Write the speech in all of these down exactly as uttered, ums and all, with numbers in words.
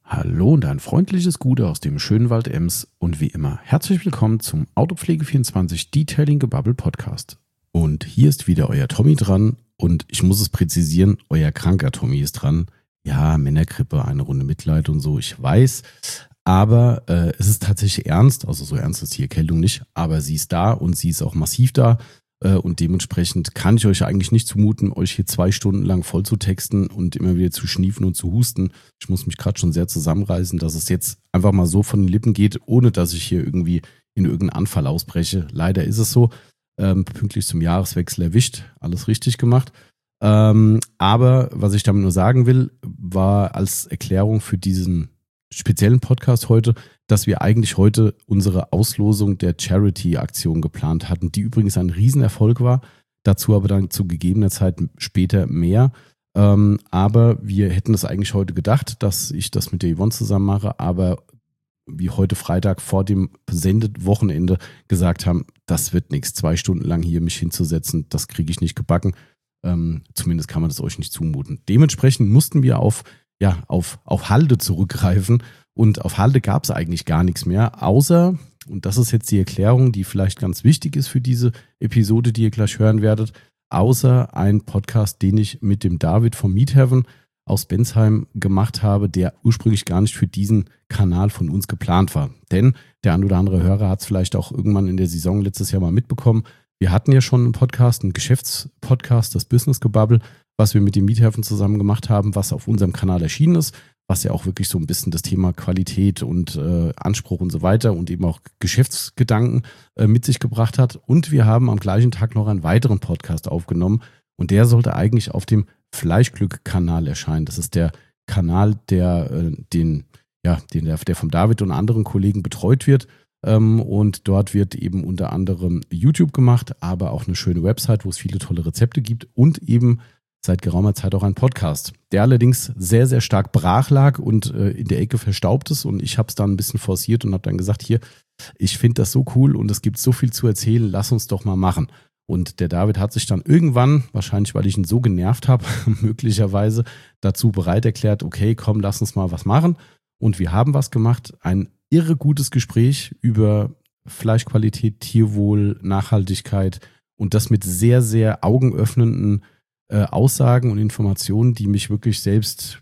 Hallo und ein freundliches Gute aus dem schönen Wald Ems und wie immer herzlich willkommen zum Autopflege vierundzwanzig Detailing Gebubble Podcast. Und hier ist wieder euer Tommy dran und ich muss es präzisieren, euer kranker Tommy ist dran. Ja, Männergrippe, eine Runde Mitleid und so, ich weiß, aber äh, es ist tatsächlich ernst, also so ernst ist die Erkältung nicht, aber sie ist da und sie ist auch massiv da. Und dementsprechend kann ich euch eigentlich nicht zumuten, euch hier zwei Stunden lang voll zu texten und immer wieder zu schniefen und zu husten. Ich muss mich gerade schon sehr zusammenreißen, dass es jetzt einfach mal so von den Lippen geht, ohne dass ich hier irgendwie in irgendeinen Anfall ausbreche. Leider ist es so. Ähm, pünktlich zum Jahreswechsel erwischt, alles richtig gemacht. Ähm, aber was ich damit nur sagen will, war als Erklärung für diesen speziellen Podcast heute, dass wir eigentlich heute unsere Auslosung der Charity-Aktion geplant hatten, die übrigens ein Riesenerfolg war, dazu aber dann zu gegebener Zeit später mehr. Ähm, aber wir hätten das eigentlich heute gedacht, dass ich das mit der Yvonne zusammen mache, aber wie heute Freitag vor dem Sendewochenende gesagt haben, das wird nichts, zwei Stunden lang hier mich hinzusetzen, das kriege ich nicht gebacken. Ähm, zumindest kann man das euch nicht zumuten. Dementsprechend mussten wir auf ja, auf, auf Halde zurückgreifen und auf Halde gab es eigentlich gar nichts mehr, außer, und das ist jetzt die Erklärung, die vielleicht ganz wichtig ist für diese Episode, die ihr gleich hören werdet, außer ein Podcast, den ich mit dem David vom Meat Heaven aus Bensheim gemacht habe, der ursprünglich gar nicht für diesen Kanal von uns geplant war. Denn der ein oder andere Hörer hat es vielleicht auch irgendwann in der Saison letztes Jahr mal mitbekommen. Wir hatten ja schon einen Podcast, einen Geschäftspodcast, das Business Gebubble, was wir mit dem Meat Heaven zusammen gemacht haben, was auf unserem Kanal erschienen ist, was ja auch wirklich so ein bisschen das Thema Qualität und äh, Anspruch und so weiter und eben auch Geschäftsgedanken äh, mit sich gebracht hat. Und wir haben am gleichen Tag noch einen weiteren Podcast aufgenommen und der sollte eigentlich auf dem Fleischglück-Kanal erscheinen. Das ist der Kanal, der, äh, den, ja, den, der, der vom David und anderen Kollegen betreut wird. Ähm, und dort wird eben unter anderem YouTube gemacht, aber auch eine schöne Website, wo es viele tolle Rezepte gibt und eben seit geraumer Zeit auch ein Podcast, der allerdings sehr, sehr stark brach lag und äh, in der Ecke verstaubt ist. Und ich habe es dann ein bisschen forciert und habe dann gesagt, hier, ich finde das so cool und es gibt so viel zu erzählen, lass uns doch mal machen. Und der David hat sich dann irgendwann, wahrscheinlich weil ich ihn so genervt habe, möglicherweise dazu bereit erklärt, okay, komm, lass uns mal was machen. Und wir haben was gemacht, ein irre gutes Gespräch über Fleischqualität, Tierwohl, Nachhaltigkeit und das mit sehr, sehr augenöffnenden Äh, Aussagen und Informationen, die mich wirklich selbst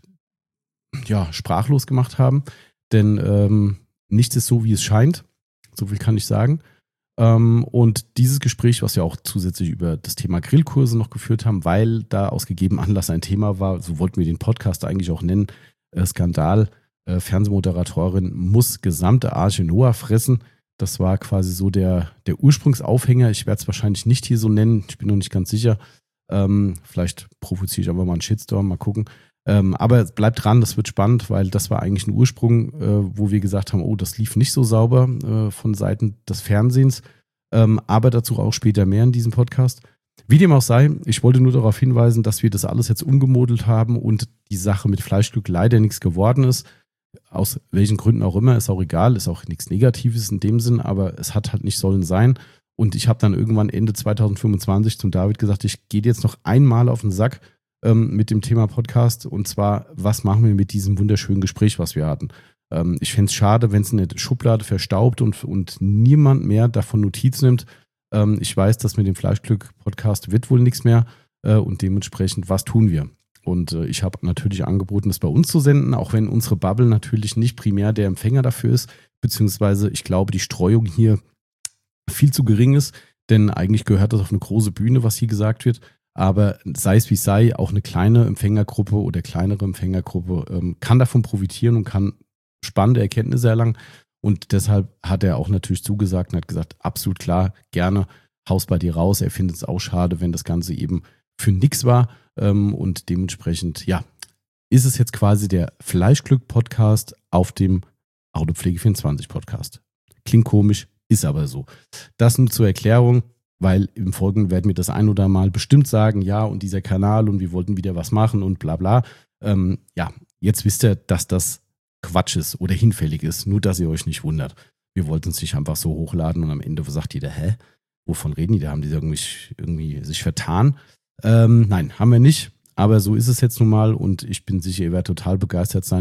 ja, sprachlos gemacht haben. Denn ähm, nichts ist so, wie es scheint. So viel kann ich sagen. Ähm, und dieses Gespräch, was wir auch zusätzlich über das Thema Grillkurse noch geführt haben, weil da aus gegebenem Anlass ein Thema war, so wollten wir den Podcast eigentlich auch nennen, äh, Skandal, äh, Fernsehmoderatorin muss gesamte Arche Noah fressen. Das war quasi so der, der Ursprungsaufhänger. Ich werde es wahrscheinlich nicht hier so nennen. Ich bin noch nicht ganz sicher. Ähm, vielleicht provoziere ich aber mal einen Shitstorm, mal gucken. Ähm, aber bleibt dran, das wird spannend, weil das war eigentlich ein Ursprung, äh, wo wir gesagt haben, oh, das lief nicht so sauber äh, von Seiten des Fernsehens. Ähm, aber dazu auch später mehr in diesem Podcast. Wie dem auch sei, ich wollte nur darauf hinweisen, dass wir das alles jetzt umgemodelt haben und die Sache mit Fleischglück leider nichts geworden ist. Aus welchen Gründen auch immer, ist auch egal, ist auch nichts Negatives in dem Sinn, aber es hat halt nicht sollen sein. Und ich habe dann irgendwann Ende zwanzig fünfundzwanzig zum David gesagt, ich gehe jetzt noch einmal auf den Sack ähm, mit dem Thema Podcast. Und zwar, was machen wir mit diesem wunderschönen Gespräch, was wir hatten? Ähm, ich fände es schade, wenn es in der Schublade verstaubt und, und niemand mehr davon Notiz nimmt. Ähm, ich weiß, dass mit dem Fleischglück-Podcast wird wohl nichts mehr. Äh, und dementsprechend, was tun wir? Und äh, ich habe natürlich angeboten, das bei uns zu senden, auch wenn unsere Bubble natürlich nicht primär der Empfänger dafür ist. Beziehungsweise, ich glaube, die Streuung hier viel zu gering ist, denn eigentlich gehört das auf eine große Bühne, was hier gesagt wird. Aber sei es wie es sei, auch eine kleine Empfängergruppe oder kleinere Empfängergruppe ähm, kann davon profitieren und kann spannende Erkenntnisse erlangen. Und deshalb hat er auch natürlich zugesagt und hat gesagt, absolut klar, gerne, haus bei dir raus. Er findet es auch schade, wenn das Ganze eben für nix war. Ähm, und dementsprechend, ja, ist es jetzt quasi der Fleischglück-Podcast auf dem Autopflege vierundzwanzig-Podcast. Klingt komisch, ist aber so. Das nur zur Erklärung, weil im Folgenden werden wir das ein oder mal bestimmt sagen, ja, und dieser Kanal und wir wollten wieder was machen und bla bla. Ähm, ja, jetzt wisst ihr, dass das Quatsch ist oder hinfällig ist, nur dass ihr euch nicht wundert. Wir wollten es nicht einfach so hochladen und am Ende sagt jeder, hä, wovon reden die? Da haben die irgendwie, irgendwie sich vertan. Ähm, nein, haben wir nicht, aber so ist es jetzt nun mal und ich bin sicher, ihr werdet total begeistert sein.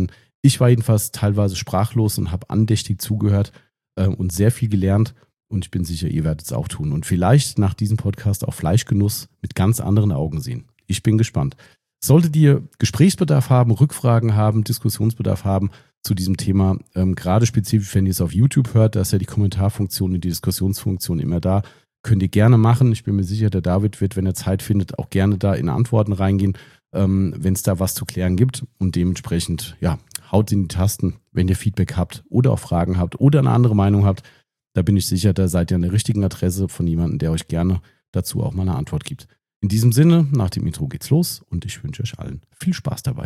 Ich war jedenfalls teilweise sprachlos und habe andächtig zugehört äh, und sehr viel gelernt. Und ich bin sicher, ihr werdet es auch tun. Und vielleicht nach diesem Podcast auch Fleischgenuss mit ganz anderen Augen sehen. Ich bin gespannt. Solltet ihr Gesprächsbedarf haben, Rückfragen haben, Diskussionsbedarf haben zu diesem Thema, ähm, gerade spezifisch, wenn ihr es auf YouTube hört, da ist ja die Kommentarfunktion und die Diskussionsfunktion immer da, könnt ihr gerne machen. Ich bin mir sicher, der David wird, wenn er Zeit findet, auch gerne da in Antworten reingehen, ähm, wenn es da was zu klären gibt. Und dementsprechend, ja, haut in die Tasten, wenn ihr Feedback habt oder auch Fragen habt oder eine andere Meinung habt. Da bin ich sicher, da seid ihr an der richtigen Adresse von jemandem, der euch gerne dazu auch mal eine Antwort gibt. In diesem Sinne, nach dem Intro geht's los und ich wünsche euch allen viel Spaß dabei.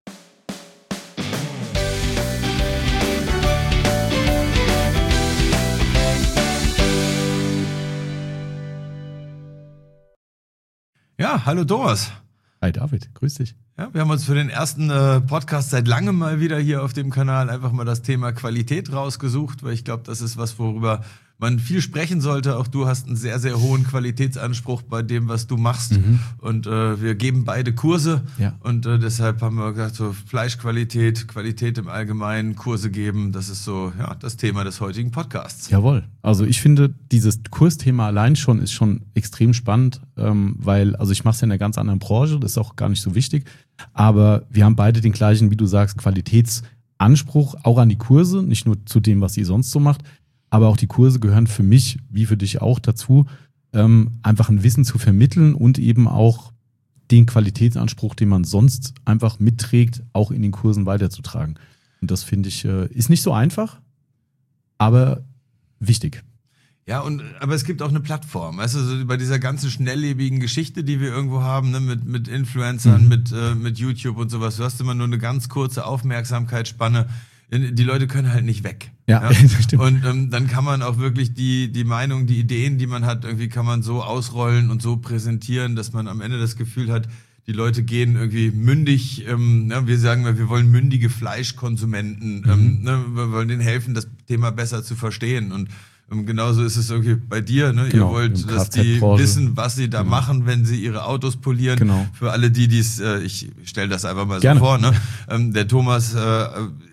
Ja, hallo Thomas. Hi David, grüß dich. Ja, wir haben uns für den ersten äh, Podcast seit langem mal wieder hier auf dem Kanal einfach mal das Thema Qualität rausgesucht, weil ich glaube, das ist was, worüber man viel sprechen sollte. Auch du hast einen sehr, sehr hohen Qualitätsanspruch bei dem, was du machst. Mhm. Und äh, wir geben beide Kurse. Ja. Und äh, deshalb haben wir gesagt, so Fleischqualität, Qualität im Allgemeinen, Kurse geben, das ist so ja das Thema des heutigen Podcasts. Jawohl. Also ich finde, dieses Kursthema allein schon ist schon extrem spannend, ähm, weil, also ich mache es ja in einer ganz anderen Branche, das ist auch gar nicht so wichtig. Aber wir haben beide den gleichen, wie du sagst, Qualitätsanspruch, auch an die Kurse, nicht nur zu dem, was ihr sonst so macht. Aber auch die Kurse gehören für mich, wie für dich auch dazu, ähm, einfach ein Wissen zu vermitteln und eben auch den Qualitätsanspruch, den man sonst einfach mitträgt, auch in den Kursen weiterzutragen. Und das finde ich, äh, ist nicht so einfach, aber wichtig. Ja, und aber es gibt auch eine Plattform, weißt du, so bei dieser ganzen schnelllebigen Geschichte, die wir irgendwo haben, ne, mit mit Influencern, mhm. mit äh, mit YouTube und sowas. Du hast immer nur eine ganz kurze Aufmerksamkeitsspanne. Die Leute können halt nicht weg. Ja, ja? Das stimmt. Und ähm, dann kann man auch wirklich die die Meinung, die Ideen, die man hat, irgendwie kann man so ausrollen und so präsentieren, dass man am Ende das Gefühl hat, die Leute gehen irgendwie mündig, ähm, ne, wir sagen mal, wir wollen mündige Fleischkonsumenten, mhm. ähm, ne, wir wollen denen helfen, das Thema besser zu verstehen. Und ähm, genauso ist es irgendwie bei dir. Ne? Genau, ihr wollt, dass die wissen, was sie da genau. machen, wenn sie ihre Autos polieren. Genau. Für alle, die dies, äh, ich stelle das einfach mal Gerne. so vor, ne? ähm, der Thomas, äh,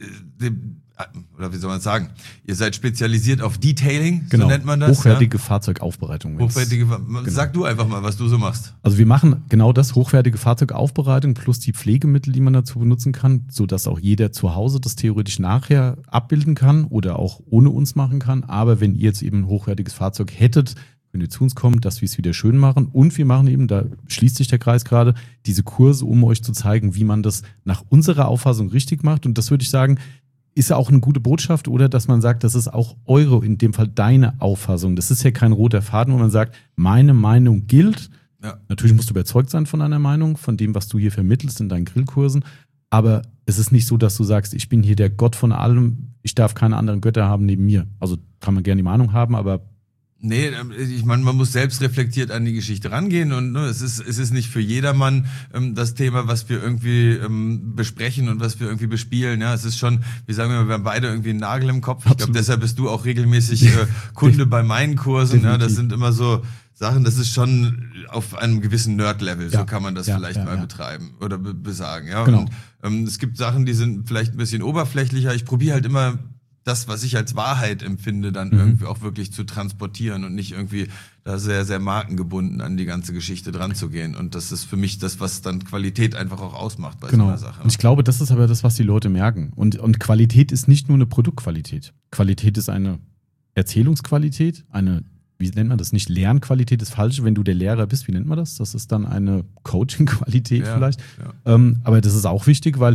dem, oder wie soll man sagen, ihr seid spezialisiert auf Detailing, genau. so nennt man das. Hochwertige ja? Fahrzeugaufbereitung. Hochwertige, genau. Sag du einfach mal, was du so machst. Also wir machen genau das, hochwertige Fahrzeugaufbereitung plus die Pflegemittel, die man dazu benutzen kann, sodass auch jeder zu Hause das theoretisch nachher abbilden kann oder auch ohne uns machen kann. Aber wenn ihr jetzt eben ein hochwertiges Fahrzeug hättet, könnt ihr zu uns kommen, dass wir es wieder schön machen. Und wir machen eben, da schließt sich der Kreis gerade, diese Kurse, um euch zu zeigen, wie man das nach unserer Auffassung richtig macht. Und das würde ich sagen, ist ja auch eine gute Botschaft, oder dass man sagt, das ist auch eure, in dem Fall deine Auffassung. Das ist ja kein roter Faden, wo man sagt, meine Meinung gilt. Ja. Natürlich musst du überzeugt sein von deiner Meinung, von dem, was du hier vermittelst in deinen Grillkursen. Aber es ist nicht so, dass du sagst, ich bin hier der Gott von allem, ich darf keine anderen Götter haben neben mir. Also kann man gerne die Meinung haben, aber Nee, ich meine, man muss selbst reflektiert an die Geschichte rangehen und ne, es ist es ist nicht für jedermann ähm, das Thema, was wir irgendwie ähm, besprechen und was wir irgendwie bespielen. Ja, es ist schon, wie sagen wir, wir haben beide irgendwie einen Nagel im Kopf. Ich glaube, deshalb bist du auch regelmäßig äh, Kunde bei meinen Kursen. Ja, das sind immer so Sachen, das ist schon auf einem gewissen Nerd-Level, ja, so kann man das ja, vielleicht ja, mal ja. betreiben oder be- besagen. Ja, genau. Und ähm, es gibt Sachen, die sind vielleicht ein bisschen oberflächlicher. Ich probiere halt immer das, was ich als Wahrheit empfinde, dann mhm. irgendwie auch wirklich zu transportieren und nicht irgendwie da sehr, sehr markengebunden an die ganze Geschichte dran zu gehen. Und das ist für mich das, was dann Qualität einfach auch ausmacht bei genau. so einer Sache. Und ich glaube, das ist aber das, was die Leute merken. Und, und Qualität ist nicht nur eine Produktqualität. Qualität ist eine Erzählungsqualität, eine, wie nennt man das, nicht Lernqualität ist falsch, wenn du der Lehrer bist, wie nennt man das? Das ist dann eine Coaching-Qualität ja, vielleicht. Ja. Ähm, aber das ist auch wichtig, weil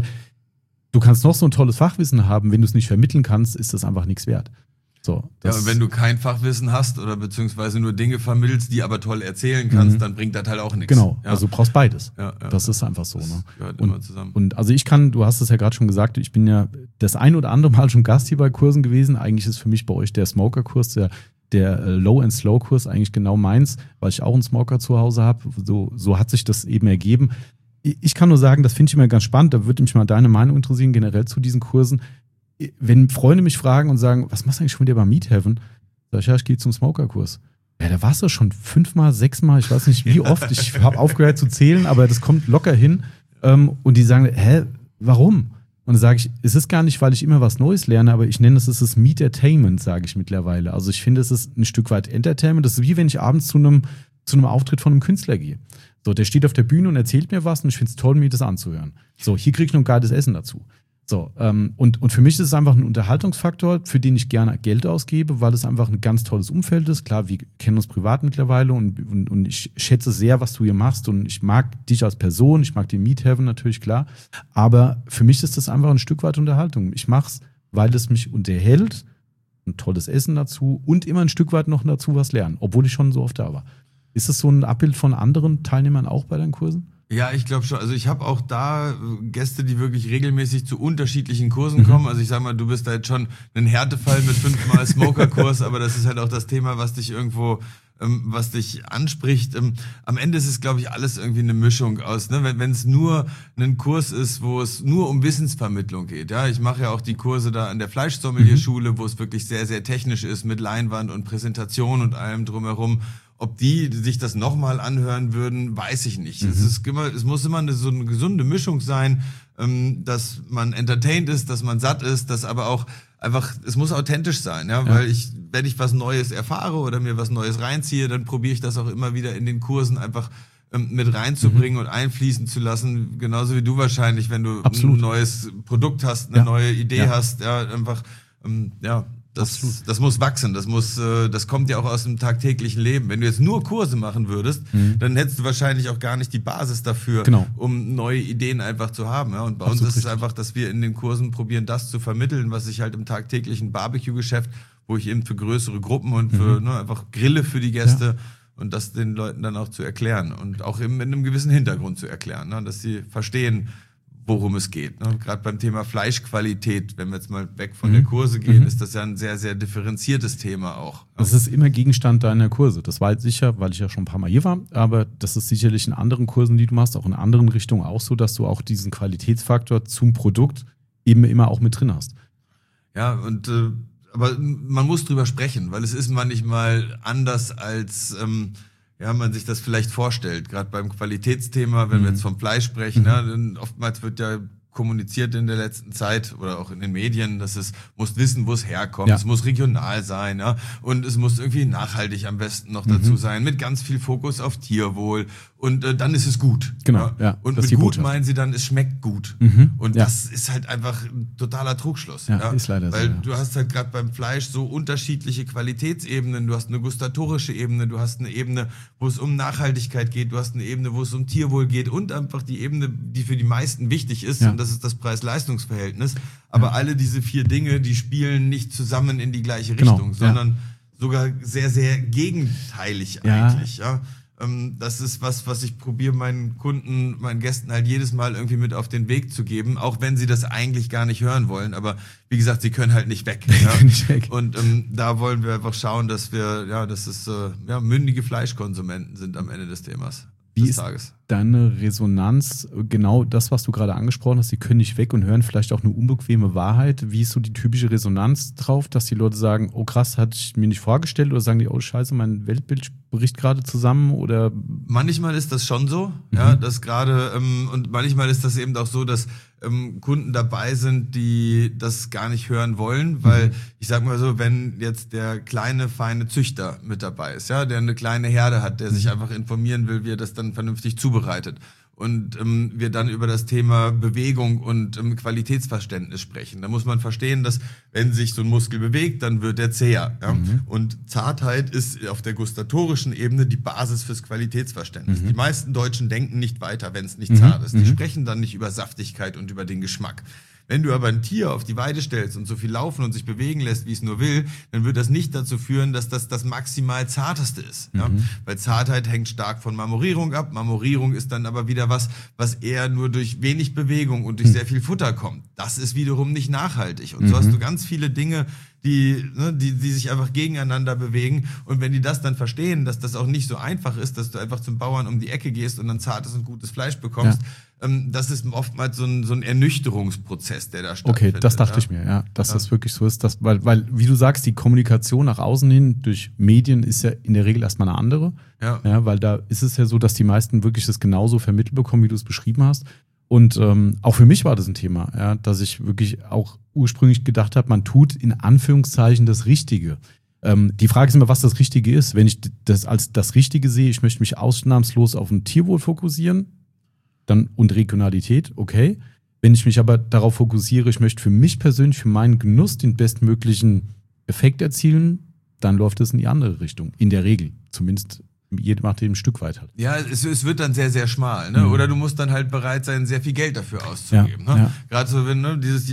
du kannst noch so ein tolles Fachwissen haben, wenn du es nicht vermitteln kannst, ist das einfach nichts wert. So, ja, und wenn du kein Fachwissen hast oder beziehungsweise nur Dinge vermittelst, die aber toll erzählen kannst, mhm. dann bringt das halt auch nichts. Genau, ja. also du brauchst beides. Ja, ja, das ja. ist einfach so. Das ne? gehört und, immer zusammen. Und also ich kann, du hast es ja gerade schon gesagt, ich bin ja das ein oder andere Mal schon Gast hier bei Kursen gewesen. Eigentlich ist für mich bei euch der Smoker-Kurs, der, der Low-and-Slow-Kurs eigentlich genau meins, weil ich auch einen Smoker zu Hause habe. So, so hat sich das eben ergeben. Ich kann nur sagen, das finde ich immer ganz spannend, da würde mich mal deine Meinung interessieren, generell zu diesen Kursen. Wenn Freunde mich fragen und sagen, was machst du eigentlich schon wieder bei Meat Heaven? Sag ich, ja, ich gehe zum Smoker-Kurs. Ja, da warst du schon fünfmal, sechsmal, ich weiß nicht wie oft, ich habe aufgehört zu zählen, aber das kommt locker hin. Und die sagen, hä, warum? Und dann sage ich, es ist gar nicht, weil ich immer was Neues lerne, aber ich nenne es, es ist Meet-Ertainment, sage ich mittlerweile. Also ich finde, es ist ein Stück weit Entertainment. Das ist wie wenn ich abends zu einem, zu einem Auftritt von einem Künstler gehe. So, der steht auf der Bühne und erzählt mir was und ich finde es toll, mir das anzuhören. So, hier kriege ich noch ein geiles Essen dazu. So, ähm, und, und für mich ist es einfach ein Unterhaltungsfaktor, für den ich gerne Geld ausgebe, weil es einfach ein ganz tolles Umfeld ist. Klar, wir kennen uns privat mittlerweile und, und, und ich schätze sehr, was du hier machst und ich mag dich als Person, ich mag den Meet Heaven natürlich, klar. Aber für mich ist das einfach ein Stück weit Unterhaltung. Ich mache es, weil es mich unterhält, ein tolles Essen dazu und immer ein Stück weit noch dazu was lernen, obwohl ich schon so oft da war. Ist das so ein Abbild von anderen Teilnehmern auch bei deinen Kursen? Ja, ich glaube schon. Also ich habe auch da Gäste, die wirklich regelmäßig zu unterschiedlichen Kursen mhm. kommen. Also ich sag mal, du bist da jetzt schon ein Härtefall mit fünfmal Smoker-Kurs, aber das ist halt auch das Thema, was dich irgendwo, ähm, was dich anspricht. Ähm, am Ende ist es, glaube ich, alles irgendwie eine Mischung aus. Ne? Wenn es nur ein Kurs ist, wo es nur um Wissensvermittlung geht. Ja, ich mache ja auch die Kurse da an der Fleischsommelier-Schule, mhm. wo es wirklich sehr, sehr technisch ist mit Leinwand und Präsentation und allem drumherum. Ob die sich das nochmal anhören würden, weiß ich nicht. Mhm. Es ist immer, es muss immer eine, so eine gesunde Mischung sein, ähm, dass man entertained ist, dass man satt ist, dass aber auch einfach, es muss authentisch sein, ja, ja. Weil ich, wenn ich was Neues erfahre oder mir was Neues reinziehe, dann probiere ich das auch immer wieder in den Kursen einfach ähm, mit reinzubringen mhm. und einfließen zu lassen. Genauso wie du wahrscheinlich, wenn du Absolut. ein neues Produkt hast, eine ja. neue Idee ja. hast, ja, einfach, ähm, ja. Das, das muss wachsen, das muss, das kommt ja auch aus dem tagtäglichen Leben. Wenn du jetzt nur Kurse machen würdest, mhm. dann hättest du wahrscheinlich auch gar nicht die Basis dafür, genau. um neue Ideen einfach zu haben. Ja? Und bei Absolut uns ist es einfach, dass wir in den Kursen probieren, das zu vermitteln, was ich halt im tagtäglichen Barbecue-Geschäft, wo ich eben für größere Gruppen und für mhm. ne, einfach grille für die Gäste ja. und das den Leuten dann auch zu erklären und auch eben mit einem gewissen Hintergrund zu erklären, ne? Dass sie verstehen, worum es geht. Ne? Gerade beim Thema Fleischqualität, wenn wir jetzt mal weg von mhm. der Kurse gehen, mhm. ist das ja ein sehr, sehr differenziertes Thema auch. Das ist immer Gegenstand deiner Kurse. Das war jetzt sicher, weil ich ja schon ein paar Mal hier war, aber das ist sicherlich in anderen Kursen, die du machst, auch in anderen Richtungen auch so, dass du auch diesen Qualitätsfaktor zum Produkt eben immer auch mit drin hast. Ja, und äh, aber man muss drüber sprechen, weil es ist manchmal anders als ähm, ja, man sich das vielleicht vorstellt, gerade beim Qualitätsthema, wenn mhm. wir jetzt vom Fleisch sprechen, mhm. ja, dann oftmals wird ja kommuniziert in der letzten Zeit oder auch in den Medien, dass es muss wissen, wo es herkommt, ja. es muss regional sein, ja, und es muss irgendwie nachhaltig am besten noch dazu mhm. sein, mit ganz viel Fokus auf Tierwohl und äh, dann ist es gut. Genau, ja. ja. Und mit gut Botschaft. Meinen sie dann, es schmeckt gut. Mhm. Und ja. das ist halt einfach ein totaler Trugschluss. Ja, ja. ist leider Weil so. Ja. du hast halt gerade beim Fleisch so unterschiedliche Qualitätsebenen, du hast eine gustatorische Ebene, du hast eine Ebene, wo es um Nachhaltigkeit geht, du hast eine Ebene, wo es um Tierwohl geht und einfach die Ebene, die für die meisten wichtig ist, ja. und das ist das Preis-Leistungs-Verhältnis. Aber ja. alle diese vier Dinge, die spielen nicht zusammen in die gleiche genau. Richtung, sondern ja. sogar sehr, sehr gegenteilig ja. eigentlich. Ja. Das ist was, was ich probiere, meinen Kunden, meinen Gästen halt jedes Mal irgendwie mit auf den Weg zu geben, auch wenn sie das eigentlich gar nicht hören wollen. Aber wie gesagt, sie können halt nicht weg. Ja. nicht weg. Und ähm, da wollen wir einfach schauen, dass wir, ja, dass es äh, ja, mündige Fleischkonsumenten sind am Ende des Themas. Wie ist deine Resonanz, genau das, was du gerade angesprochen hast, die können nicht weg und hören vielleicht auch eine unbequeme Wahrheit. Wie ist so die typische Resonanz drauf, dass die Leute sagen, oh krass, hatte ich mir nicht vorgestellt, oder sagen die, oh scheiße, mein Weltbild bricht gerade zusammen, oder? Manchmal ist das schon so, mhm. ja, dass gerade, ähm, und manchmal ist das eben auch so, dass ähm, Kunden dabei sind, die das gar nicht hören wollen, weil, mhm. ich sag mal so, wenn jetzt der kleine, feine Züchter mit dabei ist, ja, der eine kleine Herde hat, der mhm. sich einfach informieren will, wie er das dann vernünftig zubereitet, und ähm, wir dann über das Thema Bewegung und ähm, Qualitätsverständnis sprechen. Da muss man verstehen, dass wenn sich so ein Muskel bewegt, dann wird er zäher. Ja? Mhm. Und Zartheit ist auf der gustatorischen Ebene die Basis fürs Qualitätsverständnis. Mhm. Die meisten Deutschen denken nicht weiter, wenn es nicht mhm. zart ist. Die mhm. sprechen dann nicht über Saftigkeit und über den Geschmack. Wenn du aber ein Tier auf die Weide stellst und so viel laufen und sich bewegen lässt, wie es nur will, dann wird das nicht dazu führen, dass das das maximal Zarteste ist. Mhm. Ja? Weil Zartheit hängt stark von Marmorierung ab. Marmorierung ist dann aber wieder was, was eher nur durch wenig Bewegung und durch mhm. sehr viel Futter kommt. Das ist wiederum nicht nachhaltig. Und mhm. so hast du ganz viele Dinge, die, ne, die, die sich einfach gegeneinander bewegen. Und wenn die das dann verstehen, dass das auch nicht so einfach ist, dass du einfach zum Bauern um die Ecke gehst und dann zartes und gutes Fleisch bekommst, ja. ähm, das ist oftmals so ein, so ein Ernüchterungsprozess, der da stattfindet. Okay, das dachte ja. ich mir, ja, dass ja. das wirklich so ist. Dass, weil, weil, wie du sagst, die Kommunikation nach außen hin durch Medien ist ja in der Regel erstmal eine andere. Ja. Ja, weil da ist es ja so, dass die meisten wirklich das genauso vermittelt bekommen, wie du es beschrieben hast. Und ähm, auch für mich war das ein Thema, ja, dass ich wirklich auch ursprünglich gedacht habe, man tut in Anführungszeichen das Richtige. Ähm, die Frage ist immer, was das Richtige ist. Wenn ich das als das Richtige sehe, ich möchte mich ausnahmslos auf ein Tierwohl fokussieren dann und Regionalität, okay. Wenn ich mich aber darauf fokussiere, ich möchte für mich persönlich, für meinen Genuss den bestmöglichen Effekt erzielen, dann läuft es in die andere Richtung. In der Regel. Zumindest jeder macht eben ein Stück weit halt. Ja, es, es wird dann sehr, sehr schmal, ne? Mhm. Oder du musst dann halt bereit sein, sehr viel Geld dafür auszugeben. Ja, ne? Ja. Gerade so, wenn, ne, dieses,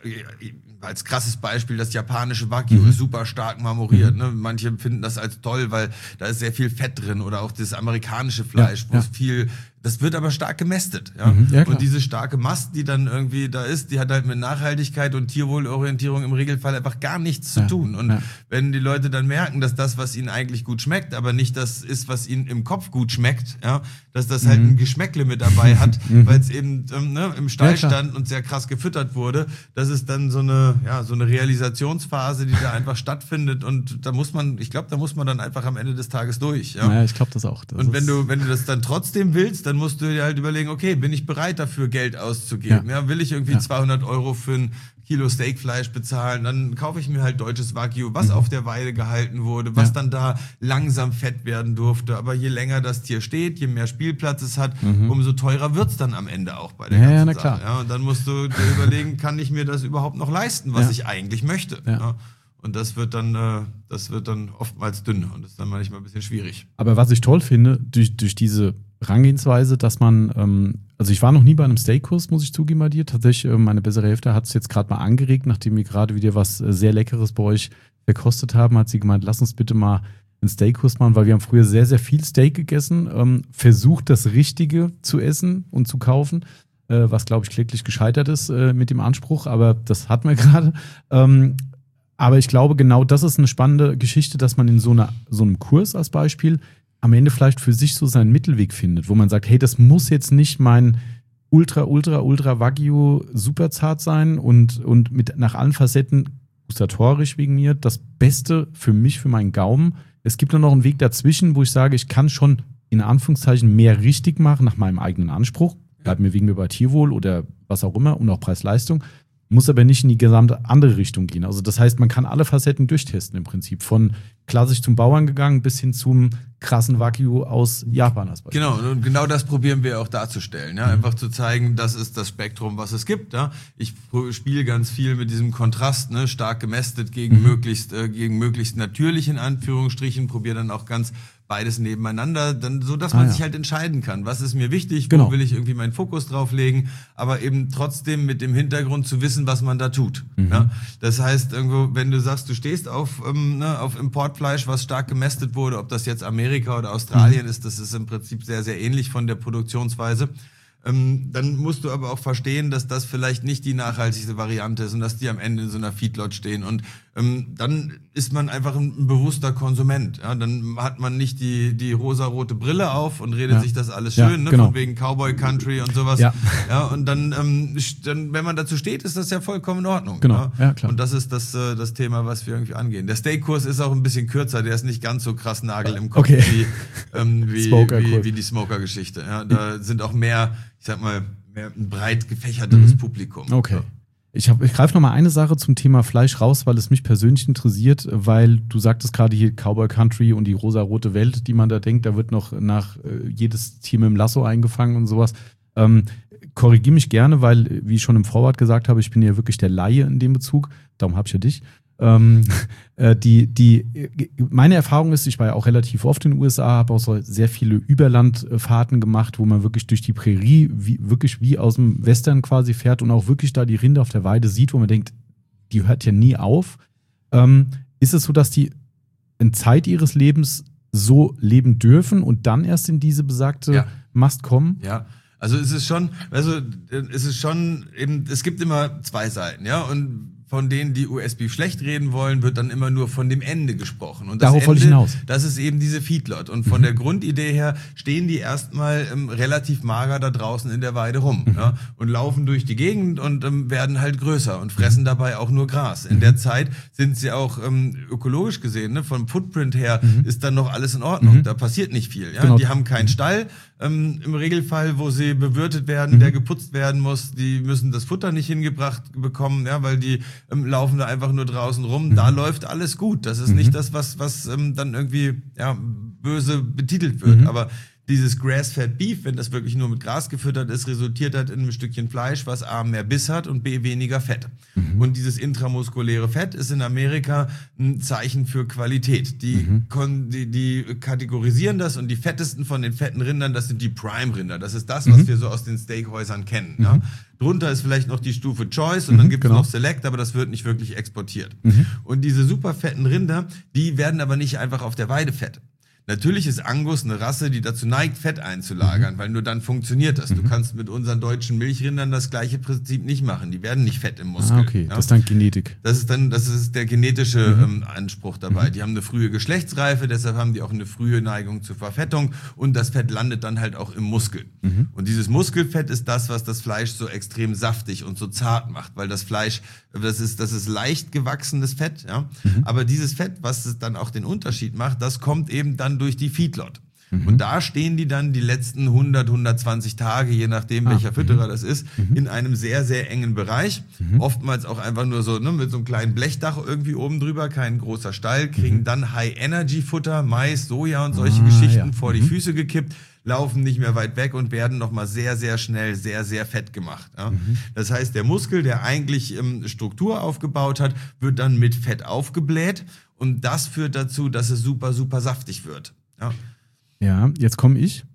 als krasses Beispiel, das japanische Wagyu mhm. ist super stark marmoriert. Mhm. Ne? Manche finden das als toll, weil da ist sehr viel Fett drin. Oder auch das amerikanische Fleisch, ja, wo es ja. viel... Das wird aber stark gemästet. Ja? Mhm, ja, und diese starke Mast, die dann irgendwie da ist, die hat halt mit Nachhaltigkeit und Tierwohlorientierung im Regelfall einfach gar nichts ja, zu tun. Und ja. wenn die Leute dann merken, dass das, was ihnen eigentlich gut schmeckt, aber nicht das ist, was ihnen im Kopf gut schmeckt, ja, dass das mhm. halt ein Geschmäckle mit dabei hat, mhm. weil es eben ähm, ne, im Stall ja, stand und sehr krass gefüttert wurde, das ist dann so eine, ja, so eine Realisationsphase, die da einfach stattfindet. Und da muss man, ich glaube, da muss man dann einfach am Ende des Tages durch. Ja, ja ich glaube das auch. Das und wenn du, wenn du das dann trotzdem willst, dann musst du dir halt überlegen, okay, bin ich bereit dafür Geld auszugeben? Ja. Ja, will ich irgendwie ja. zweihundert Euro für ein Kilo Steakfleisch bezahlen, dann kaufe ich mir halt deutsches Wagyu, was mhm. auf der Weide gehalten wurde, was ja. dann da langsam fett werden durfte. Aber je länger das Tier steht, je mehr Spielplatz es hat, mhm. umso teurer wird's dann am Ende auch bei der ja, ganzen ja, na Sache. Klar. Ja, und dann musst du dir überlegen, kann ich mir das überhaupt noch leisten, was ja. ich eigentlich möchte? Ja. Ja. Und das wird dann, äh, das wird dann oftmals dünn und das ist dann manchmal ein bisschen schwierig. Aber was ich toll finde, durch, durch diese Herangehensweise, dass man, ähm, also ich war noch nie bei einem Steakkurs, muss ich zugeben bei dir. Tatsächlich, äh, meine bessere Hälfte hat es jetzt gerade mal angeregt, nachdem wir gerade wieder was äh, sehr Leckeres bei euch verkostet haben, hat sie gemeint, lass uns bitte mal einen Steakkurs machen, weil wir haben früher sehr, sehr viel Steak gegessen, ähm, versucht das Richtige zu essen und zu kaufen, äh, was glaube ich kläglich gescheitert ist äh, mit dem Anspruch, aber das hatten wir gerade. Ähm, aber ich glaube, genau das ist eine spannende Geschichte, dass man in so, einer, so einem Kurs als Beispiel am Ende vielleicht für sich so seinen Mittelweg findet, wo man sagt, hey, das muss jetzt nicht mein ultra, ultra, ultra Wagyu superzart sein und, und mit nach allen Facetten gustatorisch wegen mir das Beste für mich, für meinen Gaumen. Es gibt nur noch einen Weg dazwischen, wo ich sage, ich kann schon in Anführungszeichen mehr richtig machen nach meinem eigenen Anspruch. Bleibt mir wegen mir bei Tierwohl oder was auch immer und auch Preis-Leistung. Muss aber nicht in die gesamte andere Richtung gehen. Also das heißt, man kann alle Facetten durchtesten im Prinzip. Von klassisch zum Bauern gegangen bis hin zum krassen Wagyu aus Japan als Beispiel. Genau, und genau das probieren wir auch darzustellen. Ja? Mhm. Einfach zu zeigen, das ist das Spektrum, was es gibt. Ja? Ich spiele ganz viel mit diesem Kontrast, ne? Stark gemästet gegen, mhm. möglichst, äh, gegen möglichst natürlich in Anführungsstrichen. Probiere dann auch ganz beides nebeneinander, dann so, dass man ah, ja. sich halt entscheiden kann. Was ist mir wichtig? Genau. Wo will ich irgendwie meinen Fokus drauf legen? Aber eben trotzdem mit dem Hintergrund zu wissen, was man da tut. Mhm. Ja? Das heißt, irgendwo, wenn du sagst, du stehst auf, ähm, ne, auf Importfleisch, was stark gemästet wurde, ob das jetzt Amerika oder Australien mhm. ist, das ist im Prinzip sehr, sehr ähnlich von der Produktionsweise. Ähm, dann musst du aber auch verstehen, dass das vielleicht nicht die nachhaltigste Variante ist und dass die am Ende in so einer Feedlot stehen. Und ähm, dann ist man einfach ein, ein bewusster Konsument. Ja? Dann hat man nicht die die rosarote Brille auf und redet ja. sich das alles schön, ja, ne? Genau. Von wegen Cowboy Country und sowas. Ja. Ja, und dann, ähm, dann, wenn man dazu steht, ist das ja vollkommen in Ordnung. Genau. Ja? Ja, klar. Und das ist das äh, das Thema, was wir irgendwie angehen. Der Steakkurs ist auch ein bisschen kürzer, der ist nicht ganz so krass Nagel im Kopf okay. wie, ähm, wie, wie, wie die Smoker-Geschichte. Ja? Da sind auch mehr, ich sag mal, mehr ein breit gefächerteres mhm. Publikum. Okay. Ich, hab, ich greife nochmal eine Sache zum Thema Fleisch raus, weil es mich persönlich interessiert, weil du sagtest gerade hier Cowboy Country und die rosa-rote Welt, die man da denkt, da wird noch nach äh, jedes Tier mit dem Lasso eingefangen und sowas. Ähm, korrigiere mich gerne, weil, wie ich schon im Vorwort gesagt habe, ich bin ja wirklich der Laie in dem Bezug, darum habe ich ja dich. Ähm, äh, die, die, meine Erfahrung ist, ich war ja auch relativ oft in den U S A, habe auch so sehr viele Überlandfahrten gemacht, wo man wirklich durch die Prärie, wie, wirklich wie aus dem Western quasi fährt und auch wirklich da die Rinder auf der Weide sieht, wo man denkt, die hört ja nie auf. Ähm, ist es so, dass die in Zeit ihres Lebens so leben dürfen und dann erst in diese besagte ja. Mast kommen? Ja. Also es ist schon, also es ist schon eben, es gibt immer zwei Seiten, ja, und von denen, die U S-Beef schlecht reden wollen, wird dann immer nur von dem Ende gesprochen. Und das Darauf Ende, wollte ich hinaus. Das ist eben diese Feedlot. Und von mhm. der Grundidee her stehen die erstmal ähm, relativ mager da draußen in der Weide rum, mhm. ja, und laufen durch die Gegend und ähm, werden halt größer und fressen dabei auch nur Gras. In mhm. der Zeit sind sie auch ähm, ökologisch gesehen, ne, vom Footprint her mhm. ist dann noch alles in Ordnung. Mhm. Da passiert nicht viel. Ja? Genau. Die haben keinen Stall ähm, im Regelfall, wo sie bewirtet werden, mhm. der geputzt werden muss. Die müssen das Futter nicht hingebracht bekommen, ja, weil die ähm, laufen da einfach nur draußen rum. Mhm. Da läuft alles gut. Das ist mhm. nicht das, was was ähm, dann irgendwie ja böse betitelt wird. Mhm. Aber dieses Grass-Fed Beef, wenn das wirklich nur mit Gras gefüttert ist, resultiert halt in einem Stückchen Fleisch, was A, mehr Biss hat und B, weniger Fett. Mhm. Und dieses intramuskuläre Fett ist in Amerika ein Zeichen für Qualität. Die, mhm. kon- die, die kategorisieren das und die fettesten von den fetten Rindern, das sind die Prime-Rinder. Das ist das, was mhm. wir so aus den Steakhäusern kennen. Mhm. Ja? Drunter ist vielleicht noch die Stufe Choice und mhm, dann gibt es genau. noch Select, aber das wird nicht wirklich exportiert. Mhm. Und diese super fetten Rinder, die werden aber nicht einfach auf der Weide fett. Natürlich ist Angus eine Rasse, die dazu neigt, Fett einzulagern, mhm. weil nur dann funktioniert das. Mhm. Du kannst mit unseren deutschen Milchrindern das gleiche Prinzip nicht machen. Die werden nicht fett im Muskel. Ah, okay, ja? Das ist dann Genetik. Das ist dann, das ist der genetische mhm. ähm, Anspruch dabei. Mhm. Die haben eine frühe Geschlechtsreife, deshalb haben die auch eine frühe Neigung zur Verfettung und das Fett landet dann halt auch im Muskel. Mhm. Und dieses Muskelfett ist das, was das Fleisch so extrem saftig und so zart macht, weil das Fleisch, das ist, das ist leicht gewachsenes Fett, ja. Mhm. Aber dieses Fett, was es dann auch den Unterschied macht, das kommt eben dann durch die Feedlot. Mhm. Und da stehen die dann die letzten hundert, hundertzwanzig Tage, je nachdem, ah, welcher Fütterer mhm. das ist, mhm. in einem sehr, sehr engen Bereich. Mhm. Oftmals auch einfach nur so, ne, mit so einem kleinen Blechdach irgendwie oben drüber, kein großer Stall, kriegen mhm. dann High-Energy-Futter, Mais, Soja und solche ah, Geschichten ja. vor mhm. die Füße gekippt, laufen nicht mehr weit weg und werden nochmal sehr, sehr schnell, sehr, sehr fett gemacht. Ja? Mhm. Das heißt, der Muskel, der eigentlich ähm, Struktur aufgebaut hat, wird dann mit Fett aufgebläht und das führt dazu, dass es super, super saftig wird. Ja, ja, jetzt komme ich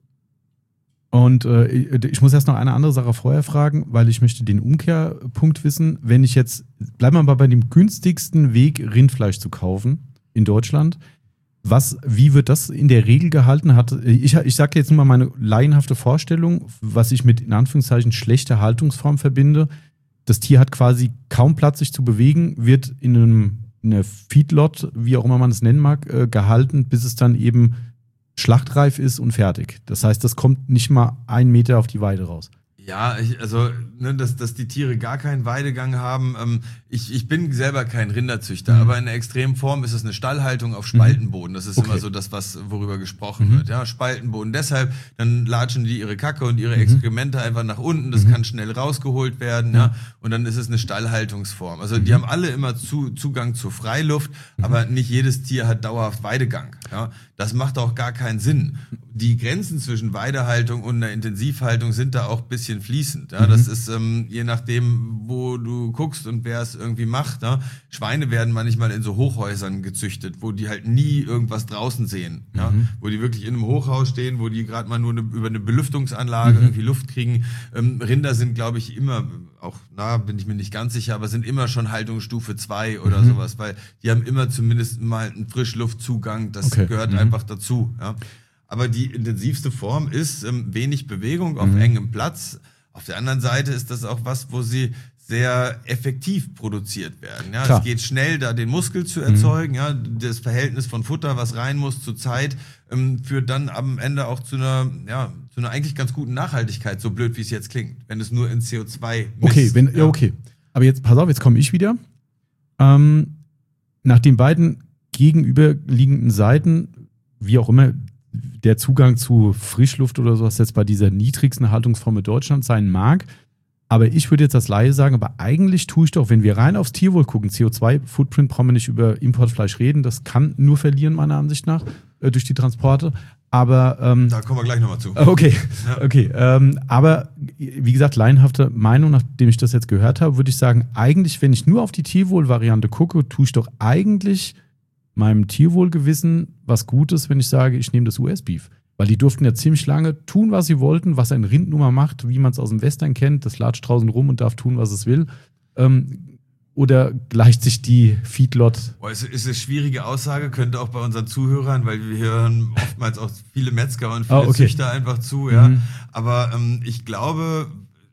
und äh, ich muss erst noch eine andere Sache vorher fragen, weil ich möchte den Umkehrpunkt wissen. Wenn ich jetzt, bleiben wir mal bei dem günstigsten Weg, Rindfleisch zu kaufen in Deutschland, was, wie wird das in der Regel gehalten? Hat, ich ich sage jetzt nur mal meine laienhafte Vorstellung, was ich mit in Anführungszeichen schlechter Haltungsform verbinde. Das Tier hat quasi kaum Platz, sich zu bewegen, wird in einem in einer Feedlot, wie auch immer man es nennen mag, äh, gehalten, bis es dann eben schlachtreif ist und fertig. Das heißt, das kommt nicht mal einen Meter auf die Weide raus. Ja, ich, also, ne, dass, dass die Tiere gar keinen Weidegang haben. Ähm, ich, ich bin selber kein Rinderzüchter, mhm. aber in der Extremform ist es eine Stallhaltung auf Spaltenboden. Das ist okay. immer so das, was, worüber gesprochen mhm. wird. Ja, Spaltenboden. Deshalb, dann latschen die ihre Kacke und ihre Exkremente mhm. einfach nach unten. Das mhm. kann schnell rausgeholt werden. Ja. ja, und dann ist es eine Stallhaltungsform. Also, die mhm. haben alle immer zu, Zugang zur Freiluft, mhm. aber nicht jedes Tier hat dauerhaft Weidegang. Ja, das macht auch gar keinen Sinn. Die Grenzen zwischen Weidehaltung und einer Intensivhaltung sind da auch ein bisschen fließend. Ja, mhm. das ist ähm, je nachdem, wo du guckst und wer es irgendwie macht. Ja. Schweine werden manchmal in so Hochhäusern gezüchtet, wo die halt nie irgendwas draußen sehen. Ja. Mhm. Wo die wirklich in einem Hochhaus stehen, wo die gerade mal nur eine, über eine Belüftungsanlage mhm. irgendwie Luft kriegen. Ähm, Rinder sind, glaube ich, immer, auch na, bin ich mir nicht ganz sicher, aber sind immer schon Haltungsstufe zwei oder mhm. sowas, weil die haben immer zumindest mal einen Frischluftzugang. Das okay. gehört mhm. einfach dazu. Ja. Aber die intensivste Form ist ähm, wenig Bewegung auf mhm. engem Platz. Auf der anderen Seite ist das auch was, wo sie sehr effektiv produziert werden. Ja, Klar. Es geht schnell, da den Muskel zu erzeugen. Mhm. Ja, das Verhältnis von Futter, was rein muss, zur Zeit, ähm, führt dann am Ende auch zu einer, ja, zu einer eigentlich ganz guten Nachhaltigkeit, so blöd wie es jetzt klingt, wenn es nur in C O zwei misst. Okay, wenn, ja. ja, okay. Aber jetzt, pass auf, jetzt komme ich wieder. Ähm, nach den beiden gegenüberliegenden Seiten, wie auch immer, der Zugang zu Frischluft oder sowas jetzt bei dieser niedrigsten Haltungsform in Deutschland sein mag. Aber ich würde jetzt das Laie sagen, aber eigentlich tue ich doch, wenn wir rein aufs Tierwohl gucken, C O zwei Footprint, brauchen wir nicht über Importfleisch reden, das kann nur verlieren, meiner Ansicht nach, äh, durch die Transporte. Aber ähm, da kommen wir gleich nochmal zu. Okay, ja. okay. Ähm, aber wie gesagt, laienhafte Meinung, nachdem ich das jetzt gehört habe, würde ich sagen, eigentlich, wenn ich nur auf die Tierwohl-Variante gucke, tue ich doch eigentlich meinem Tierwohlgewissen was Gutes, wenn ich sage, ich nehme das U S-Beef. Weil die durften ja ziemlich lange tun, was sie wollten, was ein Rind nun mal macht, wie man es aus dem Western kennt. Das latscht draußen rum und darf tun, was es will. Ähm, oder gleicht sich die Feedlot? Boah, es ist eine schwierige Aussage, könnte auch bei unseren Zuhörern, weil wir hören oftmals auch viele Metzger und viele oh, okay. Züchter einfach zu. Ja. Mhm. Aber ähm, ich glaube,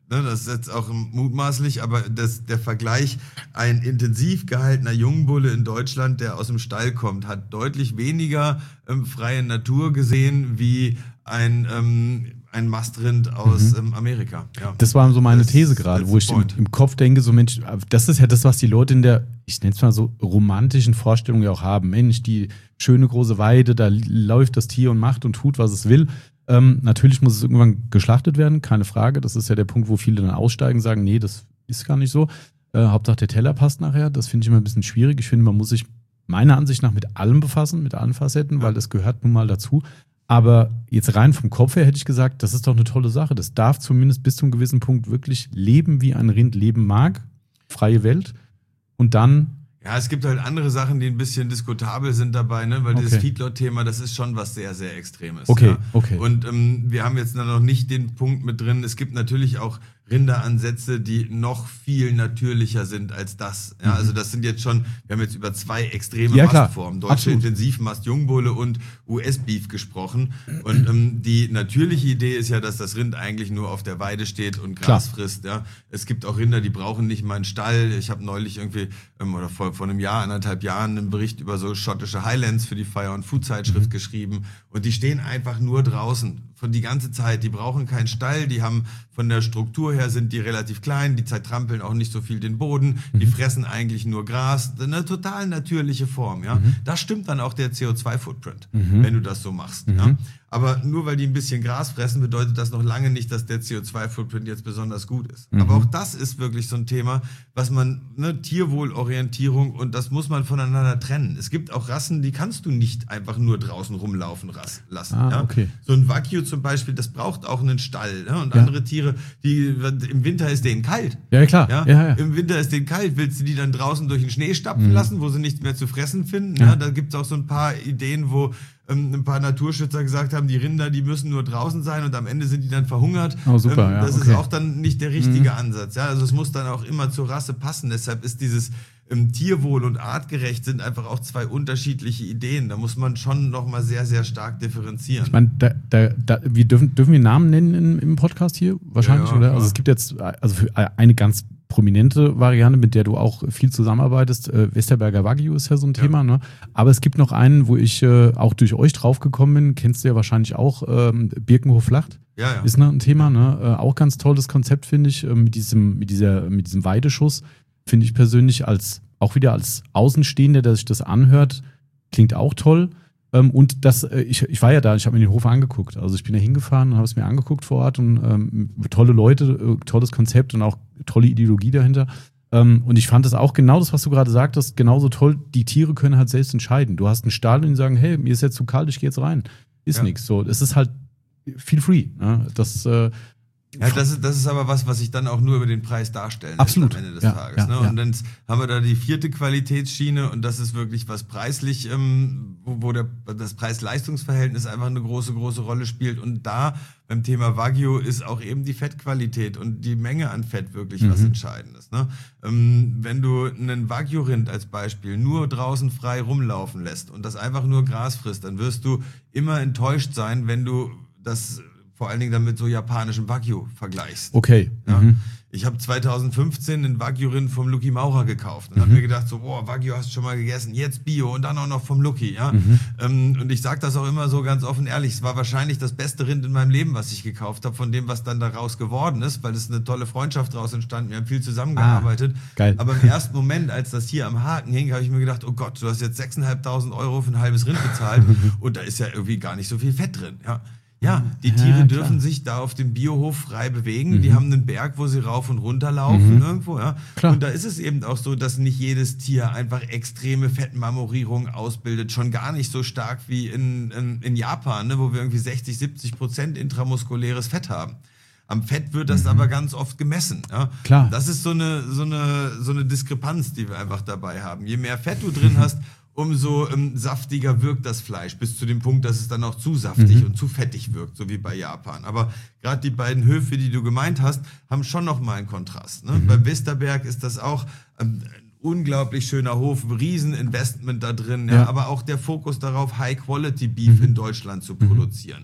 ne, das ist jetzt auch mutmaßlich, aber das, der Vergleich, ein intensiv gehaltener Jungbulle in Deutschland, der aus dem Stall kommt, hat deutlich weniger ähm, freie Natur gesehen wie ein, ähm, ein Mastrind aus mhm. ähm, Amerika. Ja. Das war so meine das, These gerade, wo ich im, im Kopf denke, so Mensch, das ist ja das, was die Leute in der, ich nenne es mal so, romantischen Vorstellung ja auch haben. Mensch, die schöne große Weide, da läuft das Tier und macht und tut, was es will. Ähm, natürlich muss es irgendwann geschlachtet werden, keine Frage. Das ist ja der Punkt, wo viele dann aussteigen und sagen, nee, das ist gar nicht so. Äh, Hauptsache der Teller passt nachher. Das finde ich immer ein bisschen schwierig. Ich finde, man muss sich meiner Ansicht nach mit allem befassen, mit allen Facetten, weil das gehört nun mal dazu. Aber jetzt rein vom Kopf her hätte ich gesagt, das ist doch eine tolle Sache. Das darf zumindest bis zu einem gewissen Punkt wirklich leben, wie ein Rind leben mag. Freie Welt. Und dann... Ja, es gibt halt andere Sachen, die ein bisschen diskutabel sind dabei, ne? Weil okay. dieses Feedlot-Thema, das ist schon was sehr, sehr Extremes. Okay, ja? okay. Und ähm, wir haben jetzt noch nicht den Punkt mit drin, es gibt natürlich auch Rinderansätze, die noch viel natürlicher sind als das. Ja, also das sind jetzt schon, wir haben jetzt über zwei extreme ja, Mastformen, deutsche Absolut. Intensivmast Jungbulle und U S-Beef gesprochen. Und ähm, die natürliche Idee ist ja, dass das Rind eigentlich nur auf der Weide steht und Gras Klar. frisst. Ja. Es gibt auch Rinder, die brauchen nicht mal einen Stall. Ich habe neulich irgendwie, ähm, oder vor, vor einem Jahr, anderthalb Jahren, einen Bericht über so schottische Highlands für die Fire and Food Zeitschrift mhm. geschrieben. Und die stehen einfach nur draußen. Von die ganze Zeit, die brauchen keinen Stall, die haben von der Struktur her sind die relativ klein, die zertrampeln auch nicht so viel den Boden, mhm. die fressen eigentlich nur Gras, eine total natürliche Form, ja. Mhm. Da stimmt dann auch der C O zwei Footprint, mhm. wenn du das so machst, mhm. ja. Aber nur weil die ein bisschen Gras fressen, bedeutet das noch lange nicht, dass der C O zwei Footprint jetzt besonders gut ist. Mhm. Aber auch das ist wirklich so ein Thema, was man, ne, Tierwohlorientierung, und das muss man voneinander trennen. Es gibt auch Rassen, die kannst du nicht einfach nur draußen rumlaufen lassen. Ah, ja? okay. So ein Wagyu zum Beispiel, das braucht auch einen Stall. Ne? Und ja. andere Tiere, die im Winter ist denen kalt. Ja, klar. Ja? Ja, ja. Im Winter ist denen kalt. Willst du die dann draußen durch den Schnee stapfen mhm. lassen, wo sie nichts mehr zu fressen finden? Ja. Ja? Da gibt es auch so ein paar Ideen, wo ähm, ein paar Naturschützer gesagt haben, die Rinder, die müssen nur draußen sein und am Ende sind die dann verhungert. Oh, super, ähm, das ja, okay. ist auch dann nicht der richtige mhm. Ansatz. Ja? Also es muss dann auch immer zur Rasse passen. Deshalb ist dieses ähm, Tierwohl und artgerecht sind einfach auch zwei unterschiedliche Ideen. Da muss man schon nochmal sehr, sehr stark differenzieren. Ich meine, da, da, da, wir dürfen, dürfen wir Namen nennen im, im Podcast hier? Wahrscheinlich, ja, ja, oder? klar. Also es gibt jetzt also für eine ganz prominente Variante, mit der du auch viel zusammenarbeitest. Äh, Westerberger Wagyu ist ja so ein ja. Thema, ne? Aber es gibt noch einen, wo ich äh, auch durch euch draufgekommen bin, kennst du ja wahrscheinlich auch, ähm, Birkenhof-Lacht. Ja, ja. Ist ne, ein Thema, ne? Äh, auch ganz tolles Konzept, finde ich, äh, mit diesem, mit dieser, mit diesem Weideschuss. Finde ich persönlich als, auch wieder als Außenstehender, der sich das anhört, klingt auch toll. Ähm, und das, äh, ich, ich war ja da, ich habe mir den Hof angeguckt. Also ich bin da hingefahren und habe es mir angeguckt vor Ort und ähm, tolle Leute, äh, tolles Konzept und auch tolle Ideologie dahinter. Ähm, und ich fand das auch genau das, was du gerade sagtest, genauso toll. Die Tiere können halt selbst entscheiden. Du hast einen Stall und die sagen, hey, mir ist jetzt zu kalt, ich gehe jetzt rein. Ist ja. nichts. So, es ist halt feel free. Ne? Das äh, Ja, das ist, das ist aber was, was sich dann auch nur über den Preis darstellen Absolut. lässt am Ende des ja, Tages. Ja, ne? ja. Und dann haben wir da die vierte Qualitätsschiene und das ist wirklich was preislich, ähm, wo, wo der, das Preis-Leistungs-Verhältnis einfach eine große, große Rolle spielt. Und da beim Thema Wagyu ist auch eben die Fettqualität und die Menge an Fett wirklich mhm. was Entscheidendes. Ne? Ähm, wenn du einen Wagyu-Rind als Beispiel nur draußen frei rumlaufen lässt und das einfach nur Gras frisst, dann wirst du immer enttäuscht sein, wenn du das vor allen Dingen dann mit so japanischem Wagyu vergleichst. Okay. Ja? Mhm. Ich habe zweitausendfünfzehn einen Wagyu-Rind vom Lucky Maurer gekauft und mhm. habe mir gedacht, so, boah, Wagyu hast du schon mal gegessen, jetzt Bio und dann auch noch vom Lucky. Ja? Mhm. Ähm, und ich sage das auch immer so ganz offen ehrlich, es war wahrscheinlich das beste Rind in meinem Leben, was ich gekauft habe, von dem, was dann daraus geworden ist, weil es eine tolle Freundschaft daraus entstanden, wir haben viel zusammengearbeitet. Ah, geil. Aber im ersten Moment, als das hier am Haken hing, habe ich mir gedacht, oh Gott, du hast jetzt sechstausendfünfhundert Euro für ein halbes Rind bezahlt und da ist ja irgendwie gar nicht so viel Fett drin. Ja. Ja, die Tiere ja, dürfen sich da auf dem Biohof frei bewegen. Mhm. Die haben einen Berg, wo sie rauf und runter laufen mhm. irgendwo. Ja. Klar. Und da ist es eben auch so, dass nicht jedes Tier einfach extreme Fettmarmorierung ausbildet. Schon gar nicht so stark wie in, in, in Japan, ne, wo wir irgendwie sechzig, siebzig Prozent intramuskuläres Fett haben. Am Fett wird das mhm. aber ganz oft gemessen. Ja. Klar. Das ist so eine, so, eine, so eine Diskrepanz, die wir einfach dabei haben. Je mehr Fett du drin hast, umso ähm, saftiger wirkt das Fleisch, bis zu dem Punkt, dass es dann auch zu saftig mhm. und zu fettig wirkt, so wie bei Japan. Aber gerade die beiden Höfe, die du gemeint hast, haben schon nochmal einen Kontrast. Ne? Mhm. Beim Westerberg ist das auch ähm, ein unglaublich schöner Hof, Rieseninvestment da drin, ja? Ja. Aber auch der Fokus darauf, High-Quality-Beef mhm. in Deutschland zu produzieren. Mhm.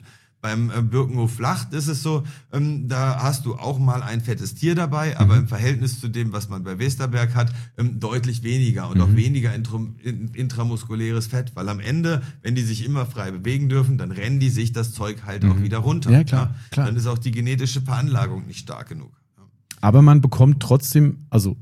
Beim äh, Birkenhof Flacht ist es so, ähm, da hast du auch mal ein fettes Tier dabei, aber mhm. im Verhältnis zu dem, was man bei Westerberg hat, ähm, deutlich weniger und mhm. auch weniger intrum, in, intramuskuläres Fett, weil am Ende, wenn die sich immer frei bewegen dürfen, dann rennen die sich das Zeug halt mhm. auch wieder runter. Ja, klar, ja? klar. Dann ist auch die genetische Veranlagung nicht stark genug. Ja. Aber man bekommt trotzdem, also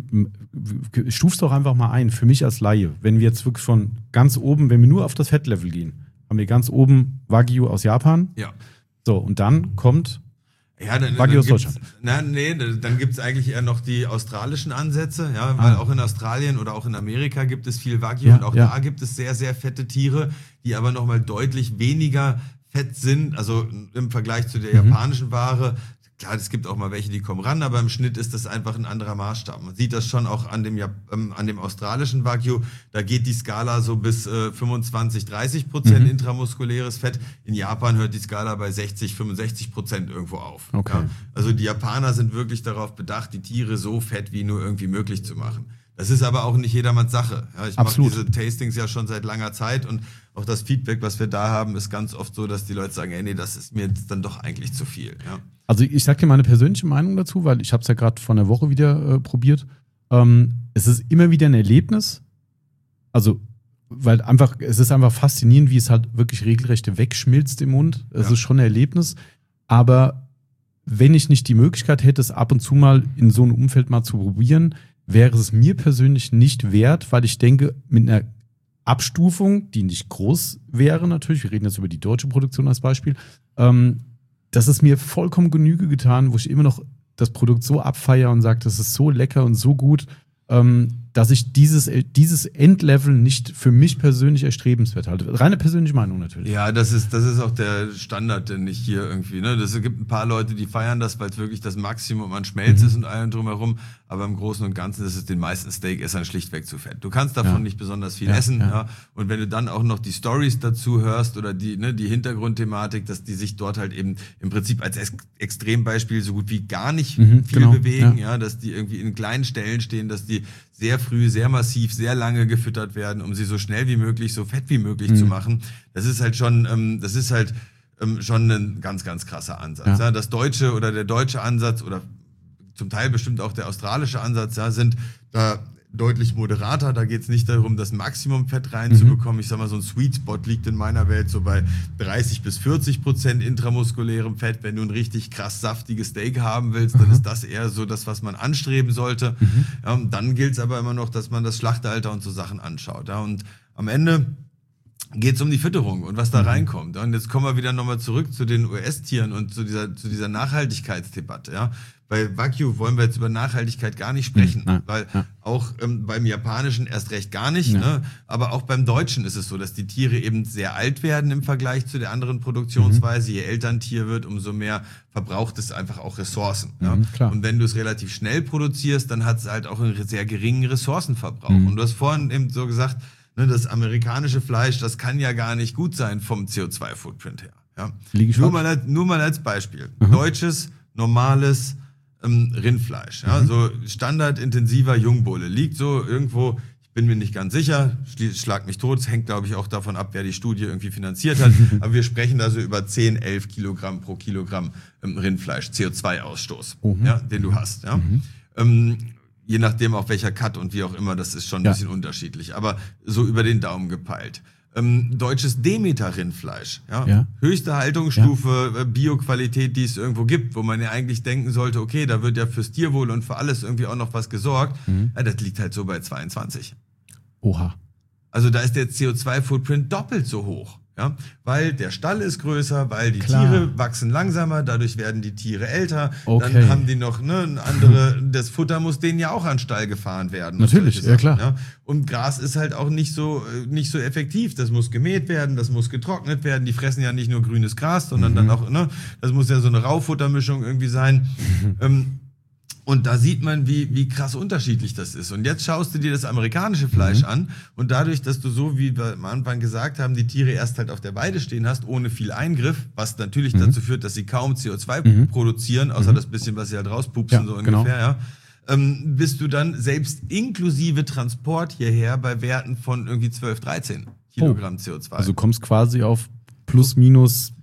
stuf's doch einfach mal ein, für mich als Laie, wenn wir jetzt wirklich von ganz oben, wenn wir nur auf das Fettlevel gehen, haben wir ganz oben Wagyu aus Japan. Ja. So, und dann kommt ja, dann, Wagyu dann aus Deutschland. Na, nee, dann gibt es eigentlich eher noch die australischen Ansätze, ja, weil ah. auch in Australien oder auch in Amerika gibt es viel Wagyu ja, und auch ja. da gibt es sehr, sehr fette Tiere, die aber nochmal deutlich weniger fett sind, also im Vergleich zu der mhm. japanischen Ware. Klar, es gibt auch mal welche, die kommen ran, aber im Schnitt ist das einfach ein anderer Maßstab. Man sieht das schon auch an dem, ähm, an dem australischen Wagyu. Da geht die Skala so bis äh, fünfundzwanzig, dreißig Prozent mhm. intramuskuläres Fett. In Japan hört die Skala bei sechzig, fünfundsechzig Prozent irgendwo auf. Okay. Ja? Also die Japaner sind wirklich darauf bedacht, die Tiere so fett wie nur irgendwie möglich zu machen. Das ist aber auch nicht jedermanns Sache. Ja, ich mache diese Tastings ja schon seit langer Zeit und auch das Feedback, was wir da haben, ist ganz oft so, dass die Leute sagen, ey, nee, das ist mir jetzt dann doch eigentlich zu viel. Ja. Also ich sag dir meine persönliche Meinung dazu, weil ich habe es ja gerade vor einer Woche wieder äh, probiert. Ähm, es ist immer wieder ein Erlebnis. Also, weil einfach, es ist einfach faszinierend, wie es halt wirklich regelrecht wegschmilzt im Mund. Es ja. ist schon ein Erlebnis. Aber wenn ich nicht die Möglichkeit hätte, es ab und zu mal in so einem Umfeld mal zu probieren, wäre es mir persönlich nicht wert, weil ich denke, mit einer Abstufung, die nicht groß wäre natürlich, wir reden jetzt über die deutsche Produktion als Beispiel, ähm, das ist mir vollkommen Genüge getan, wo ich immer noch das Produkt so abfeiere und sage, das ist so lecker und so gut, ähm, dass ich dieses, dieses Endlevel nicht für mich persönlich erstrebenswert halte. Reine persönliche Meinung natürlich. Ja, das ist, das ist auch der Standard, den ich hier irgendwie, ne, das gibt ein paar Leute, die feiern das, weil es wirklich das Maximum an Schmelz mhm. ist und allem drumherum, aber im Großen und Ganzen ist es den meisten Steak-Essern schlichtweg zu fett. Du kannst davon ja. nicht besonders viel ja, essen, ja. ja. Und wenn du dann auch noch die Stories dazu hörst oder die, ne, die Hintergrundthematik, dass die sich dort halt eben im Prinzip als Ex- Extrembeispiel so gut wie gar nicht mhm, viel genau, bewegen, ja. ja, dass die irgendwie in kleinen Stellen stehen, dass die sehr früh, sehr massiv, sehr lange gefüttert werden, um sie so schnell wie möglich, so fett wie möglich mhm. zu machen. Das ist halt schon, ähm, das ist halt ähm, schon ein ganz, ganz krasser Ansatz. Ja. Ja. Das deutsche oder der deutsche Ansatz oder zum Teil bestimmt auch der australische Ansatz, ja, sind da deutlich moderater. Da geht es nicht darum, das Maximum Fett reinzubekommen. Mhm. Ich sag mal, so ein Sweet Spot liegt in meiner Welt so bei dreißig bis vierzig Prozent intramuskulärem Fett. Wenn du ein richtig krass saftiges Steak haben willst, dann mhm. ist das eher so das, was man anstreben sollte. Mhm. Ja, und dann gilt es aber immer noch, dass man das Schlachtalter und so Sachen anschaut. Ja, und am Ende geht es um die Fütterung und was da mhm. reinkommt. Und jetzt kommen wir wieder nochmal zurück zu den U S-Tieren und zu dieser, zu dieser Nachhaltigkeitsdebatte. Ja. Bei Wagyu wollen wir jetzt über Nachhaltigkeit gar nicht sprechen, Nein. weil ja. auch ähm, beim Japanischen erst recht gar nicht, ja. ne? Aber auch beim Deutschen ist es so, dass die Tiere eben sehr alt werden im Vergleich zu der anderen Produktionsweise. Mhm. Je älter ein Tier wird, umso mehr verbraucht es einfach auch Ressourcen. Mhm, ja? klar. Und wenn du es relativ schnell produzierst, dann hat es halt auch einen sehr geringen Ressourcenverbrauch. Mhm. Und du hast vorhin eben so gesagt, ne, das amerikanische Fleisch, das kann ja gar nicht gut sein vom C O zwei Footprint her. Ja? Liege ich nur, mal als, nur mal als Beispiel. Mhm. Deutsches, normales ähm, Rindfleisch. Ja? Mhm. So standardintensiver Jungbulle liegt so irgendwo, ich bin mir nicht ganz sicher, schlag mich tot, es hängt glaube ich auch davon ab, wer die Studie irgendwie finanziert hat, aber wir sprechen da so über zehn, elf Kilogramm pro Kilogramm ähm, Rindfleisch, C O zwei Ausstoß, mhm. ja, den du hast. Ja? Mhm. Ähm, Je nachdem auf welcher Cut und wie auch immer, das ist schon ein ja. bisschen unterschiedlich. Aber so über den Daumen gepeilt. Ähm, deutsches Demeter-Rindfleisch. Ja? Ja. Höchste Haltungsstufe, ja. Bioqualität, die es irgendwo gibt, wo man ja eigentlich denken sollte, okay, da wird ja fürs Tierwohl und für alles irgendwie auch noch was gesorgt. Mhm. Ja, das liegt halt so bei zweiundzwanzig. Oha. Also da ist der C O zwei Footprint doppelt so hoch. Ja, weil der Stall ist größer, weil die Klar. Tiere wachsen langsamer, dadurch werden die Tiere älter, okay. dann haben die noch ne, eine andere, das Futter muss denen ja auch an den Stall gefahren werden. Natürlich, ja klar. Ja. Und Gras ist halt auch nicht so nicht so effektiv, das muss gemäht werden, das muss getrocknet werden, die fressen ja nicht nur grünes Gras, sondern mhm. dann auch, ne, das muss ja so eine Raufuttermischung irgendwie sein. Mhm. Ähm, Und da sieht man, wie, wie krass unterschiedlich das ist. Und jetzt schaust du dir das amerikanische Fleisch mhm. an und dadurch, dass du so, wie wir am Anfang gesagt haben, die Tiere erst halt auf der Weide stehen hast, ohne viel Eingriff, was natürlich mhm. dazu führt, dass sie kaum C O zwei mhm. produzieren, außer mhm. das bisschen, was sie halt rauspupsen, ja, so ungefähr, genau. ja. Ähm, bist du dann selbst inklusive Transport hierher bei Werten von irgendwie zwölf, dreizehn Kilogramm oh. C O zwei. Also kommst quasi auf plus minus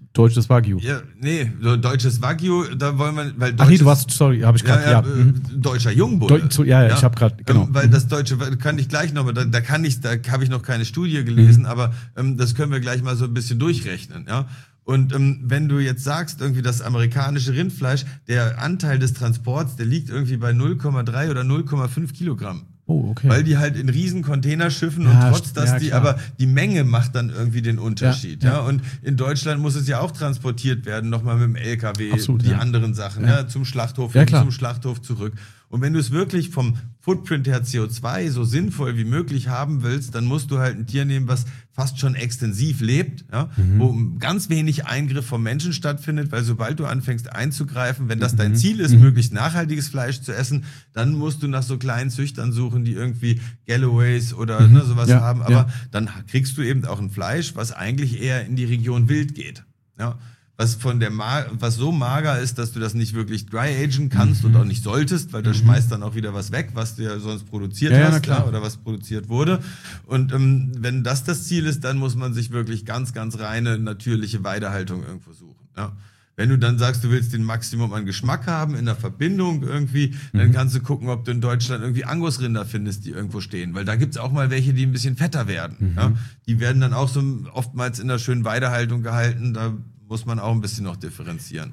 deutsches Wagyu. Ja, nee, so deutsches Wagyu, da wollen wir, weil deutsches, Ach nee, du warst, sorry, habe ich gerade, ja, ja, ja. äh, deutscher Jungbulle. Deu- ja, ja, ich habe gerade, genau. Ähm, weil Mhm. das deutsche, kann ich gleich noch, da, da kann ich, da habe ich noch keine Studie gelesen, mhm. aber ähm, das können wir gleich mal so ein bisschen durchrechnen, ja. Und ähm, wenn du jetzt sagst, irgendwie das amerikanische Rindfleisch, der Anteil des Transports, der liegt irgendwie bei null Komma drei oder null Komma fünf Kilogramm. Oh, okay. Weil die halt in riesen Containerschiffen Ja, und trotz, dass ja, die, klar. aber die Menge macht dann irgendwie den Unterschied, ja, Ja, ja. ja. Und in Deutschland muss es ja auch transportiert werden, nochmal mit dem L K W, Absolut, die ja. anderen Sachen, Ja. ja, zum Schlachthof, Ja, hin, klar. zum Schlachthof zurück. Und wenn du es wirklich vom Footprint her C O zwei so sinnvoll wie möglich haben willst, dann musst du halt ein Tier nehmen, was fast schon extensiv lebt, ja, Mhm. wo ganz wenig Eingriff vom Menschen stattfindet, weil sobald du anfängst einzugreifen, wenn das dein Mhm. Ziel ist, Mhm. möglichst nachhaltiges Fleisch zu essen, dann musst du nach so kleinen Züchtern suchen, die irgendwie Galloways oder Mhm. ne, sowas Ja, haben, aber ja. dann kriegst du eben auch ein Fleisch, was eigentlich eher in die Region Wild geht, ja. Was von der Ma- was so mager ist, dass du das nicht wirklich dry agen kannst Mhm. und auch nicht solltest, weil da Mhm. schmeißt dann auch wieder was weg, was du ja sonst produziert Ja, ja, na hast, klar. ja, oder was produziert wurde. Und ähm, wenn das das Ziel ist, dann muss man sich wirklich ganz, ganz reine natürliche Weidehaltung irgendwo suchen. Ja. Wenn du dann sagst, du willst den Maximum an Geschmack haben in der Verbindung irgendwie, dann Mhm. kannst du gucken, ob du in Deutschland irgendwie Angusrinder findest, die irgendwo stehen. Weil da gibt's auch mal welche, die ein bisschen fetter werden. Mhm. Ja. Die werden dann auch so oftmals in der schönen Weidehaltung gehalten. Da muss man auch ein bisschen noch differenzieren.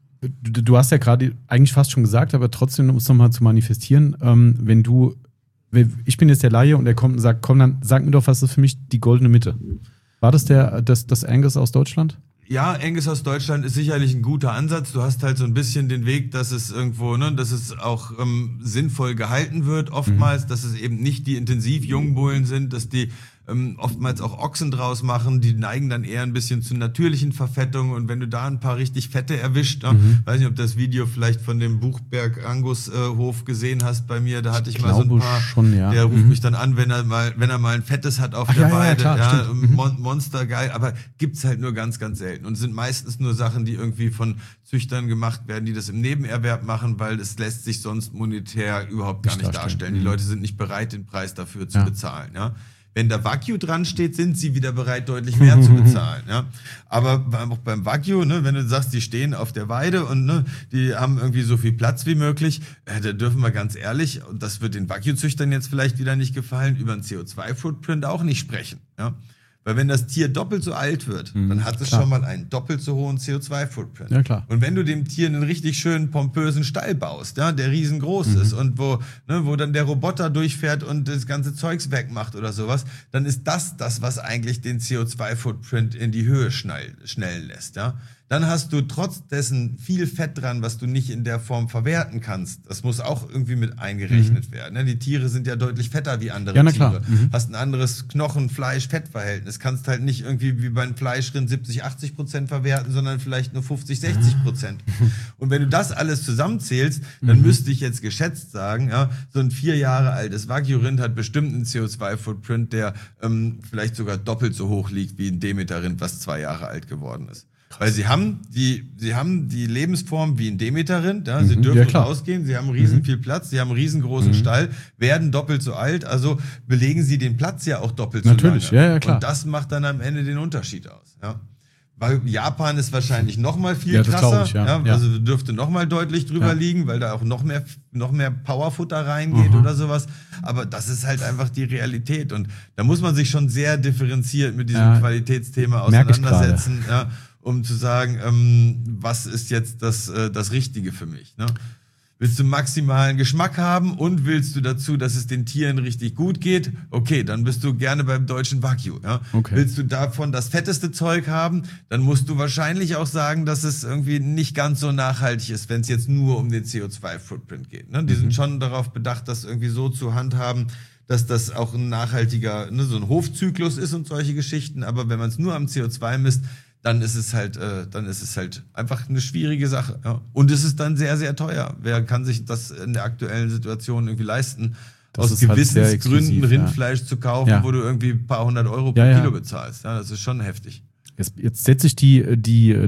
Du, du hast ja gerade eigentlich fast schon gesagt, aber trotzdem, um es nochmal zu manifestieren, ähm, wenn du, wenn, ich bin jetzt der Laie und der kommt und sagt, komm, dann sag mir doch, was ist für mich die goldene Mitte. War das der, das, das Angus aus Deutschland? Ja, Angus aus Deutschland ist sicherlich ein guter Ansatz. Du hast halt so ein bisschen den Weg, dass es irgendwo, ne, dass es auch ähm, sinnvoll gehalten wird oftmals, mhm. dass es eben nicht die intensiv Jungbullen sind, dass die ähm, oftmals auch Ochsen draus machen, die neigen dann eher ein bisschen zu natürlichen Verfettungen und wenn du da ein paar richtig Fette erwischt, ne, Mhm. weiß nicht, ob du das Video vielleicht von dem Buchberg Angus äh, Hof gesehen hast bei mir, da hatte ich, Ich mal so ein glaube paar, schon, ja. der ruft Mhm. mich dann an, wenn er mal, wenn er mal ein Fettes hat auf Ach, der ja, ja, Weide, klar, ja, stimmt. Mhm. Mon Monster geil, aber gibt's halt nur ganz, ganz selten und sind meistens nur Sachen, die irgendwie von Züchtern gemacht werden, die das im Nebenerwerb machen, weil es lässt sich sonst monetär überhaupt gar Nicht nicht darstellen. darstellen. Mhm. Die Leute sind nicht bereit, den Preis dafür zu Ja. bezahlen, ja. Wenn da Wagyu dran steht, sind sie wieder bereit, deutlich mehr zu bezahlen. Ja. Aber beim, auch beim Wagyu, ne, wenn du sagst, die stehen auf der Weide und ne, die haben irgendwie so viel Platz wie möglich, äh, da dürfen wir ganz ehrlich, und das wird den Wagyu-Züchtern jetzt vielleicht wieder nicht gefallen, über einen C O zwei Footprint auch nicht sprechen. Ja. Weil wenn das Tier doppelt so alt wird, Mhm, dann hat es klar. schon mal einen doppelt so hohen C O zwei Footprint. Ja, klar. Und wenn du dem Tier einen richtig schönen, pompösen Stall baust, ja, der riesengroß Mhm. ist und wo, ne, wo dann der Roboter durchfährt und das ganze Zeugs wegmacht oder sowas, dann ist das das, was eigentlich den C O zwei Footprint in die Höhe schnell, schnellen lässt, ja. Dann hast du trotz dessen viel Fett dran, was du nicht in der Form verwerten kannst. Das muss auch irgendwie mit eingerechnet werden. Ne? Die Tiere sind ja deutlich fetter wie andere Ja, na Tiere. klar. Mhm. Hast ein anderes Knochen-Fleisch-Fett-Verhältnis. Kannst halt nicht irgendwie wie beim Fleischrind siebzig, achtzig Prozent verwerten, sondern vielleicht nur fünfzig, sechzig Prozent. Und wenn du das alles zusammenzählst, dann Mhm. müsste ich jetzt geschätzt sagen, ja, so ein vier Jahre altes Wagyu-Rind hat bestimmt einen C O zwei Footprint, der ähm, vielleicht sogar doppelt so hoch liegt wie ein Demeter-Rind, was zwei Jahre alt geworden ist. Weil sie haben die, sie haben die Lebensform wie ein Demeter-Rind, ja, sie Mhm, dürfen ja, klar. rausgehen, sie haben riesen Mhm. viel Platz, sie haben einen riesengroßen Mhm. Stall, werden doppelt so alt, also belegen sie den Platz ja auch doppelt Natürlich, so lange. ja, ja, klar. Und das macht dann am Ende den Unterschied aus, ja. Weil Japan ist wahrscheinlich noch mal viel Ja, das krasser, glaub ich, ja. Ja. also dürfte noch mal deutlich drüber Ja. liegen, weil da auch noch mehr, noch mehr Powerfutter reingeht Mhm. oder sowas. Aber das ist halt einfach die Realität und da muss man sich schon sehr differenziert mit diesem Ja, Qualitätsthema merk ich gerade. auseinandersetzen, ja, um zu sagen, ähm, was ist jetzt das, äh, das Richtige für mich. Ne? Willst du maximalen Geschmack haben und willst du dazu, dass es den Tieren richtig gut geht? Okay, dann bist du gerne beim deutschen Wagyu. Ja? Okay. Willst du davon das fetteste Zeug haben, dann musst du wahrscheinlich auch sagen, dass es irgendwie nicht ganz so nachhaltig ist, wenn es jetzt nur um den C O zwei Footprint geht. Ne? Die Mhm. sind schon darauf bedacht, das irgendwie so zu handhaben, dass das auch ein nachhaltiger, ne, so ein Hofzyklus ist und solche Geschichten. Aber wenn man es nur am C O zwei misst, dann ist es halt, äh, dann ist es halt einfach eine schwierige Sache. Ja. Und es ist dann sehr, sehr teuer. Wer kann sich das in der aktuellen Situation irgendwie leisten, Das aus ist halt sehr Gewissensgründen exklusiv, ja. Rindfleisch zu kaufen, Ja. wo du irgendwie ein paar hundert Euro pro Ja, ja. Kilo bezahlst? Ja, das ist schon heftig. Jetzt, jetzt setze ich die, die,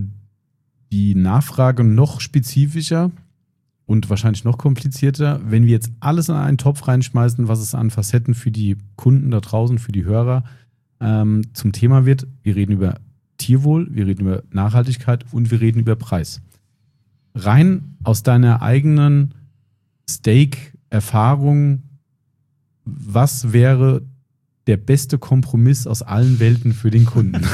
die Nachfrage noch spezifischer und wahrscheinlich noch komplizierter. Wenn wir jetzt alles in einen Topf reinschmeißen, was es an Facetten für die Kunden da draußen, für die Hörer ähm, zum Thema wird, wir reden über Tierwohl, wir reden über Nachhaltigkeit und wir reden über Preis. Rein aus deiner eigenen Steak-Erfahrung, was wäre der beste Kompromiss aus allen Welten für den Kunden?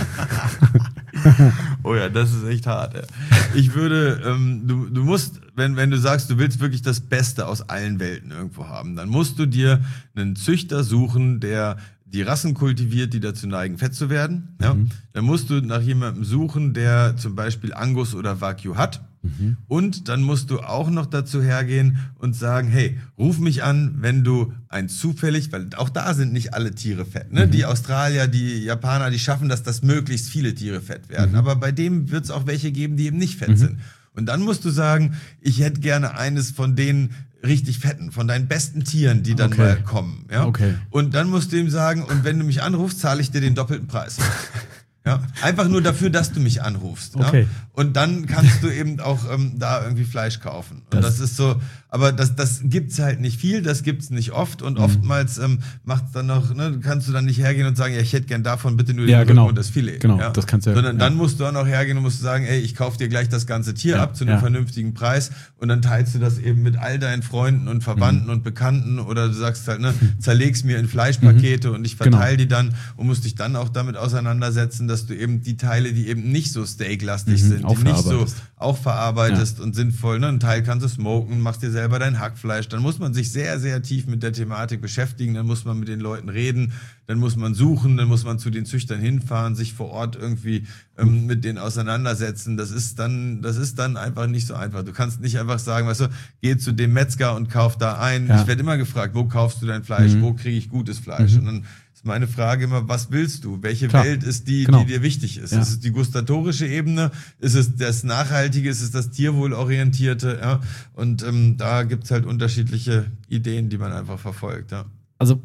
Oh ja, das ist echt hart. Ja. Ich würde, ähm, du, du musst, wenn, wenn du sagst, du willst wirklich das Beste aus allen Welten irgendwo haben, dann musst du dir einen Züchter suchen, der die Rassen kultiviert, die dazu neigen, fett zu werden. Ja? Mhm. Dann musst du nach jemandem suchen, der zum Beispiel Angus oder Wagyu hat. Mhm. Und dann musst du auch noch dazu hergehen und sagen, hey, ruf mich an, wenn du ein zufällig, weil auch da sind nicht alle Tiere fett. Ne? Mhm. Die Australier, die Japaner, die schaffen das, dass möglichst viele Tiere fett werden. Mhm. Aber bei dem wird es auch welche geben, die eben nicht fett mhm. sind. Und dann musst du sagen, ich hätte gerne eines von denen richtig fetten, von deinen besten Tieren, die dann okay. mal kommen. Ja? Okay. Und dann musst du ihm sagen, und wenn du mich anrufst, zahle ich dir den doppelten Preis. Ja? Einfach nur dafür, dass du mich anrufst. Okay. Ja? Und dann kannst du eben auch ähm, da irgendwie Fleisch kaufen. Und das, das ist so, aber das, das gibt's halt nicht viel, das gibt's nicht oft. Und mhm. oftmals ähm, macht's dann noch, ne, kannst du dann nicht hergehen und sagen, ja, ich hätte gern davon bitte nur den ja, Rücken genau. und das Filet. Genau, ja? das kannst du ja. Sondern ja. dann musst du auch noch hergehen und musst sagen, ey, ich kaufe dir gleich das ganze Tier ja, ab zu einem ja. vernünftigen Preis. Und dann teilst du das eben mit all deinen Freunden und Verwandten mhm. und Bekannten. Oder du sagst halt, ne, zerlegst mir in Fleischpakete mhm. und ich verteile genau. die dann und musst dich dann auch damit auseinandersetzen, dass du eben die Teile, die eben nicht so steaklastig mhm, sind, die nicht so auch verarbeitest ja. und sinnvoll. Ne? Ein Teil kannst du smoken, machst dir selber dein Hackfleisch. Dann muss man sich sehr, sehr tief mit der Thematik beschäftigen. Dann muss man mit den Leuten reden. Dann muss man suchen. Dann muss man zu den Züchtern hinfahren, sich vor Ort irgendwie ähm, mit denen auseinandersetzen. Das ist dann, das ist dann einfach nicht so einfach. Du kannst nicht einfach sagen, weißt du, geh zu dem Metzger und kauf da ein. Ja. Ich werde immer gefragt, wo kaufst du dein Fleisch? Mhm. Wo kriege ich gutes Fleisch? Mhm. Und dann ist meine Frage immer, was willst du? Welche Klar. Welt ist die, genau. die dir wichtig ist? Ja. Ist es die gustatorische Ebene? Ist es das Nachhaltige? Ist es das Tierwohlorientierte? Ja? Und ähm, da gibt's halt unterschiedliche Ideen, die man einfach verfolgt. Ja. Also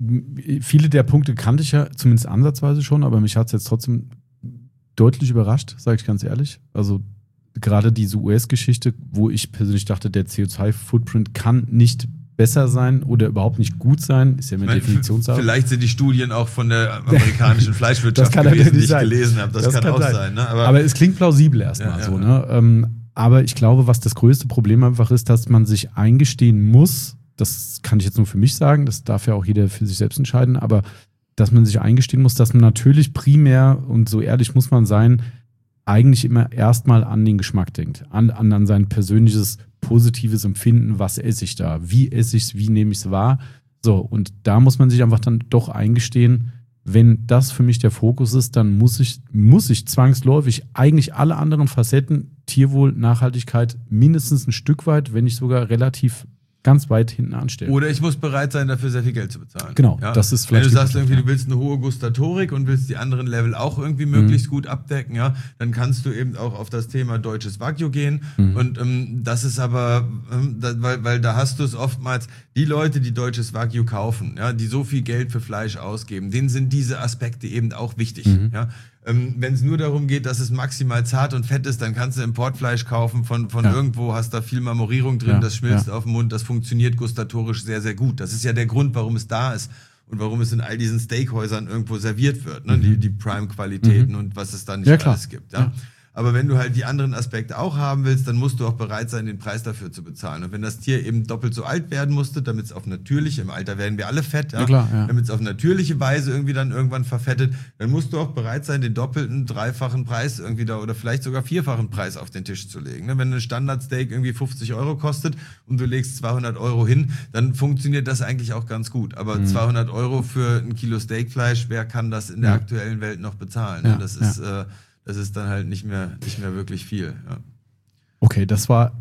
viele der Punkte kannte ich ja zumindest ansatzweise schon, aber mich hat's jetzt trotzdem deutlich überrascht, sage ich ganz ehrlich. Also gerade diese U S-Geschichte, wo ich persönlich dachte, der C O zwei Footprint kann nicht besser sein oder überhaupt nicht gut sein, ist ja eine Definitionssache. Vielleicht sind die Studien auch von der amerikanischen Fleischwirtschaft gewesen, die ich sein. gelesen habe. Das, das kann, kann auch sein. sein ne? aber, aber es klingt plausibel erstmal ja, so. Ja. Ne? Ähm, aber ich glaube, was das größte Problem einfach ist, dass man sich eingestehen muss, das kann ich jetzt nur für mich sagen, das darf ja auch jeder für sich selbst entscheiden, aber dass man sich eingestehen muss, dass man natürlich primär, und so ehrlich muss man sein, eigentlich immer erstmal an den Geschmack denkt, an, an, an sein persönliches positives Empfinden, was esse ich da, wie esse ich es, wie nehme ich es wahr. So, und da muss man sich einfach dann doch eingestehen, wenn das für mich der Fokus ist, dann muss ich, muss ich zwangsläufig eigentlich alle anderen Facetten, Tierwohl, Nachhaltigkeit, mindestens ein Stück weit, wenn nicht sogar relativ ganz weit hinten anstellen. Oder ich muss bereit sein, dafür sehr viel Geld zu bezahlen. Genau, ja? das ist vielleicht. Wenn du sagst, irgendwie, du willst eine hohe Gustatorik und willst die anderen Level auch irgendwie möglichst mhm. gut abdecken, ja, dann kannst du eben auch auf das Thema deutsches Wagyu gehen. Mhm. Und ähm, das ist aber, ähm, da, weil, weil da hast du es oftmals, die Leute, die deutsches Wagyu kaufen, ja, die so viel Geld für Fleisch ausgeben, denen sind diese Aspekte eben auch wichtig. Mhm. Ja. Ähm, wenn es nur darum geht, dass es maximal zart und fett ist, dann kannst du Importfleisch kaufen von, von ja. irgendwo, hast da viel Marmorierung drin, ja. das schmilzt ja. auf dem Mund, das funktioniert gustatorisch sehr, sehr gut. Das ist ja der Grund, warum es da ist und warum es in all diesen Steakhäusern irgendwo serviert wird, ne? mhm. die, die Prime-Qualitäten mhm. und was es da nicht ja, alles gibt. Ja? Ja. Aber wenn du halt die anderen Aspekte auch haben willst, dann musst du auch bereit sein, den Preis dafür zu bezahlen. Und wenn das Tier eben doppelt so alt werden musste, damit es auf natürliche, im Alter werden wir alle fett, ja, ja, klar, ja. damit es auf natürliche Weise irgendwie dann irgendwann verfettet, dann musst du auch bereit sein, den doppelten, dreifachen Preis irgendwie da oder vielleicht sogar vierfachen Preis auf den Tisch zu legen. Wenn ein Standardsteak irgendwie fünfzig Euro kostet und du legst zweihundert Euro hin, dann funktioniert das eigentlich auch ganz gut. Aber mhm. zweihundert Euro für ein Kilo Steakfleisch, wer kann das in der ja. aktuellen Welt noch bezahlen? Ja, das ist... Ja. Äh, Das ist dann halt nicht mehr, nicht mehr wirklich viel. Ja. Okay, das war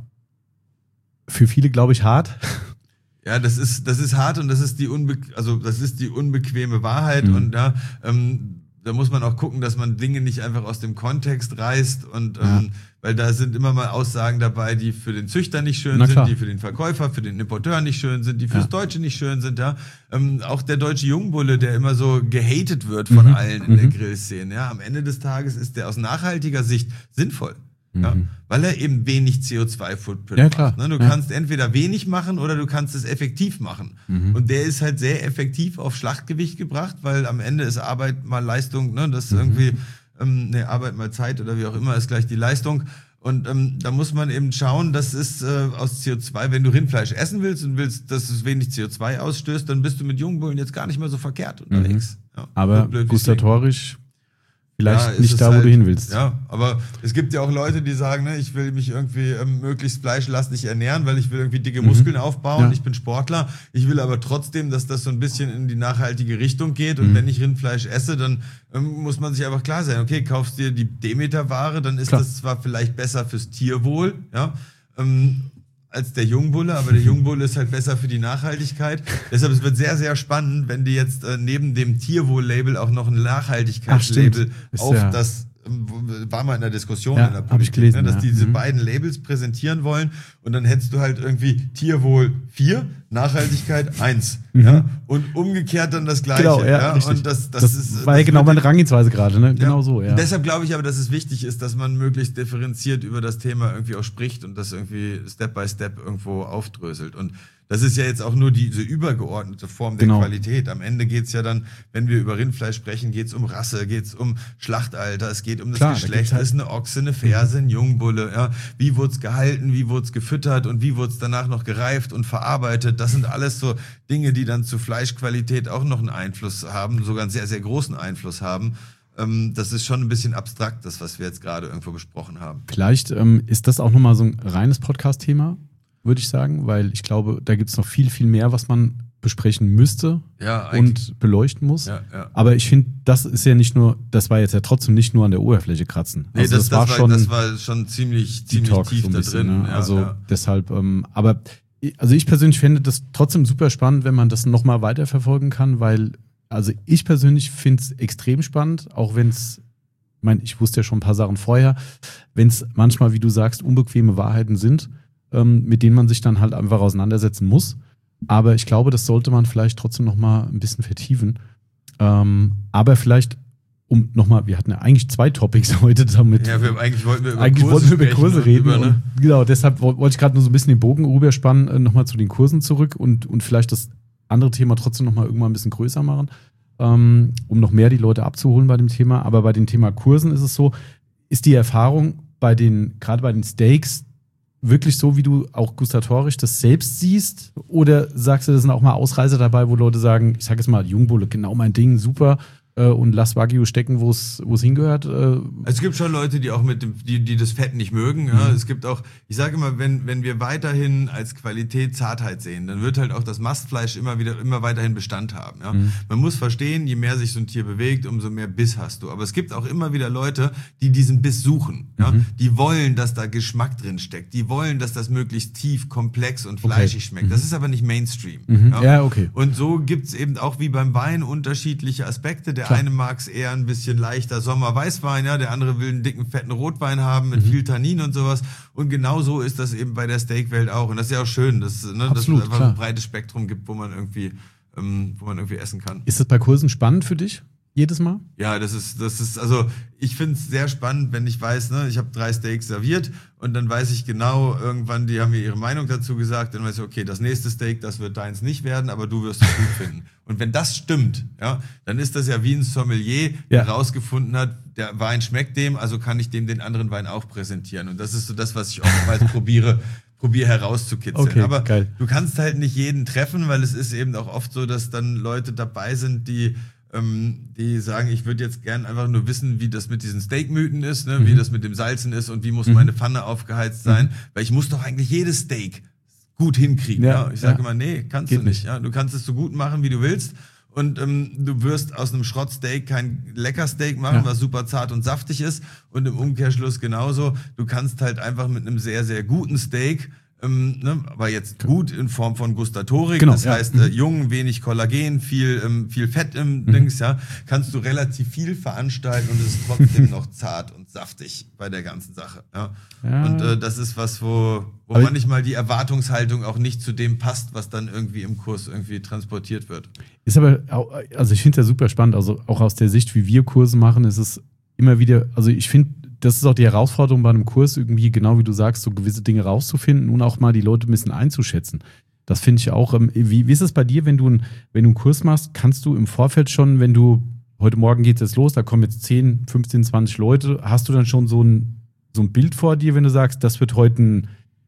für viele, glaube ich, hart. Ja, das ist, das ist hart und das ist die unbe also das ist die unbequeme Wahrheit mhm. und ja, ähm, da muss man auch gucken, dass man Dinge nicht einfach aus dem Kontext reißt und ähm, ja. weil da sind immer mal Aussagen dabei, die für den Züchter nicht schön sind, die für den Verkäufer, für den Importeur nicht schön sind, die fürs ja. Deutsche nicht schön sind, ja. Ähm, auch der deutsche Jungbulle, der immer so gehatet wird von mhm. allen in mhm. der Grillszene, ja. Am Ende des Tages ist der aus nachhaltiger Sicht sinnvoll. Mhm. Ja, weil er eben wenig C O zwei Footprint ja, klar. macht. Ne? Du ja. kannst entweder wenig machen oder du kannst es effektiv machen. Mhm. Und der ist halt sehr effektiv auf Schlachtgewicht gebracht, weil am Ende ist Arbeit mal Leistung, ne? das mhm. irgendwie ähm, ne, Arbeit mal Zeit oder wie auch immer ist gleich die Leistung. Und ähm, da muss man eben schauen, das ist äh, aus C O zwei, wenn du Rindfleisch essen willst und willst, dass es wenig C O zwei ausstößt, dann bist du mit Jungbullen jetzt gar nicht mehr so verkehrt unterwegs. Mhm. Ja, aber so gustatorisch vielleicht ja, nicht da, halt, wo du hin willst. Ja, aber es gibt ja auch Leute, die sagen, ne, ich will mich irgendwie ähm, möglichst fleischlastig ernähren, weil ich will irgendwie dicke Muskeln mhm. aufbauen, ja. ich bin Sportler, ich will aber trotzdem, dass das so ein bisschen in die nachhaltige Richtung geht und mhm. wenn ich Rindfleisch esse, dann ähm, muss man sich einfach klar sein, okay, kaufst dir die Demeter-Ware, dann ist Klar. das zwar vielleicht besser fürs Tierwohl, ja, ähm, als der Jungbulle, aber der Jungbulle ist halt besser für die Nachhaltigkeit. Deshalb es wird sehr, sehr spannend, wenn die jetzt äh, neben dem Tierwohl-Label auch noch ein Nachhaltigkeitslabel auf ja. das, war mal in der Diskussion ja, in der Politik, ich gelesen, ne, dass ja. die diese mhm. beiden Labels präsentieren wollen und dann hättest du halt irgendwie Tierwohl vier, Nachhaltigkeit eins. Mhm. Ja? Und umgekehrt dann das Gleiche. Genau, ja, ja? richtig. Und das, das, das ist, war ja genau meine Herangehensweise gerade, ne? Genau ja. so, ja. Und deshalb glaube ich aber, dass es wichtig ist, dass man möglichst differenziert über das Thema irgendwie auch spricht und das irgendwie Step by Step irgendwo aufdröselt. Und das ist ja jetzt auch nur diese übergeordnete Form der genau. Qualität. Am Ende geht's ja dann, wenn wir über Rindfleisch sprechen, geht's um Rasse, geht's um Schlachtalter, es geht um das Klar, Geschlecht, da halt ist eine Ochse, eine Ferse, ein Jungbulle, ja. Wie wurde es gehalten, wie wurde es gefüttert und wie wurde es danach noch gereift und verarbeitet. Das sind alles so Dinge, die dann zu Fleischqualität auch noch einen Einfluss haben, sogar einen sehr, sehr großen Einfluss haben. Ähm, das ist schon ein bisschen abstrakt, das, was wir jetzt gerade irgendwo besprochen haben. Vielleicht ähm, ist das auch nochmal so ein reines Podcast-Thema, würde ich sagen, weil ich glaube, da gibt es noch viel, viel mehr, was man besprechen müsste ja, und beleuchten muss. Ja, ja. Aber ich finde, das ist ja nicht nur, das war jetzt ja trotzdem nicht nur an der Oberfläche kratzen. Nee, also das, das, war, das, war schon das war schon ziemlich, ziemlich Talk tief so ein da bisschen, drin. Ne? Ja, also ja. deshalb, ähm, aber also ich persönlich fände das trotzdem super spannend, wenn man das nochmal weiterverfolgen kann, weil, also ich persönlich finde es extrem spannend, auch wenn es, ich meine, ich wusste ja schon ein paar Sachen vorher, wenn es manchmal, wie du sagst, unbequeme Wahrheiten sind, ähm, mit denen man sich dann halt einfach auseinandersetzen muss. Aber ich glaube, das sollte man vielleicht trotzdem nochmal ein bisschen vertiefen. Ähm, aber vielleicht, um nochmal, wir hatten ja eigentlich zwei Topics heute damit. Ja, wir, eigentlich wollten wir über eigentlich Kurse, wollten wir über Kurse reden. Über, ne? Und genau, deshalb wollte ich gerade nur so ein bisschen den Bogen rüberspannen, äh, nochmal zu den Kursen zurück und, und vielleicht das andere Thema trotzdem nochmal irgendwann ein bisschen größer machen, ähm, um noch mehr die Leute abzuholen bei dem Thema. Aber bei dem Thema Kursen ist es so, ist die Erfahrung bei den, gerade bei den Steaks, wirklich so, wie du auch gustatorisch das selbst siehst? Oder sagst du, da sind auch mal Ausreißer dabei, wo Leute sagen, ich sag jetzt mal, Jungbulle, genau mein Ding, super, äh, und lass Wagyu stecken, wo es wo es hingehört? Äh. Es gibt schon Leute, die auch mit dem, die, die das Fett nicht mögen. Ja. Mhm. Es gibt auch, ich sage immer, wenn, wenn wir weiterhin als Qualität Zartheit sehen, dann wird halt auch das Mastfleisch immer wieder, immer weiterhin Bestand haben. Ja. Mhm. Man muss verstehen, je mehr sich so ein Tier bewegt, umso mehr Biss hast du. Aber es gibt auch immer wieder Leute, die diesen Biss suchen. Ja. Mhm. Die wollen, dass da Geschmack drin steckt. Die wollen, dass das möglichst tief, komplex und fleischig okay. schmeckt. Mhm. Das ist aber nicht Mainstream. Mhm. Ja. ja, okay. Und so gibt's eben auch wie beim Wein unterschiedliche Aspekte. Der Klar. eine mag es eher ein bisschen leichter Sommer-Weißwein, ja, der andere will einen dicken, fetten Rotwein haben mit mhm. viel Tannin und sowas. Und genau so ist das eben bei der Steakwelt auch. Und das ist ja auch schön, dass, ne, dass es einfach klar. ein breites Spektrum gibt, wo man irgendwie, ähm, wo man irgendwie essen kann. Ist das bei Kursen spannend für dich? Jedes Mal? Ja, das ist, das ist, also ich finde es sehr spannend, wenn ich weiß, ne, ich habe drei Steaks serviert und dann weiß ich genau, irgendwann, die haben mir ihre Meinung dazu gesagt, dann weiß ich, okay, das nächste Steak, das wird deins nicht werden, aber du wirst es gut finden. Und wenn das stimmt, ja, dann ist das ja wie ein Sommelier, der ja. rausgefunden hat, der Wein schmeckt dem, also kann ich dem den anderen Wein auch präsentieren. Und das ist so das, was ich oftmals probiere, probiere herauszukitzeln. Okay, aber geil. Du kannst halt nicht jeden treffen, weil es ist eben auch oft so, dass dann Leute dabei sind, die die sagen, ich würde jetzt gern einfach nur wissen, wie das mit diesen Steakmythen ist, ne? mhm. wie das mit dem Salzen ist und wie muss mhm. meine Pfanne aufgeheizt sein, mhm. weil ich muss doch eigentlich jedes Steak gut hinkriegen. Ja, ja? Ich sage ja. immer, nee, kannst Geht du nicht. nicht. Ja? Du kannst es so gut machen, wie du willst und ähm, du wirst aus einem Schrottsteak kein Leckersteak machen, ja. was super zart und saftig ist und im Umkehrschluss genauso. Du kannst halt einfach mit einem sehr, sehr guten Steak Ähm, ne, aber jetzt gut in Form von Gustatorik, genau, das ja. heißt äh, jung, wenig Kollagen, viel ähm, viel Fett im mhm. Dings, ja, kannst du relativ viel veranstalten und es ist trotzdem noch zart und saftig bei der ganzen Sache. Ja. Ja. Und äh, das ist was, wo, wo manchmal die Erwartungshaltung auch nicht zu dem passt, was dann irgendwie im Kurs irgendwie transportiert wird. Ist aber, also ich finde es ja super spannend, also auch aus der Sicht, wie wir Kurse machen, ist es immer wieder, also ich finde, das ist auch die Herausforderung bei einem Kurs, irgendwie, genau wie du sagst, so gewisse Dinge rauszufinden und auch mal die Leute ein bisschen einzuschätzen. Das finde ich auch. Wie, wie ist es bei dir, wenn du, ein, wenn du einen Kurs machst, kannst du im Vorfeld schon, wenn du heute Morgen geht es jetzt los, da kommen jetzt zehn, fünfzehn, zwanzig Leute. Hast du dann schon so ein, so ein Bild vor dir, wenn du sagst, das wird heute ein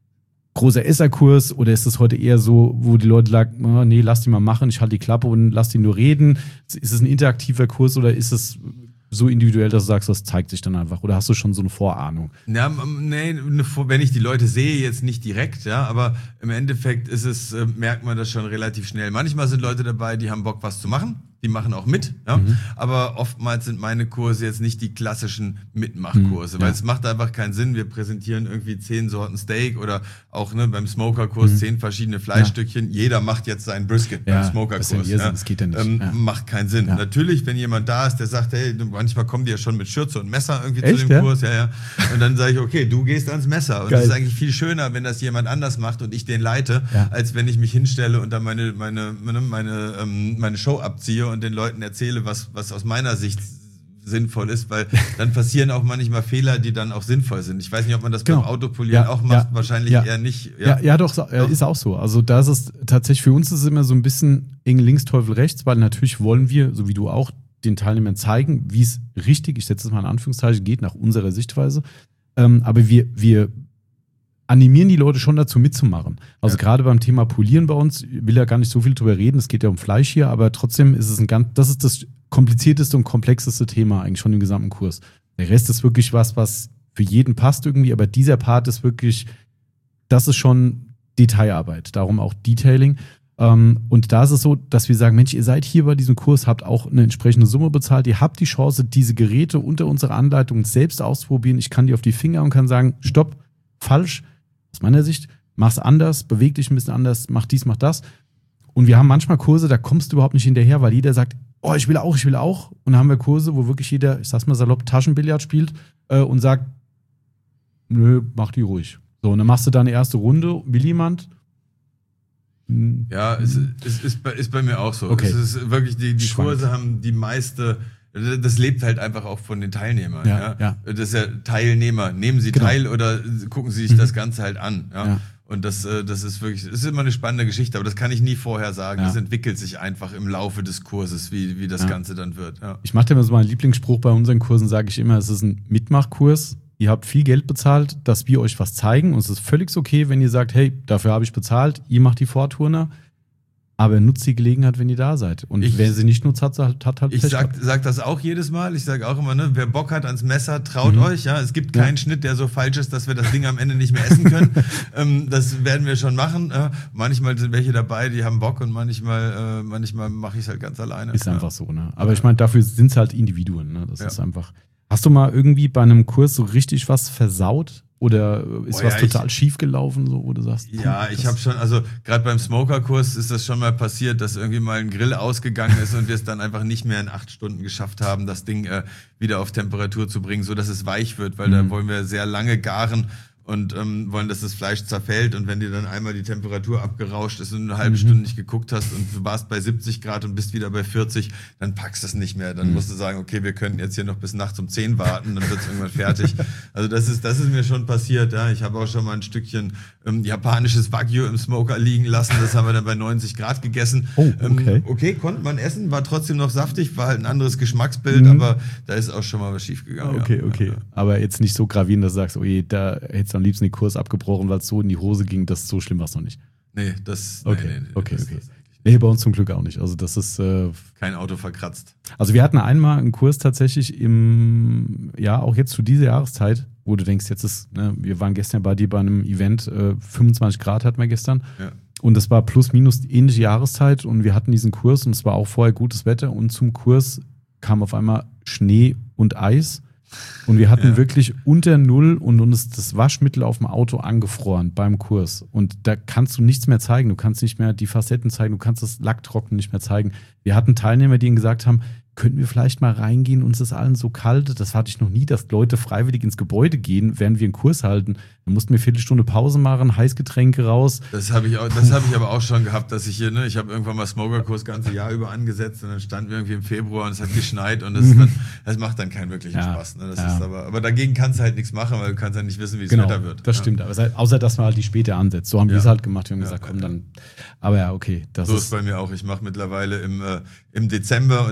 großer Esserkurs, oder ist es heute eher so, wo die Leute sagen, oh, nee, lass die mal machen, ich halte die Klappe und lass die nur reden? Ist es ein interaktiver Kurs oder ist es so individuell, dass du sagst, das zeigt sich dann einfach? Oder hast du schon so eine Vorahnung? Ja, nee, wenn ich die Leute sehe, jetzt nicht direkt, ja, aber im Endeffekt ist es, äh, merkt man das schon relativ schnell. Manchmal sind Leute dabei, die haben Bock, was zu machen. Die machen auch mit, ja. Mhm. Aber oftmals sind meine Kurse jetzt nicht die klassischen Mitmachkurse, mhm, weil ja. es macht einfach keinen Sinn. Wir präsentieren irgendwie zehn Sorten Steak oder auch ne, beim Smokerkurs mhm. zehn verschiedene Fleischstückchen. Ja. Jeder macht jetzt seinen Brisket ja, beim Smokerkurs. Ja. Das geht ja nicht. Ähm, ja. Macht keinen Sinn. Ja. Natürlich, wenn jemand da ist, der sagt, hey, manchmal kommen die ja schon mit Schürze und Messer irgendwie Echt, zu dem ja? Kurs. Ja, ja. Und dann sage ich, okay, du gehst ans Messer. Und Geil. das ist eigentlich viel schöner, wenn das jemand anders macht und ich den leite, ja. als wenn ich mich hinstelle und dann meine, meine, meine, meine, ähm, meine Show abziehe und den Leuten erzähle, was, was aus meiner Sicht sinnvoll ist, weil dann passieren auch manchmal Fehler, die dann auch sinnvoll sind. Ich weiß nicht, ob man das genau. beim Autopolieren ja, auch macht, ja, wahrscheinlich ja. eher nicht. Ja, ja, ja doch, doch, ist auch so. Also da ist es tatsächlich, für uns ist es immer so ein bisschen eng links, Teufel rechts, weil natürlich wollen wir, so wie du auch, den Teilnehmern zeigen, wie es richtig, ich setze es mal in Anführungszeichen, geht nach unserer Sichtweise. Ähm, aber wir, wir animieren die Leute schon dazu mitzumachen. Also ja. gerade beim Thema Polieren bei uns, ich will ja gar nicht so viel drüber reden, es geht ja um Fleisch hier, aber trotzdem ist es ein ganz, das ist das komplizierteste und komplexeste Thema eigentlich schon im gesamten Kurs. Der Rest ist wirklich was, was für jeden passt irgendwie, aber dieser Part ist wirklich, das ist schon Detailarbeit, darum auch Detailing. Und da ist es so, dass wir sagen, Mensch, ihr seid hier bei diesem Kurs, habt auch eine entsprechende Summe bezahlt, ihr habt die Chance, diese Geräte unter unserer Anleitung selbst auszuprobieren. Ich kann die auf die Finger und kann sagen, stopp, falsch, aus meiner Sicht, mach's anders, beweg dich ein bisschen anders, mach dies, mach das. Und wir haben manchmal Kurse, da kommst du überhaupt nicht hinterher, weil jeder sagt, oh, ich will auch, ich will auch. Und dann haben wir Kurse, wo wirklich jeder, ich sag's mal salopp, Taschenbillard spielt äh, und sagt, nö, mach die ruhig. So, und dann machst du da eine erste Runde, will jemand? Hm. Ja, es, es ist, bei, ist bei mir auch so. Okay. Es ist wirklich, die, die Spannend. Kurse haben die meiste, das lebt halt einfach auch von den Teilnehmern. Ja, ja. ja. Das ist ja Teilnehmer. Nehmen Sie genau. teil oder gucken Sie sich mhm. das Ganze halt an. Ja. Ja. Und das, das ist wirklich, das ist immer eine spannende Geschichte, aber das kann ich nie vorher sagen. Ja. Das entwickelt sich einfach im Laufe des Kurses, wie, wie das ja. Ganze dann wird. Ja. Ich mache immer so meinen Lieblingsspruch bei unseren Kursen, sage ich immer, es ist ein Mitmachkurs. Ihr habt viel Geld bezahlt, dass wir euch was zeigen. Und es ist völlig okay, wenn ihr sagt, hey, dafür habe ich bezahlt, ihr macht die Vorturner. Aber nutzt die Gelegenheit, wenn ihr da seid. Und ich, wer sie nicht nutzt, hat, hat halt Ich sag, sag das auch jedes Mal. Ich sage auch immer, ne, wer Bock hat ans Messer, traut mhm. euch. Ja, es gibt keinen ja. Schnitt, der so falsch ist, dass wir das Ding am Ende nicht mehr essen können. ähm, das werden wir schon machen. Äh, manchmal sind welche dabei, die haben Bock, und manchmal, äh, manchmal mache ich es halt ganz alleine. Ist ja. einfach so, ne? Aber ja. ich meine, dafür sind es halt Individuen. Ne? Das ja. ist einfach. Hast du mal irgendwie bei einem Kurs so richtig was versaut? Oder ist oh, was ja, total ich, schief gelaufen, so, wo du sagst? Ja, ich habe schon, also gerade beim Smoker-Kurs ist das schon mal passiert, dass irgendwie mal ein Grill ausgegangen ist und wir es dann einfach nicht mehr in acht Stunden geschafft haben, das Ding äh, wieder auf Temperatur zu bringen, so dass es weich wird, weil mhm. da wollen wir sehr lange garen und ähm, wollen, dass das Fleisch zerfällt, und wenn dir dann einmal die Temperatur abgerauscht ist und eine halbe mhm. Stunde nicht geguckt hast und du warst bei siebzig Grad und bist wieder bei vierzig, dann packst du es nicht mehr. Dann mhm. musst du sagen, okay, wir können jetzt hier noch bis nachts um zehn warten, dann wird es irgendwann fertig. Also das ist, das ist mir schon passiert. Ja. Ich habe auch schon mal ein Stückchen ähm, japanisches Wagyu im Smoker liegen lassen. Das haben wir dann bei neunzig Grad gegessen. Oh, okay. Ähm, okay, konnte man essen, war trotzdem noch saftig, war halt ein anderes Geschmacksbild, mhm. aber da ist auch schon mal was schief gegangen. Okay, ja. okay. Ja. Aber jetzt nicht so gravierend, dass du sagst, oh je, da hättest du am liebsten den Kurs abgebrochen, weil es so in die Hose ging, das so schlimm war es noch nicht. Nee, das okay, nee, nee, nee, okay, das, okay. Das nee, bei uns zum Glück auch nicht. Also das ist äh, kein Auto verkratzt. Also wir hatten einmal einen Kurs tatsächlich im, ja, auch jetzt zu dieser Jahreszeit, wo du denkst, jetzt ist, ne, wir waren gestern bei dir bei einem Event, äh, fünfundzwanzig Grad hatten wir gestern. Ja. Und das war plus minus ähnliche Jahreszeit, und wir hatten diesen Kurs und es war auch vorher gutes Wetter, und zum Kurs kam auf einmal Schnee und Eis. Und wir hatten ja. wirklich unter Null, und uns ist das Waschmittel auf dem Auto angefroren beim Kurs. Und da kannst du nichts mehr zeigen. Du kannst nicht mehr die Facetten zeigen, du kannst das Lacktrocknen nicht mehr zeigen. Wir hatten Teilnehmer, die ihnen gesagt haben, könnten wir vielleicht mal reingehen, uns ist allen so kalt. Das hatte ich noch nie, dass Leute freiwillig ins Gebäude gehen, während wir einen Kurs halten. Da mussten wir eine Viertelstunde Pause machen, Heißgetränke raus. Das habe ich, auch, das hab ich aber auch schon gehabt, dass ich hier, ne, ich habe irgendwann mal Smoker-Kurs das ganze Jahr über angesetzt, und dann standen wir irgendwie im Februar und es hat geschneit, und das, ist dann, das macht dann keinen wirklichen ja, Spaß. Ne? Das ja. ist aber, aber dagegen kannst du halt nichts machen, weil du kannst ja nicht wissen, wie es genau, Wetter wird. Das ja. stimmt, aber außer dass man halt die später ansetzt. So haben ja. wir es halt gemacht. Wir haben ja, gesagt, komm ja. dann. Aber ja, okay. Das so ist ist bei mir auch. Ich mache mittlerweile im, äh, im Dezember und im Januar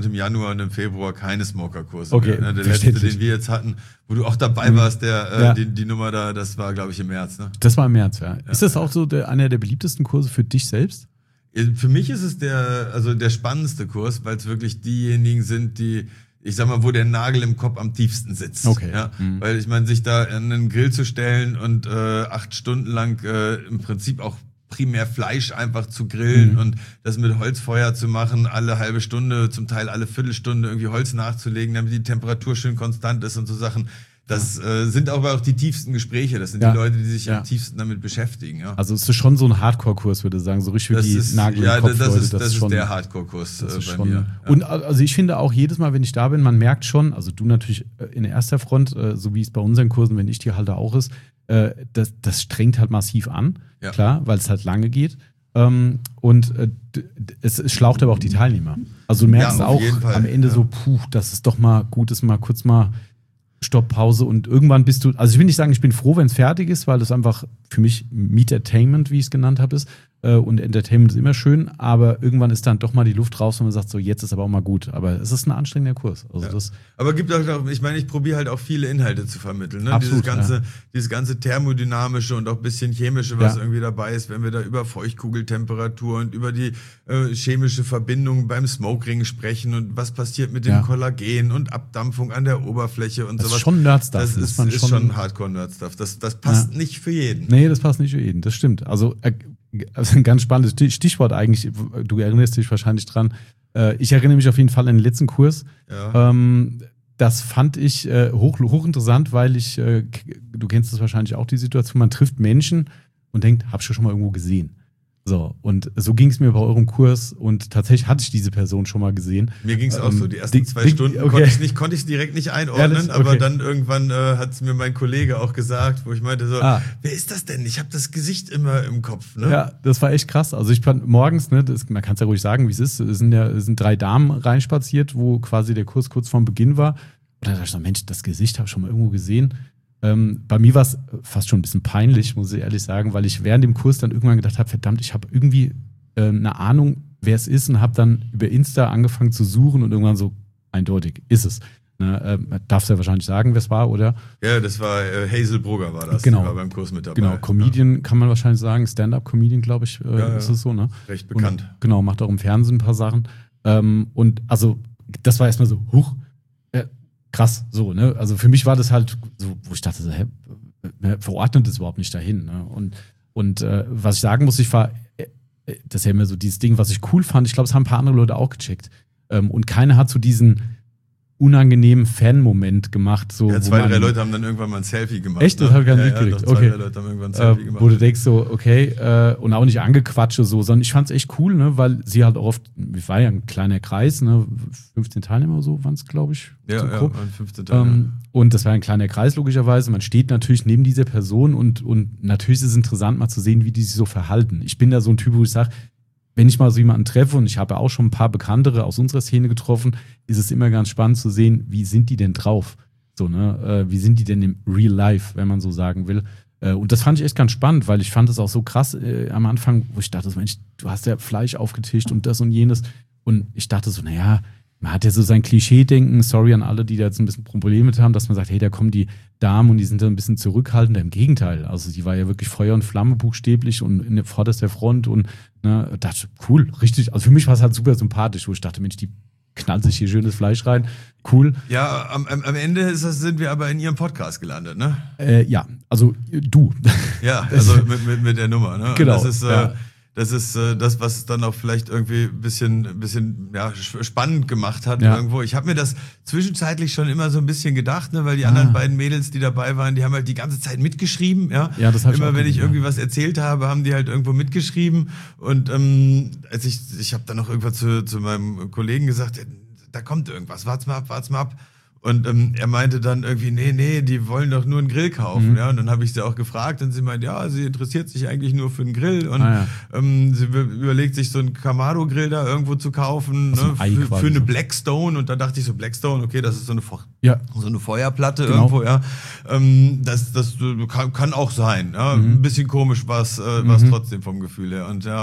Januar und im Februar keine Smoker-Kurse okay, mehr. Ne? Der letzte, den wir jetzt hatten, wo du auch dabei warst, der äh, ja. die, die Nummer da, das war, glaube ich, im März. Ne? Das war im März, ja. ja. Ist das auch so der, einer der beliebtesten Kurse für dich selbst? Für mich ist es der, also der spannendste Kurs, weil es wirklich diejenigen sind, die, ich sag mal, wo der Nagel im Kopf am tiefsten sitzt. Okay. Ja? Mhm. Weil ich meine, sich da an einen Grill zu stellen und äh, acht Stunden lang äh, im Prinzip auch primär Fleisch einfach zu grillen mhm. und das mit Holzfeuer zu machen, alle halbe Stunde, zum Teil alle Viertelstunde irgendwie Holz nachzulegen, damit die Temperatur schön konstant ist und so Sachen. Das äh, sind aber auch die tiefsten Gespräche. Das sind ja. die Leute, die sich ja. am tiefsten damit beschäftigen. Ja. Also es ist schon so ein Hardcore-Kurs, würde ich sagen, so richtig das wie ist, Nagel ja, im Kopf, das Leute. Ist, das, das ist, ist schon der Hardcore-Kurs äh, bei schon, mir. Ja. Und also ich finde auch jedes Mal, wenn ich da bin, man merkt schon, also du natürlich in erster Front, äh, so wie es bei unseren Kursen, wenn ich die halte, auch ist, äh, das, das strengt halt massiv an, ja. klar, weil es halt lange geht. Ähm, und äh, es, es schlaucht aber auch die Teilnehmer. Also du merkst ja, auch am Ende ja. so, puh, dass es doch mal gut ist, mal kurz mal Stopp, Pause und irgendwann bist du, also ich will nicht sagen, ich bin froh, wenn es fertig ist, weil das einfach für mich Meet-Entertainment, wie ich es genannt habe, ist. Äh, und Entertainment ist immer schön, aber irgendwann ist dann doch mal die Luft raus und man sagt so, jetzt ist aber auch mal gut. Aber es ist ein anstrengender Kurs. Also ja. das aber gibt auch, ich meine, ich probiere halt auch viele Inhalte zu vermitteln. Ne? Absolut, dieses ganze, ja. dieses ganze thermodynamische und auch ein bisschen chemische, was ja. irgendwie dabei ist, wenn wir da über Feuchtkugeltemperatur und über die äh, chemische Verbindung beim Smokering sprechen und was passiert mit dem ja. Kollagen und Abdampfung an der Oberfläche und das sowas. Ist schon Nerdstuff. Das, das ist, ist schon, schon Hardcore-Nerdstuff. Das, das passt ja. nicht für jeden. Nee, das passt nicht für jeden. Das stimmt. Also äh, Also ein ganz spannendes Stichwort eigentlich, du erinnerst dich wahrscheinlich dran. Ich erinnere mich auf jeden Fall an den letzten Kurs. Ja. Das fand ich hoch, hochinteressant, weil ich, du kennst das wahrscheinlich auch, die Situation, man trifft Menschen und denkt, hab ich schon mal irgendwo gesehen. So, und so ging es mir bei eurem Kurs und tatsächlich hatte ich diese Person schon mal gesehen. Mir ging es auch ähm, so, die ersten die, zwei die, Stunden okay. konnte ich nicht, konnte ich direkt nicht einordnen, Ehrlich? Okay. aber dann irgendwann äh, hat es mir mein Kollege auch gesagt, wo ich meinte so, ah. wer ist das denn? Ich habe das Gesicht immer im Kopf. Ne? Ja, das war echt krass. Also ich fand morgens, ne, das, man kann es ja ruhig sagen, wie es ist, es sind ja es sind drei Damen reinspaziert, wo quasi der Kurs kurz vorm Beginn war. Und da dachte ich so, Mensch, das Gesicht habe ich schon mal irgendwo gesehen. Ähm, bei mir war es fast schon ein bisschen peinlich, muss ich ehrlich sagen, weil ich während dem Kurs dann irgendwann gedacht habe, verdammt, ich habe irgendwie äh, eine Ahnung, wer es ist und habe dann über Insta angefangen zu suchen und irgendwann so, eindeutig, ist es. Ne, äh, darfst du ja wahrscheinlich sagen, wer es war, oder? Ja, das war äh, Hazel Brugger war das, genau. die war beim Kurs mit dabei. Genau, Comedian ja. kann man wahrscheinlich sagen, Stand-Up-Comedian, glaube ich, äh, ja, ist ja. es so, ne? Recht bekannt. Und, genau, macht auch im Fernsehen ein paar Sachen. Ähm, und also, das war erstmal so, huch, äh, krass, so, ne? Also für mich war das halt so, wo ich dachte, so, hä, verordnet das überhaupt nicht dahin, ne? Und, und äh, was ich sagen muss, ich war, äh, das ist ja immer so dieses Ding, was ich cool fand, ich glaube, es haben ein paar andere Leute auch gecheckt. Ähm, und keiner hat so diesen unangenehmen Fan-Moment gemacht. So, ja, zwei, wo man, drei Leute haben dann irgendwann mal ein Selfie gemacht. Echt? Das ne? habe ich gar nicht ja, mitgekriegt. Ja, zwei, okay. drei Leute haben irgendwann ein Selfie äh, gemacht. Wo du denkst so, okay, äh, und auch nicht angequatscht so, sondern ich fand es echt cool, ne, weil sie halt auch oft, es war ja ein kleiner Kreis, ne, fünfzehn Teilnehmer oder so waren es, glaube ich. Ja, so ja, grob. waren fünfzehn Teilnehmer. Ähm, und das war ein kleiner Kreis, logischerweise. Man steht natürlich neben dieser Person und, und natürlich ist es interessant, mal zu sehen, wie die sich so verhalten. Ich bin da so ein Typ, wo ich sage, wenn ich mal so jemanden treffe, und ich habe auch schon ein paar Bekanntere aus unserer Szene getroffen, ist es immer ganz spannend zu sehen, wie sind die denn drauf? So, ne? Äh, wie sind die denn im Real Life, wenn man so sagen will? Äh, und das fand ich echt ganz spannend, weil ich fand es auch so krass äh, am Anfang, wo ich dachte, Mensch, du hast ja Fleisch aufgetischt und das und jenes. Und ich dachte so, naja, man hat ja so sein Klischee-Denken, sorry an alle, die da jetzt ein bisschen Probleme mit haben, dass man sagt, hey, da kommen die Damen und die sind da ein bisschen zurückhaltender. Im Gegenteil, also die war ja wirklich Feuer und Flamme buchstäblich und in der vorderster Front und ne, dachte, cool, richtig, also für mich war es halt super sympathisch, wo ich dachte, Mensch, die knallt sich hier schönes Fleisch rein, cool. Ja, am, am Ende ist das, sind wir aber in ihrem Podcast gelandet, ne? Äh, ja, also du. Ja, also mit, mit, mit der Nummer, ne? Genau. Und das ist, ja. äh, das ist äh, das, was es dann auch vielleicht irgendwie ein bisschen, bisschen ja, spannend gemacht hat ja. irgendwo. Ich habe mir das zwischenzeitlich schon immer so ein bisschen gedacht, ne, weil die ah. anderen beiden Mädels, die dabei waren, die haben halt die ganze Zeit mitgeschrieben. Ja, ja das hab immer ich auch wenn ich gesehen, irgendwie ja. was erzählt habe, haben die halt irgendwo mitgeschrieben. Und ähm, als ich, ich habe dann noch irgendwas zu, zu meinem Kollegen gesagt, da kommt irgendwas, wart's mal ab, wart's mal ab. Und ähm, er meinte dann irgendwie, nee, nee, die wollen doch nur einen Grill kaufen. Mhm. Ja, und dann habe ich sie auch gefragt und sie meint, ja, sie interessiert sich eigentlich nur für einen Grill und ah, ja. ähm, sie überlegt sich so einen Kamado-Grill da irgendwo zu kaufen, ne, für, für eine Blackstone. Und da dachte ich so, Blackstone, okay, das ist so eine, ja. so eine Feuerplatte genau. irgendwo, ja. Ähm, das das kann, kann auch sein. Ja. Mhm. Ein bisschen komisch war es äh, mhm. trotzdem vom Gefühl her. Und ja,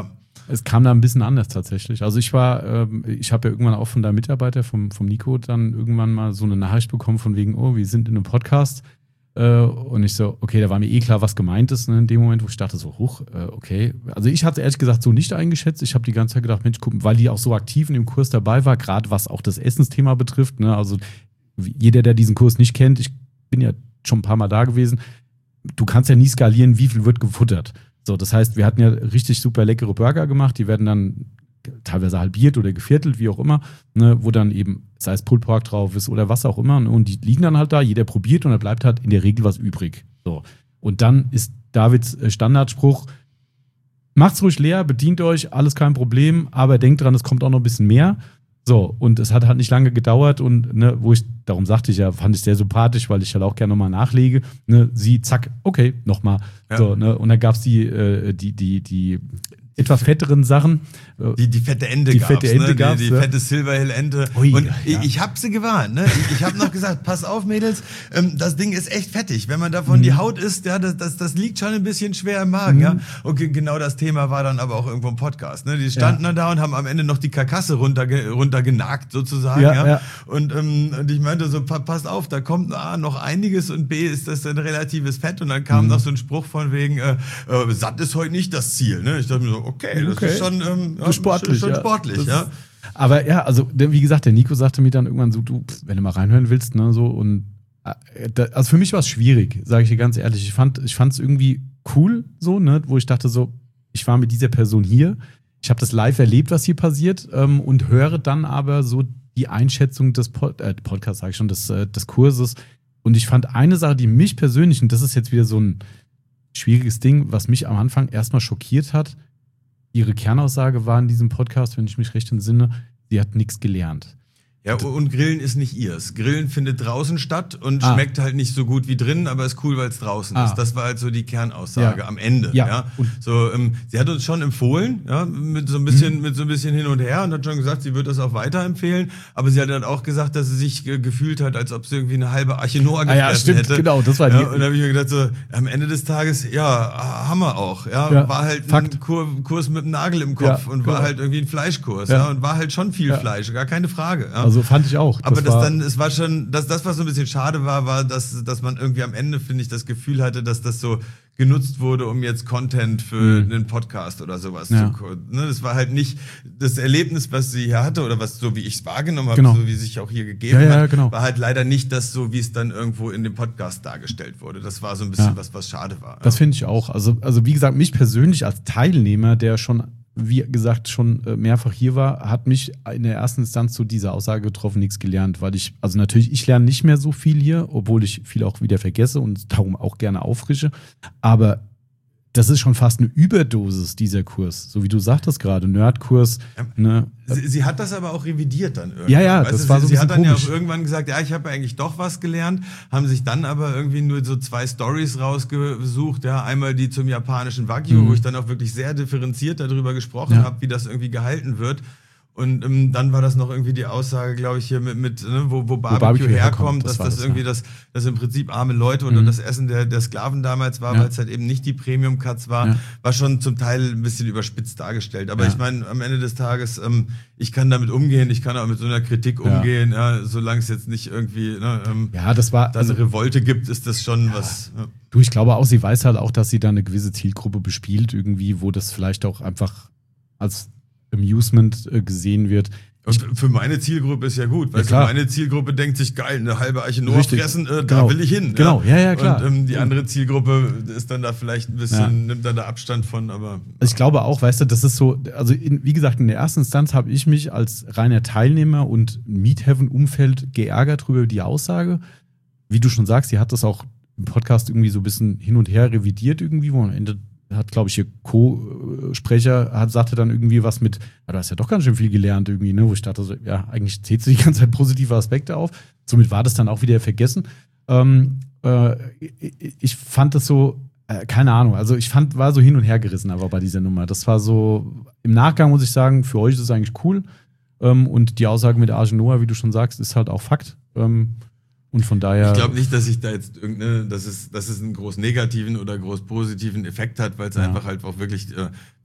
Es kam da ein bisschen anders tatsächlich. Also ich war, ähm, ich habe ja irgendwann auch von deinem Mitarbeiter, vom, vom Nico, dann irgendwann mal so eine Nachricht bekommen von wegen, oh, wir sind in einem Podcast. Äh, und ich so, okay, da war mir eh klar, was gemeint ist, ne, in dem Moment, wo ich dachte so, huch, äh, okay. Also ich hatte ehrlich gesagt so nicht eingeschätzt. Ich habe die ganze Zeit gedacht, Mensch, guck, weil die auch so aktiv in dem Kurs dabei war, gerade was auch das Essensthema betrifft. Ne, also jeder, der diesen Kurs nicht kennt, ich bin ja schon ein paar Mal da gewesen, du kannst ja nie skalieren, wie viel wird gefuttert. So, das heißt, wir hatten ja richtig super leckere Burger gemacht, die werden dann teilweise halbiert oder geviertelt, wie auch immer, ne, wo dann eben, sei es Pulled Pork drauf ist oder was auch immer, ne, und die liegen dann halt da, jeder probiert und da bleibt halt in der Regel was übrig. So. Und dann ist Davids Standardspruch, macht's ruhig leer, bedient euch, alles kein Problem, aber denkt dran, es kommt auch noch ein bisschen mehr. So, und es hat halt nicht lange gedauert und, ne, wo ich, darum sagte ich ja, fand ich sehr sympathisch, weil ich halt auch gerne nochmal nachlege, ne, sie, zack, okay, nochmal. Ja. So, ne, und dann gab's die, äh, die, die, die etwas fetteren Sachen. Die, die fette Ente die gab's, fette Ente ne? gab's, die, die ja. fette Silverhill-Ente. Ui, und ja. ich, ich hab sie gewarnt, ne? Ich, ich habe noch gesagt, pass auf, Mädels, ähm, das Ding ist echt fettig. Wenn man davon mhm. die Haut isst, ja, das, das, das liegt schon ein bisschen schwer im Magen, mhm. ja. Und genau das Thema war dann aber auch irgendwo im Podcast, ne? Die standen ja. dann da und haben am Ende noch die Karkasse runterge runtergenagt, sozusagen, ja. ja? ja. Und, ähm, und ich meinte so, pa pass auf, da kommt A, noch einiges und B, ist das ein relatives Fett. Und dann kam mhm. noch so ein Spruch von wegen, äh, äh, satt ist heute nicht das Ziel, ne? Ich dachte mir so, okay, das okay. ist schon, ähm, ja, sportlich, schon ja. sportlich, ja. Ist, aber ja, also wie gesagt, der Nico sagte mir dann irgendwann so, du, wenn du mal reinhören willst, ne, so und äh, da, also für mich war es schwierig, sage ich dir ganz ehrlich. Ich fand, ich fand es irgendwie cool, so, ne, wo ich dachte so, ich war mit dieser Person hier, ich habe das live erlebt, was hier passiert, ähm, und höre dann aber so die Einschätzung des Pod äh, Podcasts, sage ich schon, des, äh, des Kurses. Und ich fand eine Sache, die mich persönlich, und das ist jetzt wieder so ein schwieriges Ding, was mich am Anfang erstmal schockiert hat, ihre Kernaussage war in diesem Podcast, wenn ich mich recht entsinne, sie hat nichts gelernt. Ja, und Grillen ist nicht ihrs. Grillen findet draußen statt und ah. schmeckt halt nicht so gut wie drinnen, aber ist cool, weil es draußen ah. ist. Das war halt so die Kernaussage ja. am Ende. Ja. ja. So, ähm, sie hat uns schon empfohlen, ja, mit so ein bisschen, mhm. mit so ein bisschen hin und her und hat schon gesagt, sie wird das auch weiterempfehlen. Aber sie hat dann auch gesagt, dass sie sich äh, gefühlt hat, als ob sie irgendwie eine halbe Arche Noah gefressen ah, ja, stimmt, hätte. Genau, das war ja, die. Und da habe ich mir gedacht, so, am Ende des Tages, ja, haben wir auch. Ja, ja. war halt Fakt. ein Kur Kurs mit einem Nagel im Kopf ja, und genau. war halt irgendwie ein Fleischkurs. Ja. Ja, und war halt schon viel ja. Fleisch, gar keine Frage. Ja. Also fand ich auch. Aber das, das dann, es war schon, das, das, was so ein bisschen schade war, war, dass, dass man irgendwie am Ende, finde ich, das Gefühl hatte, dass das so genutzt wurde, um jetzt Content für mhm. einen Podcast oder sowas ja. zu, ne, das war halt nicht das Erlebnis, was sie hier hatte oder was so wie ich es wahrgenommen habe, genau. so wie es sich auch hier gegeben ja, ja, hat, genau. war halt leider nicht das so, wie es dann irgendwo in dem Podcast dargestellt wurde. Das war so ein bisschen ja. was, was schade war. Das ja. finde ich auch. Also, also wie gesagt, mich persönlich als Teilnehmer, der schon wie gesagt, schon mehrfach hier war, hat mich in der ersten Instanz zu dieser Aussage getroffen, nichts gelernt, weil ich, also natürlich, ich lerne nicht mehr so viel hier, obwohl ich viel auch wieder vergesse und darum auch gerne auffrische, aber das ist schon fast eine Überdosis, dieser Kurs, so wie du sagtest gerade, Nerdkurs. Ja. Ne? Sie, sie hat das aber auch revidiert dann irgendwann. Ja, ja, weißt das du, war sie, so ein Sie hat dann komisch. ja auch irgendwann gesagt, ja, ich habe eigentlich doch was gelernt, haben sich dann aber irgendwie nur so zwei Stories rausgesucht, ja, einmal die zum japanischen Wagyu, mhm. wo ich dann auch wirklich sehr differenziert darüber gesprochen ja. habe, wie das irgendwie gehalten wird. Und ähm, dann war das noch irgendwie die Aussage, glaube ich, hier mit, mit ne, wo, wo, Barbecue wo Barbecue herkommt, herkommt das dass das, das irgendwie ja. das, das im Prinzip arme Leute oder mhm. das Essen der, der Sklaven damals war, ja. weil es halt eben nicht die Premium-Cuts war, ja. war schon zum Teil ein bisschen überspitzt dargestellt. Aber ja. ich meine, am Ende des Tages, ähm, ich kann damit umgehen, ich kann auch mit so einer Kritik ja. umgehen, ja, solange es jetzt nicht irgendwie ne, ähm, ja, das war, dann also, eine Revolte gibt, ist das schon ja. was. Ja. Du, ich glaube auch, sie weiß halt auch, dass sie da eine gewisse Zielgruppe bespielt, irgendwie, wo das vielleicht auch einfach als Amusement äh, gesehen wird. Und für meine Zielgruppe ist ja gut, weil ja, meine Zielgruppe denkt sich, geil, eine halbe Arche Noah fressen, äh, da genau. will ich hin. Genau, ja, ja, klar. Und ähm, die andere Zielgruppe ist dann da vielleicht ein bisschen, ja. nimmt dann da Abstand von, aber... Also ich glaube auch, weißt du, das ist so, also in, wie gesagt, in der ersten Instanz habe ich mich als reiner Teilnehmer und Meat-Heaven-Umfeld geärgert drüber die Aussage. Wie du schon sagst, sie hat das auch im Podcast irgendwie so ein bisschen hin und her revidiert irgendwie, wo am Ende hat, glaube ich, ihr Co-Sprecher hat, sagte dann irgendwie was mit, ja, du hast ja doch ganz schön viel gelernt irgendwie, ne, wo ich dachte so, ja, eigentlich zählt sie die ganze Zeit positive Aspekte auf. Somit war das dann auch wieder vergessen. Ähm, äh, ich fand das so, äh, keine Ahnung, also ich fand, war so hin und her gerissen aber bei dieser Nummer. Das war so, im Nachgang muss ich sagen, für euch ist es eigentlich cool. Ähm, und die Aussage mit Arche Noah, wie du schon sagst, ist halt auch Fakt. Ähm, Und von daher. Ich glaube nicht, dass ich da jetzt irgendeine, dass es, dass es einen groß negativen oder groß positiven Effekt hat, weil es ja. einfach halt auch wirklich äh,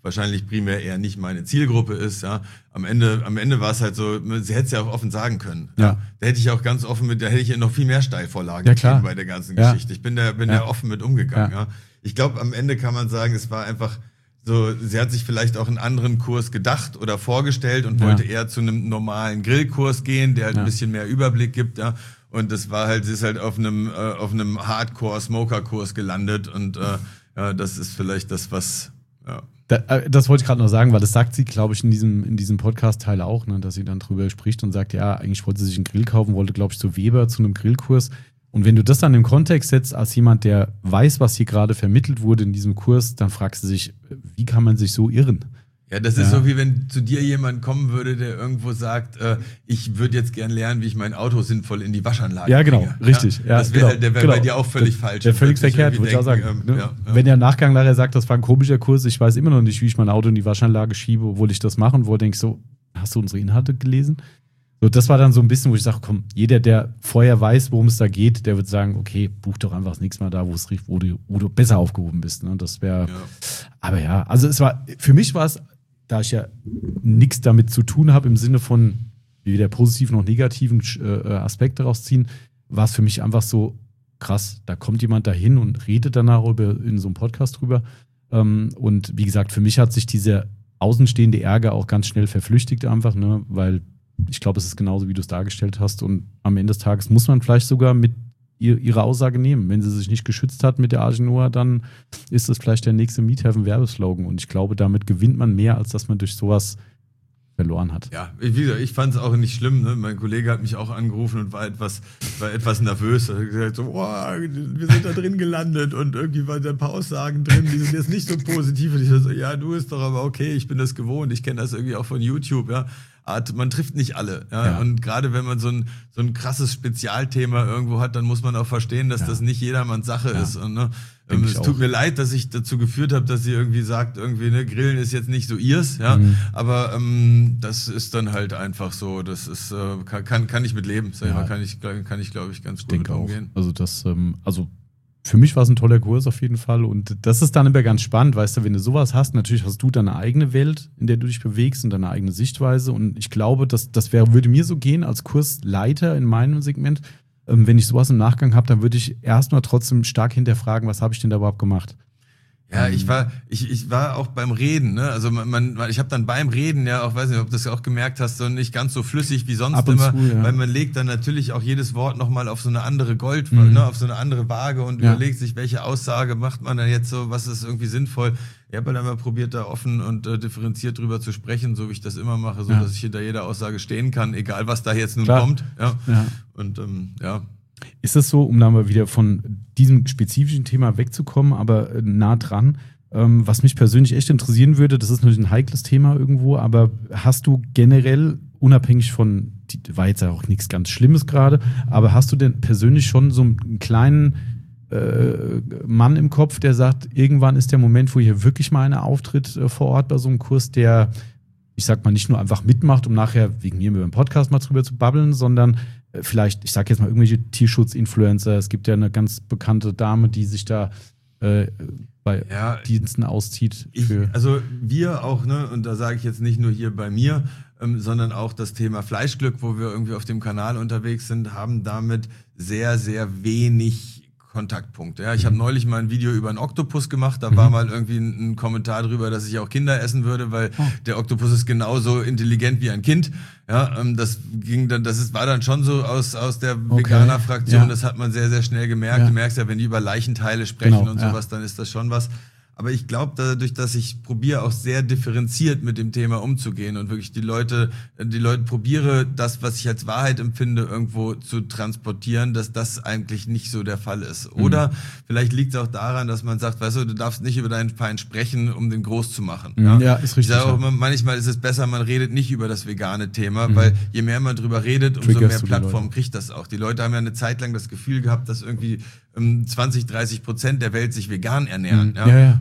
wahrscheinlich primär eher nicht meine Zielgruppe ist, ja. Am Ende, am Ende war es halt so, sie hätte es ja auch offen sagen können. Ja. ja. Da hätte ich auch ganz offen mit, da hätte ich ja noch viel mehr Steilvorlagen ja, klar. bei der ganzen ja. Geschichte. Ich bin da, bin ja. da offen mit umgegangen, ja. ja. Ich glaube, am Ende kann man sagen, es war einfach so, sie hat sich vielleicht auch einen anderen Kurs gedacht oder vorgestellt und ja. wollte eher zu einem normalen Grillkurs gehen, der halt ja. ein bisschen mehr Überblick gibt, ja. Und das war halt, sie ist halt auf einem, äh, auf einem Hardcore-Smoker-Kurs gelandet und, äh, ja, das ist vielleicht das, was, ja. Da, das wollte ich gerade noch sagen, weil das sagt sie, glaube ich, in diesem, in diesem Podcast-Teil auch, ne, dass sie dann drüber spricht und sagt, ja, eigentlich wollte sie sich einen Grill kaufen, wollte, glaube ich, zu Weber zu einem Grillkurs. Und wenn du das dann im Kontext setzt, als jemand, der weiß, was hier gerade vermittelt wurde in diesem Kurs, dann fragst du dich, wie kann man sich so irren? Ja, das ist ja. so, wie wenn zu dir jemand kommen würde, der irgendwo sagt, äh, ich würde jetzt gern lernen, wie ich mein Auto sinnvoll in die Waschanlage Ja, genau, bringe. richtig. Ja, das wär, genau, der wäre genau. bei dir auch völlig der, falsch. Der völlig verkehrt, würde ich auch sagen. Ähm, ne? ja, ja. Wenn der im Nachgang nachher sagt, das war ein komischer Kurs, ich weiß immer noch nicht, wie ich mein Auto in die Waschanlage schiebe, obwohl ich das machen wollte, denke ich so, hast du unsere Inhalte gelesen? So, das war dann so ein bisschen, wo ich sage, komm, jeder, der vorher weiß, worum es da geht, der wird sagen, okay, buch doch einfach das nächste Mal da, wo es wo du, wo du besser aufgehoben bist. Ne? Das wäre, ja. aber ja, also es war, für mich war es, da ich ja nichts damit zu tun habe, im Sinne von weder positiven noch negativen äh, Aspekte rausziehen, war es für mich einfach so krass, da kommt jemand dahin und redet danach über, in so einem Podcast drüber. Ähm, und wie gesagt, für mich hat sich dieser außenstehende Ärger auch ganz schnell verflüchtigt einfach, ne? Weil ich glaube, es ist genauso, wie du es dargestellt hast. Und am Ende des Tages muss man vielleicht sogar mit ihr, ihre Aussage nehmen. Wenn sie sich nicht geschützt hat mit der Agenur, dann ist das vielleicht der nächste Miethaven-Werbeslogan. Und ich glaube, damit gewinnt man mehr, als dass man durch sowas verloren hat. Ja, wie gesagt, ich fand es auch nicht schlimm. Ne? Mein Kollege hat mich auch angerufen und war etwas, war etwas nervös. Er hat gesagt so, oh, wir sind da drin gelandet und irgendwie waren da ein paar Aussagen drin, die sind jetzt nicht so positiv. Und ich so, ja, du ist doch aber okay, ich bin das gewohnt. Ich kenne das irgendwie auch von YouTube, ja. Man trifft nicht alle. Ja? Ja. Und gerade wenn man so ein, so ein krasses Spezialthema irgendwo hat, dann muss man auch verstehen, dass ja. das nicht jedermanns Sache ja. ist. Und, ne, ähm, es tut mir leid, dass ich dazu geführt habe, dass sie irgendwie sagt, irgendwie, ne, Grillen ist jetzt nicht so ihrs, ja. Mhm. Aber ähm, das ist dann halt einfach so. Das ist, äh, kann, kann ich mit leben. Sag ich mal, kann ich, kann ich, glaube ich, ganz gut mit umgehen. Auch. Also das, ähm, also für mich war es ein toller Kurs auf jeden Fall und das ist dann immer ganz spannend, weißt du, wenn du sowas hast, natürlich hast du deine eigene Welt, in der du dich bewegst und deine eigene Sichtweise und ich glaube, dass das wäre, würde mir so gehen als Kursleiter in meinem Segment, ähm, wenn ich sowas im Nachgang habe, dann würde ich erstmal trotzdem stark hinterfragen, was habe ich denn da überhaupt gemacht? Ja, ich war, ich, ich war auch beim Reden, ne? Also man, man ich habe dann beim Reden ja auch, weiß nicht, ob du das auch gemerkt hast, so nicht ganz so flüssig wie sonst immer, zu, ja. weil man legt dann natürlich auch jedes Wort nochmal auf so eine andere Gold, mhm. ne, auf so eine andere Waage und ja. überlegt sich, welche Aussage macht man dann jetzt so, was ist irgendwie sinnvoll. Ich habe dann mal probiert, da offen und äh, differenziert drüber zu sprechen, so wie ich das immer mache, so ja. dass ich hinter jeder Aussage stehen kann, egal was da jetzt nun Klar. kommt. Ja. ja. Und ähm, ja. Ist es so, um dann mal wieder von diesem spezifischen Thema wegzukommen, aber nah dran, ähm, was mich persönlich echt interessieren würde, das ist natürlich ein heikles Thema irgendwo, aber hast du generell, unabhängig von, die, war jetzt ja auch nichts ganz Schlimmes gerade, aber hast du denn persönlich schon so einen kleinen äh, Mann im Kopf, der sagt, irgendwann ist der Moment, wo hier wirklich mal einer auftritt äh, vor Ort bei so einem Kurs, der, ich sag mal, nicht nur einfach mitmacht, um nachher wegen mir über den Podcast mal drüber zu babbeln, sondern vielleicht, ich sag jetzt mal, irgendwelche Tierschutz-Influencer. Es gibt ja eine ganz bekannte Dame, die sich da äh, bei ja, Diensten auszieht. Für ich, also wir auch, ne, und da sage ich jetzt nicht nur hier bei mir, ähm, sondern auch das Thema Fleischglück, wo wir irgendwie auf dem Kanal unterwegs sind, haben damit sehr, sehr wenig Kontaktpunkte. Ja, ich mhm. habe neulich mal ein Video über einen Oktopus gemacht, da mhm. war mal irgendwie ein, ein Kommentar drüber, dass ich auch Kinder essen würde, weil oh. der Oktopus ist genauso intelligent wie ein Kind. Ja, ähm, das ging dann, das ist, war dann schon so aus aus der okay. Veganer-Fraktion, ja. das hat man sehr, sehr schnell gemerkt. Ja. Du merkst ja, wenn die über Leichenteile sprechen genau, und sowas, ja. dann ist das schon was. Aber ich glaube, dadurch, dass ich probiere, auch sehr differenziert mit dem Thema umzugehen und wirklich die Leute, die Leute probiere, das, was ich als Wahrheit empfinde, irgendwo zu transportieren, dass das eigentlich nicht so der Fall ist. Oder mhm. vielleicht liegt es auch daran, dass man sagt, weißt du, du darfst nicht über deinen Feind sprechen, um den groß zu machen. Mhm. Ja? ja, ist richtig. Ich sage auch, ja. manchmal ist es besser, man redet nicht über das vegane Thema, mhm. weil je mehr man drüber redet, umso Triggerst mehr Plattform kriegt das auch. Die Leute haben ja eine Zeit lang das Gefühl gehabt, dass irgendwie zwanzig, dreißig Prozent der Welt sich vegan ernähren. Mhm. Ja. Ja, ja.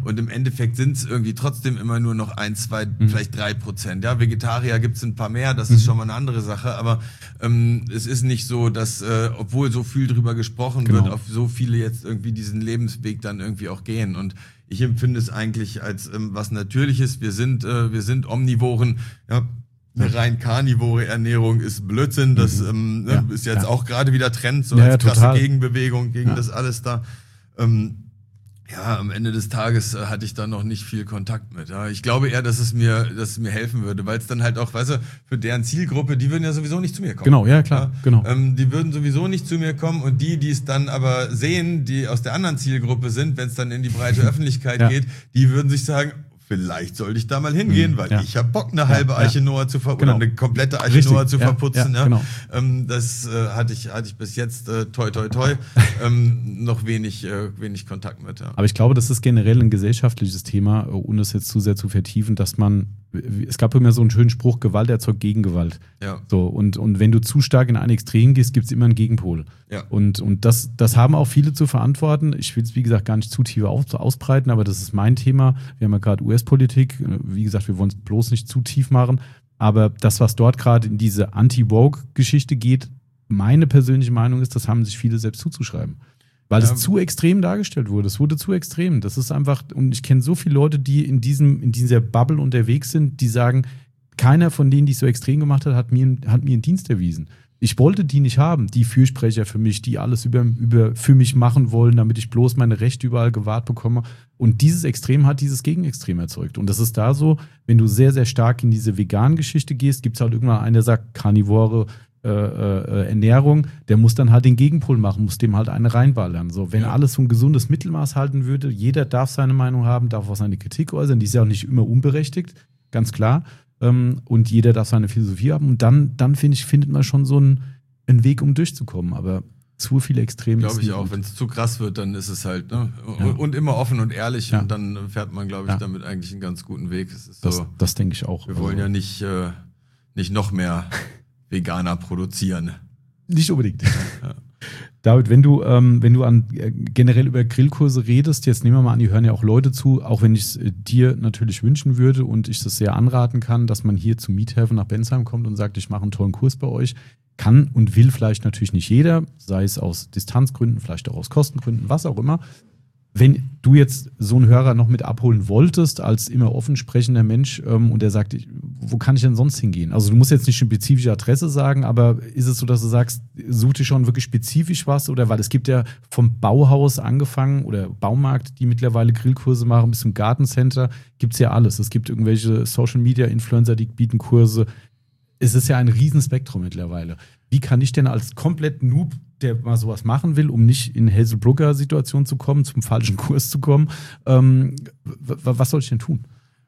und im Endeffekt sind es irgendwie trotzdem immer nur noch ein, zwei, mhm. vielleicht drei Prozent. Ja, Vegetarier gibt es ein paar mehr, das mhm. ist schon mal eine andere Sache, aber ähm, es ist nicht so, dass, äh, obwohl so viel drüber gesprochen genau. wird, auf so viele jetzt irgendwie diesen Lebensweg dann irgendwie auch gehen. Und ich empfinde es eigentlich als ähm, was Natürliches. Wir sind, äh, wir sind Omnivoren, ja. Eine rein karnivore Ernährung ist Blödsinn, das ähm, ja, ist jetzt ja. auch gerade wieder Trend, so ja, als krasse ja, Gegenbewegung gegen ja. das alles da. Ähm, ja, am Ende des Tages äh, hatte ich da noch nicht viel Kontakt mit. Ja. Ich glaube eher, dass es mir, dass es mir helfen würde, weil es dann halt auch, weißt du, für deren Zielgruppe, die würden ja sowieso nicht zu mir kommen. Genau, ja klar, ja. genau. Ähm, die würden sowieso nicht zu mir kommen und die, die es dann aber sehen, die aus der anderen Zielgruppe sind, wenn es dann in die breite Öffentlichkeit ja. geht, die würden sich sagen, vielleicht sollte ich da mal hingehen, weil ja. ich habe Bock, eine halbe ja, Eiche ja. Noah zu ver genau. oder eine komplette Eiche Richtig. Noah zu ja, verputzen. Ja, ja. Genau. Ähm, das äh, hatte ich hatte ich bis jetzt äh, toi toi toi ähm, noch wenig äh, wenig Kontakt mit. Ja. Aber ich glaube, das ist generell ein gesellschaftliches Thema, ohne es jetzt zu sehr zu vertiefen, dass man, es gab immer so einen schönen Spruch, Gewalt erzeugt Gegengewalt. Ja. So, und, und wenn du zu stark in ein Extrem gehst, gibt es immer einen Gegenpol. Ja. Und, und das, das haben auch viele zu verantworten. Ich will es, wie gesagt, gar nicht zu tief aus, ausbreiten, aber das ist mein Thema. Wir haben ja gerade U S-Politik. Wie gesagt, wir wollen es bloß nicht zu tief machen. Aber das, was dort gerade in diese Anti-Woke-Geschichte geht, meine persönliche Meinung ist, das haben sich viele selbst zuzuschreiben. Weil ja. es zu extrem dargestellt wurde. Es wurde zu extrem. Das ist einfach, und ich kenne so viele Leute, die in diesem, in dieser Bubble unterwegs sind, die sagen, keiner von denen, die es so extrem gemacht hat, hat mir, hat mir einen Dienst erwiesen. Ich wollte die nicht haben, die Fürsprecher für mich, die alles über, über für mich machen wollen, damit ich bloß meine Rechte überall gewahrt bekomme. Und dieses Extrem hat dieses Gegenextrem erzeugt. Und das ist da so, wenn du sehr, sehr stark in diese Vegan-Geschichte gehst, gibt es halt irgendwann einen, der sagt, Karnivore, Äh, äh, Ernährung, der muss dann halt den Gegenpol machen, muss dem halt eine reinballern. So, wenn ja. alles so ein gesundes Mittelmaß halten würde, jeder darf seine Meinung haben, darf auch seine Kritik äußern, die ist ja auch nicht immer unberechtigt, ganz klar. Ähm, und jeder darf seine Philosophie haben. Und dann, dann finde ich, findet man schon so einen, einen Weg, um durchzukommen. Aber zu viele Extreme. Glaube ich auch. Wenn es zu krass wird, dann ist es halt, ne? Ja. Und immer offen und ehrlich. Ja. Und dann fährt man, glaube ich, ja. damit eigentlich einen ganz guten Weg. Es ist das so, das denke ich auch. Wir wollen also. ja nicht, äh, nicht noch mehr Veganer produzieren. Nicht unbedingt. Ja. David, wenn du, ähm, wenn du an äh, generell über Grillkurse redest, jetzt nehmen wir mal an, die hören ja auch Leute zu, auch wenn ich es äh, dir natürlich wünschen würde und ich das sehr anraten kann, dass man hier zum Miethelfen nach Bensheim kommt und sagt, ich mache einen tollen Kurs bei euch. Kann und will vielleicht natürlich nicht jeder, sei es aus Distanzgründen, vielleicht auch aus Kostengründen, was auch immer. Wenn du jetzt so einen Hörer noch mit abholen wolltest, als immer offen sprechender Mensch, ähm, und der sagt, ich, wo kann ich denn sonst hingehen? Also du musst jetzt nicht eine spezifische Adresse sagen, aber ist es so, dass du sagst, such dir schon wirklich spezifisch was? Oder weil es gibt ja vom Bauhaus angefangen oder Baumarkt, die mittlerweile Grillkurse machen, bis zum Gartencenter, gibt es ja alles. Es gibt irgendwelche Social-Media-Influencer, die bieten Kurse. Es ist ja ein Riesenspektrum mittlerweile. Wie kann ich denn als komplett Noob, der mal sowas machen will, um nicht in Hazelbrugger-Situation zu kommen, zum falschen Kurs zu kommen, ähm, w- was soll ich denn tun?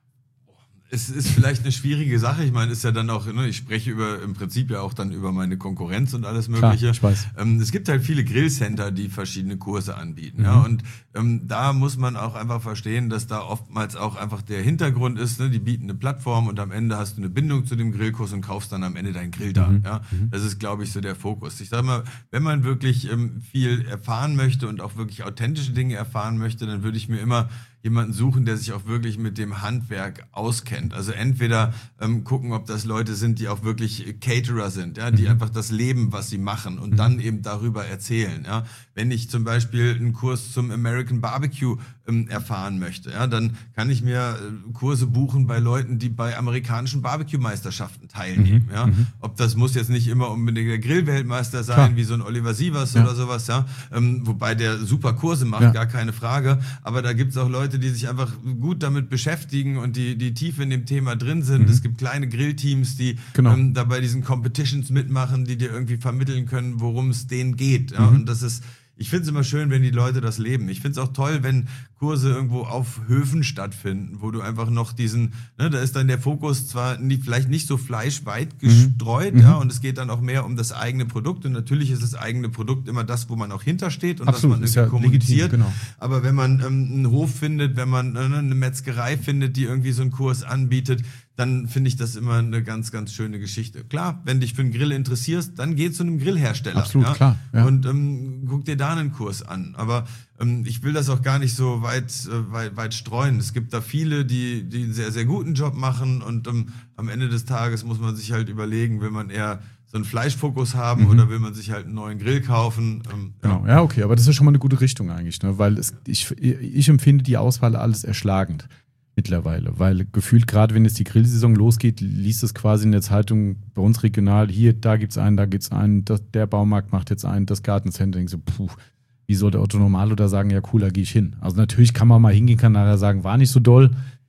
Es ist vielleicht eine schwierige Sache. Ich meine, ist ja dann auch, ne, ich spreche über im Prinzip ja auch dann über meine Konkurrenz und alles Mögliche. Klar, ich weiß. Ähm, es gibt halt viele Grillcenter, die verschiedene Kurse anbieten. Mhm. Ja, und ähm, da muss man auch einfach verstehen, dass da oftmals auch einfach der Hintergrund ist. Ne, die bieten eine Plattform und am Ende hast du eine Bindung zu dem Grillkurs und kaufst dann am Ende deinen Grill da. Mhm. Ja, das ist, glaube ich, so der Fokus. Ich sage mal, wenn man wirklich ähm, viel erfahren möchte und auch wirklich authentische Dinge erfahren möchte, dann würde ich mir immer jemanden suchen, der sich auch wirklich mit dem Handwerk auskennt. Also entweder ähm, gucken, ob das Leute sind, die auch wirklich Caterer sind, ja, die mhm. einfach das leben, was sie machen und mhm. dann eben darüber erzählen. Ja. Wenn ich zum Beispiel einen Kurs zum American Barbecue ähm, erfahren möchte, ja, dann kann ich mir äh, Kurse buchen bei Leuten, die bei amerikanischen Barbecue-Meisterschaften teilnehmen. Mhm. Ja. Mhm. Ob das muss jetzt nicht immer unbedingt der Grillweltmeister sein, Klar. wie so ein Oliver Sievers ja. oder sowas, ja, ähm, wobei der super Kurse macht, ja. gar keine Frage. Aber da gibt's auch Leute, die sich einfach gut damit beschäftigen und die, die tief in dem Thema drin sind. Mhm. Es gibt kleine Grillteams, die genau. ähm, da bei diesen Competitions mitmachen, die dir irgendwie vermitteln können, worum es denen geht. Ja? Mhm. Und das ist, ich finde es immer schön, wenn die Leute das leben. Ich finde es auch toll, wenn Kurse irgendwo auf Höfen stattfinden, wo du einfach noch diesen, ne, da ist dann der Fokus zwar nie, vielleicht nicht so fleischweit gestreut, mhm. ja, und es geht dann auch mehr um das eigene Produkt und natürlich ist das eigene Produkt immer das, wo man auch hintersteht und Absolut, das man ist irgendwie ja kommuniziert. legitim, genau. Aber wenn man ähm, einen Hof findet, wenn man äh, eine Metzgerei findet, die irgendwie so einen Kurs anbietet, dann finde ich das immer eine ganz, ganz schöne Geschichte. Klar, wenn dich für einen Grill interessierst, dann geh zu einem Grillhersteller. Absolut, ja? klar. Ja. Und ähm, guck dir da einen Kurs an. Aber ähm, ich will das auch gar nicht so weit, äh, weit, weit streuen. Es gibt da viele, die, die einen sehr, sehr guten Job machen und ähm, am Ende des Tages muss man sich halt überlegen, will man eher so einen Fleischfokus haben mhm. oder will man sich halt einen neuen Grill kaufen? Ähm, genau, ja. ja, okay, aber das ist schon mal eine gute Richtung eigentlich, ne? Weil es, ich, ich empfinde die Auswahl alles erschlagend mittlerweile, weil gefühlt gerade, wenn jetzt die Grillsaison losgeht, liest es quasi in der Zeitung bei uns regional, hier, da gibt's einen, da gibt's einen, das, der Baumarkt macht jetzt einen, das Gartencenter, so, puh, wie soll der Otto Normalo da sagen, ja cool, da gehe ich hin. Also natürlich kann man mal hingehen, kann nachher sagen, war nicht so doll,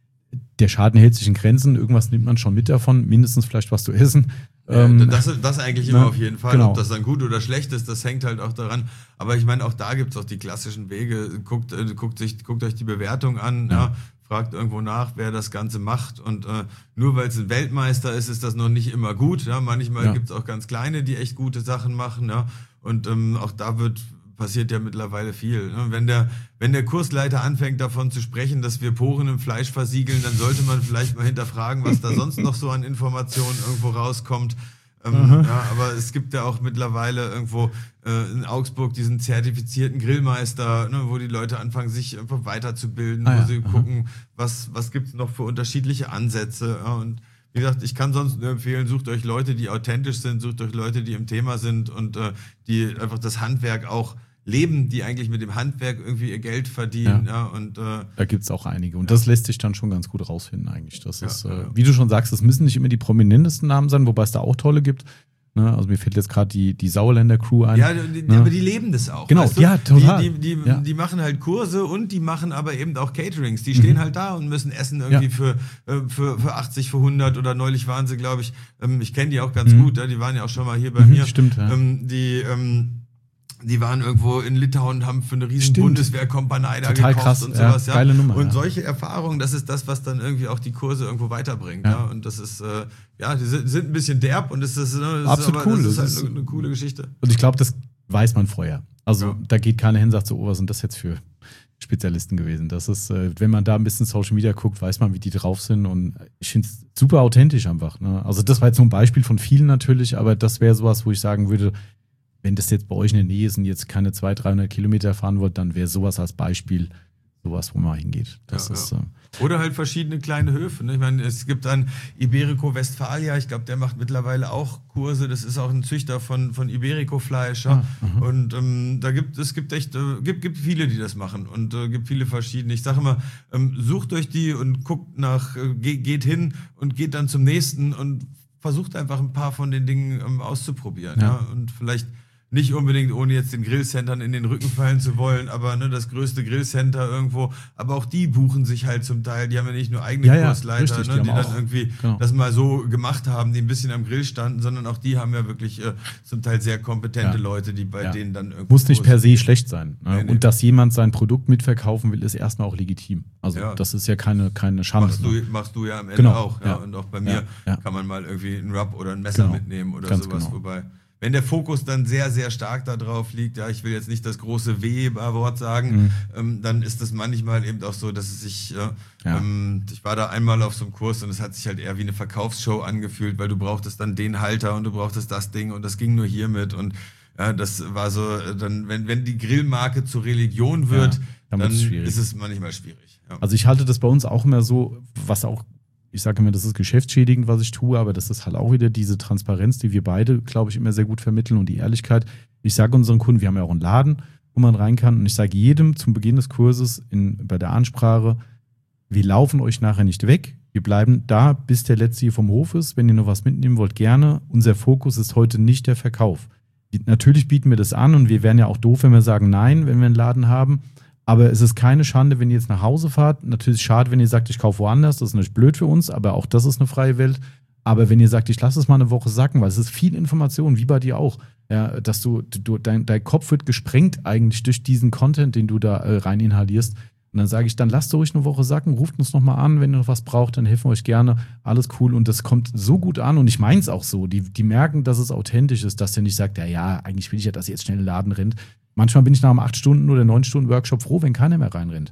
der Schaden hält sich in Grenzen, irgendwas nimmt man schon mit davon, mindestens vielleicht was zu essen. Ja, ähm, das, das eigentlich immer ne? auf jeden Fall. Genau. Ob das dann gut oder schlecht ist, das hängt halt auch daran. Aber ich meine, auch da gibt's auch die klassischen Wege. Guckt, äh, guckt, sich, guckt euch die Bewertung an, ja. Ja, fragt irgendwo nach, wer das Ganze macht. Und äh, nur weil es ein Weltmeister ist, ist das noch nicht immer gut. Ja? Manchmal ja. gibt's auch ganz kleine, die echt gute Sachen machen. Ja? Und ähm, auch da wird passiert ja mittlerweile viel. Wenn der, wenn der Kursleiter anfängt davon zu sprechen, dass wir Poren im Fleisch versiegeln, dann sollte man vielleicht mal hinterfragen, was da sonst noch so an Informationen irgendwo rauskommt. Ähm, ja, aber es gibt ja auch mittlerweile irgendwo äh, in Augsburg diesen zertifizierten Grillmeister, ne, wo die Leute anfangen, sich einfach weiterzubilden, ah, wo ja. sie aha. gucken, was, was gibt's noch für unterschiedliche Ansätze. Ja, und wie gesagt, ich kann sonst nur empfehlen, sucht euch Leute, die authentisch sind, sucht euch Leute, die im Thema sind und äh, die einfach das Handwerk auch leben, die eigentlich mit dem Handwerk irgendwie ihr Geld verdienen. Ja. Ja, und, äh, da gibt's auch einige. Und ja. das lässt sich dann schon ganz gut rausfinden eigentlich. Das ja, ist, äh, ja. wie du schon sagst, das müssen nicht immer die prominentesten Namen sein, wobei es da auch tolle gibt. Ne? Also mir fällt jetzt gerade die, die Sauerländer Crew ein. Ja, die, ne? aber die leben das auch. Genau, weißt du? ja, total. Die, die, die, ja. die machen halt Kurse und die machen aber eben auch Caterings. Die stehen mhm. halt da und müssen essen irgendwie ja. für, für, für achtzig, für hundert oder neulich waren sie, glaube ich, ähm, ich kenne die auch ganz mhm. gut, ja, die waren ja auch schon mal hier bei mhm, mir. Stimmt, ja. Ähm, die, ähm, die waren irgendwo in Litauen und haben für eine riesen Bundeswehrkompanie da Total gekocht krass, und sowas. Ja, geile Nummer. Und ja. solche Erfahrungen, das ist das, was dann irgendwie auch die Kurse irgendwo weiterbringt. Ja. Ja. Und das ist, äh, ja, die sind, sind ein bisschen derb und das ist, das absolut ist, aber, cool. das ist das halt ist eine, eine coole Geschichte. Und ich glaube, das weiß man vorher. Also ja. da geht keiner hin und sagt so, oh, was sind das jetzt für Spezialisten gewesen? Das ist, äh, wenn man da ein bisschen Social Media guckt, weiß man, wie die drauf sind und ich finde es super authentisch einfach. Ne? Also das war jetzt nur ein Beispiel von vielen natürlich, aber das wäre sowas, wo ich sagen würde, wenn das jetzt bei euch in der Nähe ist und jetzt keine zweihundert, dreihundert Kilometer fahren wollt, dann wäre sowas als Beispiel sowas, wo man hingeht. Das ja, ist, ja. Äh, Oder halt verschiedene kleine Höfe. Ne? Ich meine, es gibt dann Iberico Westfalia, ich glaube, der macht mittlerweile auch Kurse. Das ist auch ein Züchter von, von Iberico-Fleisch. Ja? Ah, und ähm, da gibt es gibt echt äh, gibt, gibt viele, die das machen und äh, gibt viele verschiedene. Ich sage immer, ähm, sucht euch die und guckt nach, äh, ge- geht hin und geht dann zum nächsten und versucht einfach ein paar von den Dingen ähm, auszuprobieren. Ja. Ja? Und vielleicht nicht unbedingt, ohne jetzt den Grillcentern in den Rücken fallen zu wollen, aber ne, das größte Grillcenter irgendwo. Aber auch die buchen sich halt zum Teil. Die haben ja nicht nur eigene ja, ja, Kursleiter, richtig, ne, die, die dann auch, irgendwie genau. das mal so gemacht haben, die ein bisschen am Grill standen, sondern auch die haben ja wirklich äh, zum Teil sehr kompetente ja. Leute, die bei ja. denen dann irgendwie. Muss nicht per se schlecht sein. Ne? Nee, nee. Und dass jemand sein Produkt mitverkaufen will, ist erstmal auch legitim. Also ja. das ist ja keine, keine Schande. Machst du, ne? machst du ja am Ende genau. auch. Ja. Ja. Und auch bei mir ja. Ja. kann man mal irgendwie einen Rub oder ein Messer genau. mitnehmen oder Ganz sowas. genau. Wobei, wenn der Fokus dann sehr, sehr stark da drauf liegt, ja, ich will jetzt nicht das große W-Wort sagen, mhm. ähm, dann ist das manchmal eben auch so, dass es sich, äh, ja. ähm, ich war da einmal auf so einem Kurs und es hat sich halt eher wie eine Verkaufsshow angefühlt, weil du brauchtest dann den Halter und du brauchtest das Ding und das ging nur hiermit und ja, das war so, dann, wenn, wenn die Grillmarke zur Religion wird, ja, dann ist es manchmal schwierig. Ja. Also ich halte das bei uns auch immer so, was auch, ich sage immer, das ist geschäftsschädigend, was ich tue, aber das ist halt auch wieder diese Transparenz, die wir beide, glaube ich, immer sehr gut vermitteln und die Ehrlichkeit. Ich sage unseren Kunden, wir haben ja auch einen Laden, wo man rein kann und ich sage jedem zum Beginn des Kurses in, bei der Ansprache, wir laufen euch nachher nicht weg, wir bleiben da, bis der Letzte hier vom Hof ist. Wenn ihr noch was mitnehmen wollt, gerne. Unser Fokus ist heute nicht der Verkauf. Natürlich bieten wir das an und wir wären ja auch doof, wenn wir sagen nein, wenn wir einen Laden haben. Aber es ist keine Schande, wenn ihr jetzt nach Hause fahrt. Natürlich schade, wenn ihr sagt, ich kaufe woanders. Das ist natürlich blöd für uns, aber auch das ist eine freie Welt. Aber wenn ihr sagt, ich lasse es mal eine Woche sacken, weil es ist viel Information, wie bei dir auch, ja, dass du, du dein, dein Kopf wird gesprengt eigentlich durch diesen Content, den du da äh, rein inhalierst. Und dann sage ich, dann lasst ruhig eine Woche sacken, ruft uns nochmal an, wenn ihr noch was braucht, dann helfen wir euch gerne. Alles cool. Und das kommt so gut an und ich meine es auch so. Die, die merken, dass es authentisch ist, dass der nicht sagt, ja, ja, eigentlich will ich ja, dass ihr jetzt schnell in den Laden rennt. Manchmal bin ich nach einem acht Stunden oder neun Stunden Workshop froh, wenn keiner mehr reinrennt.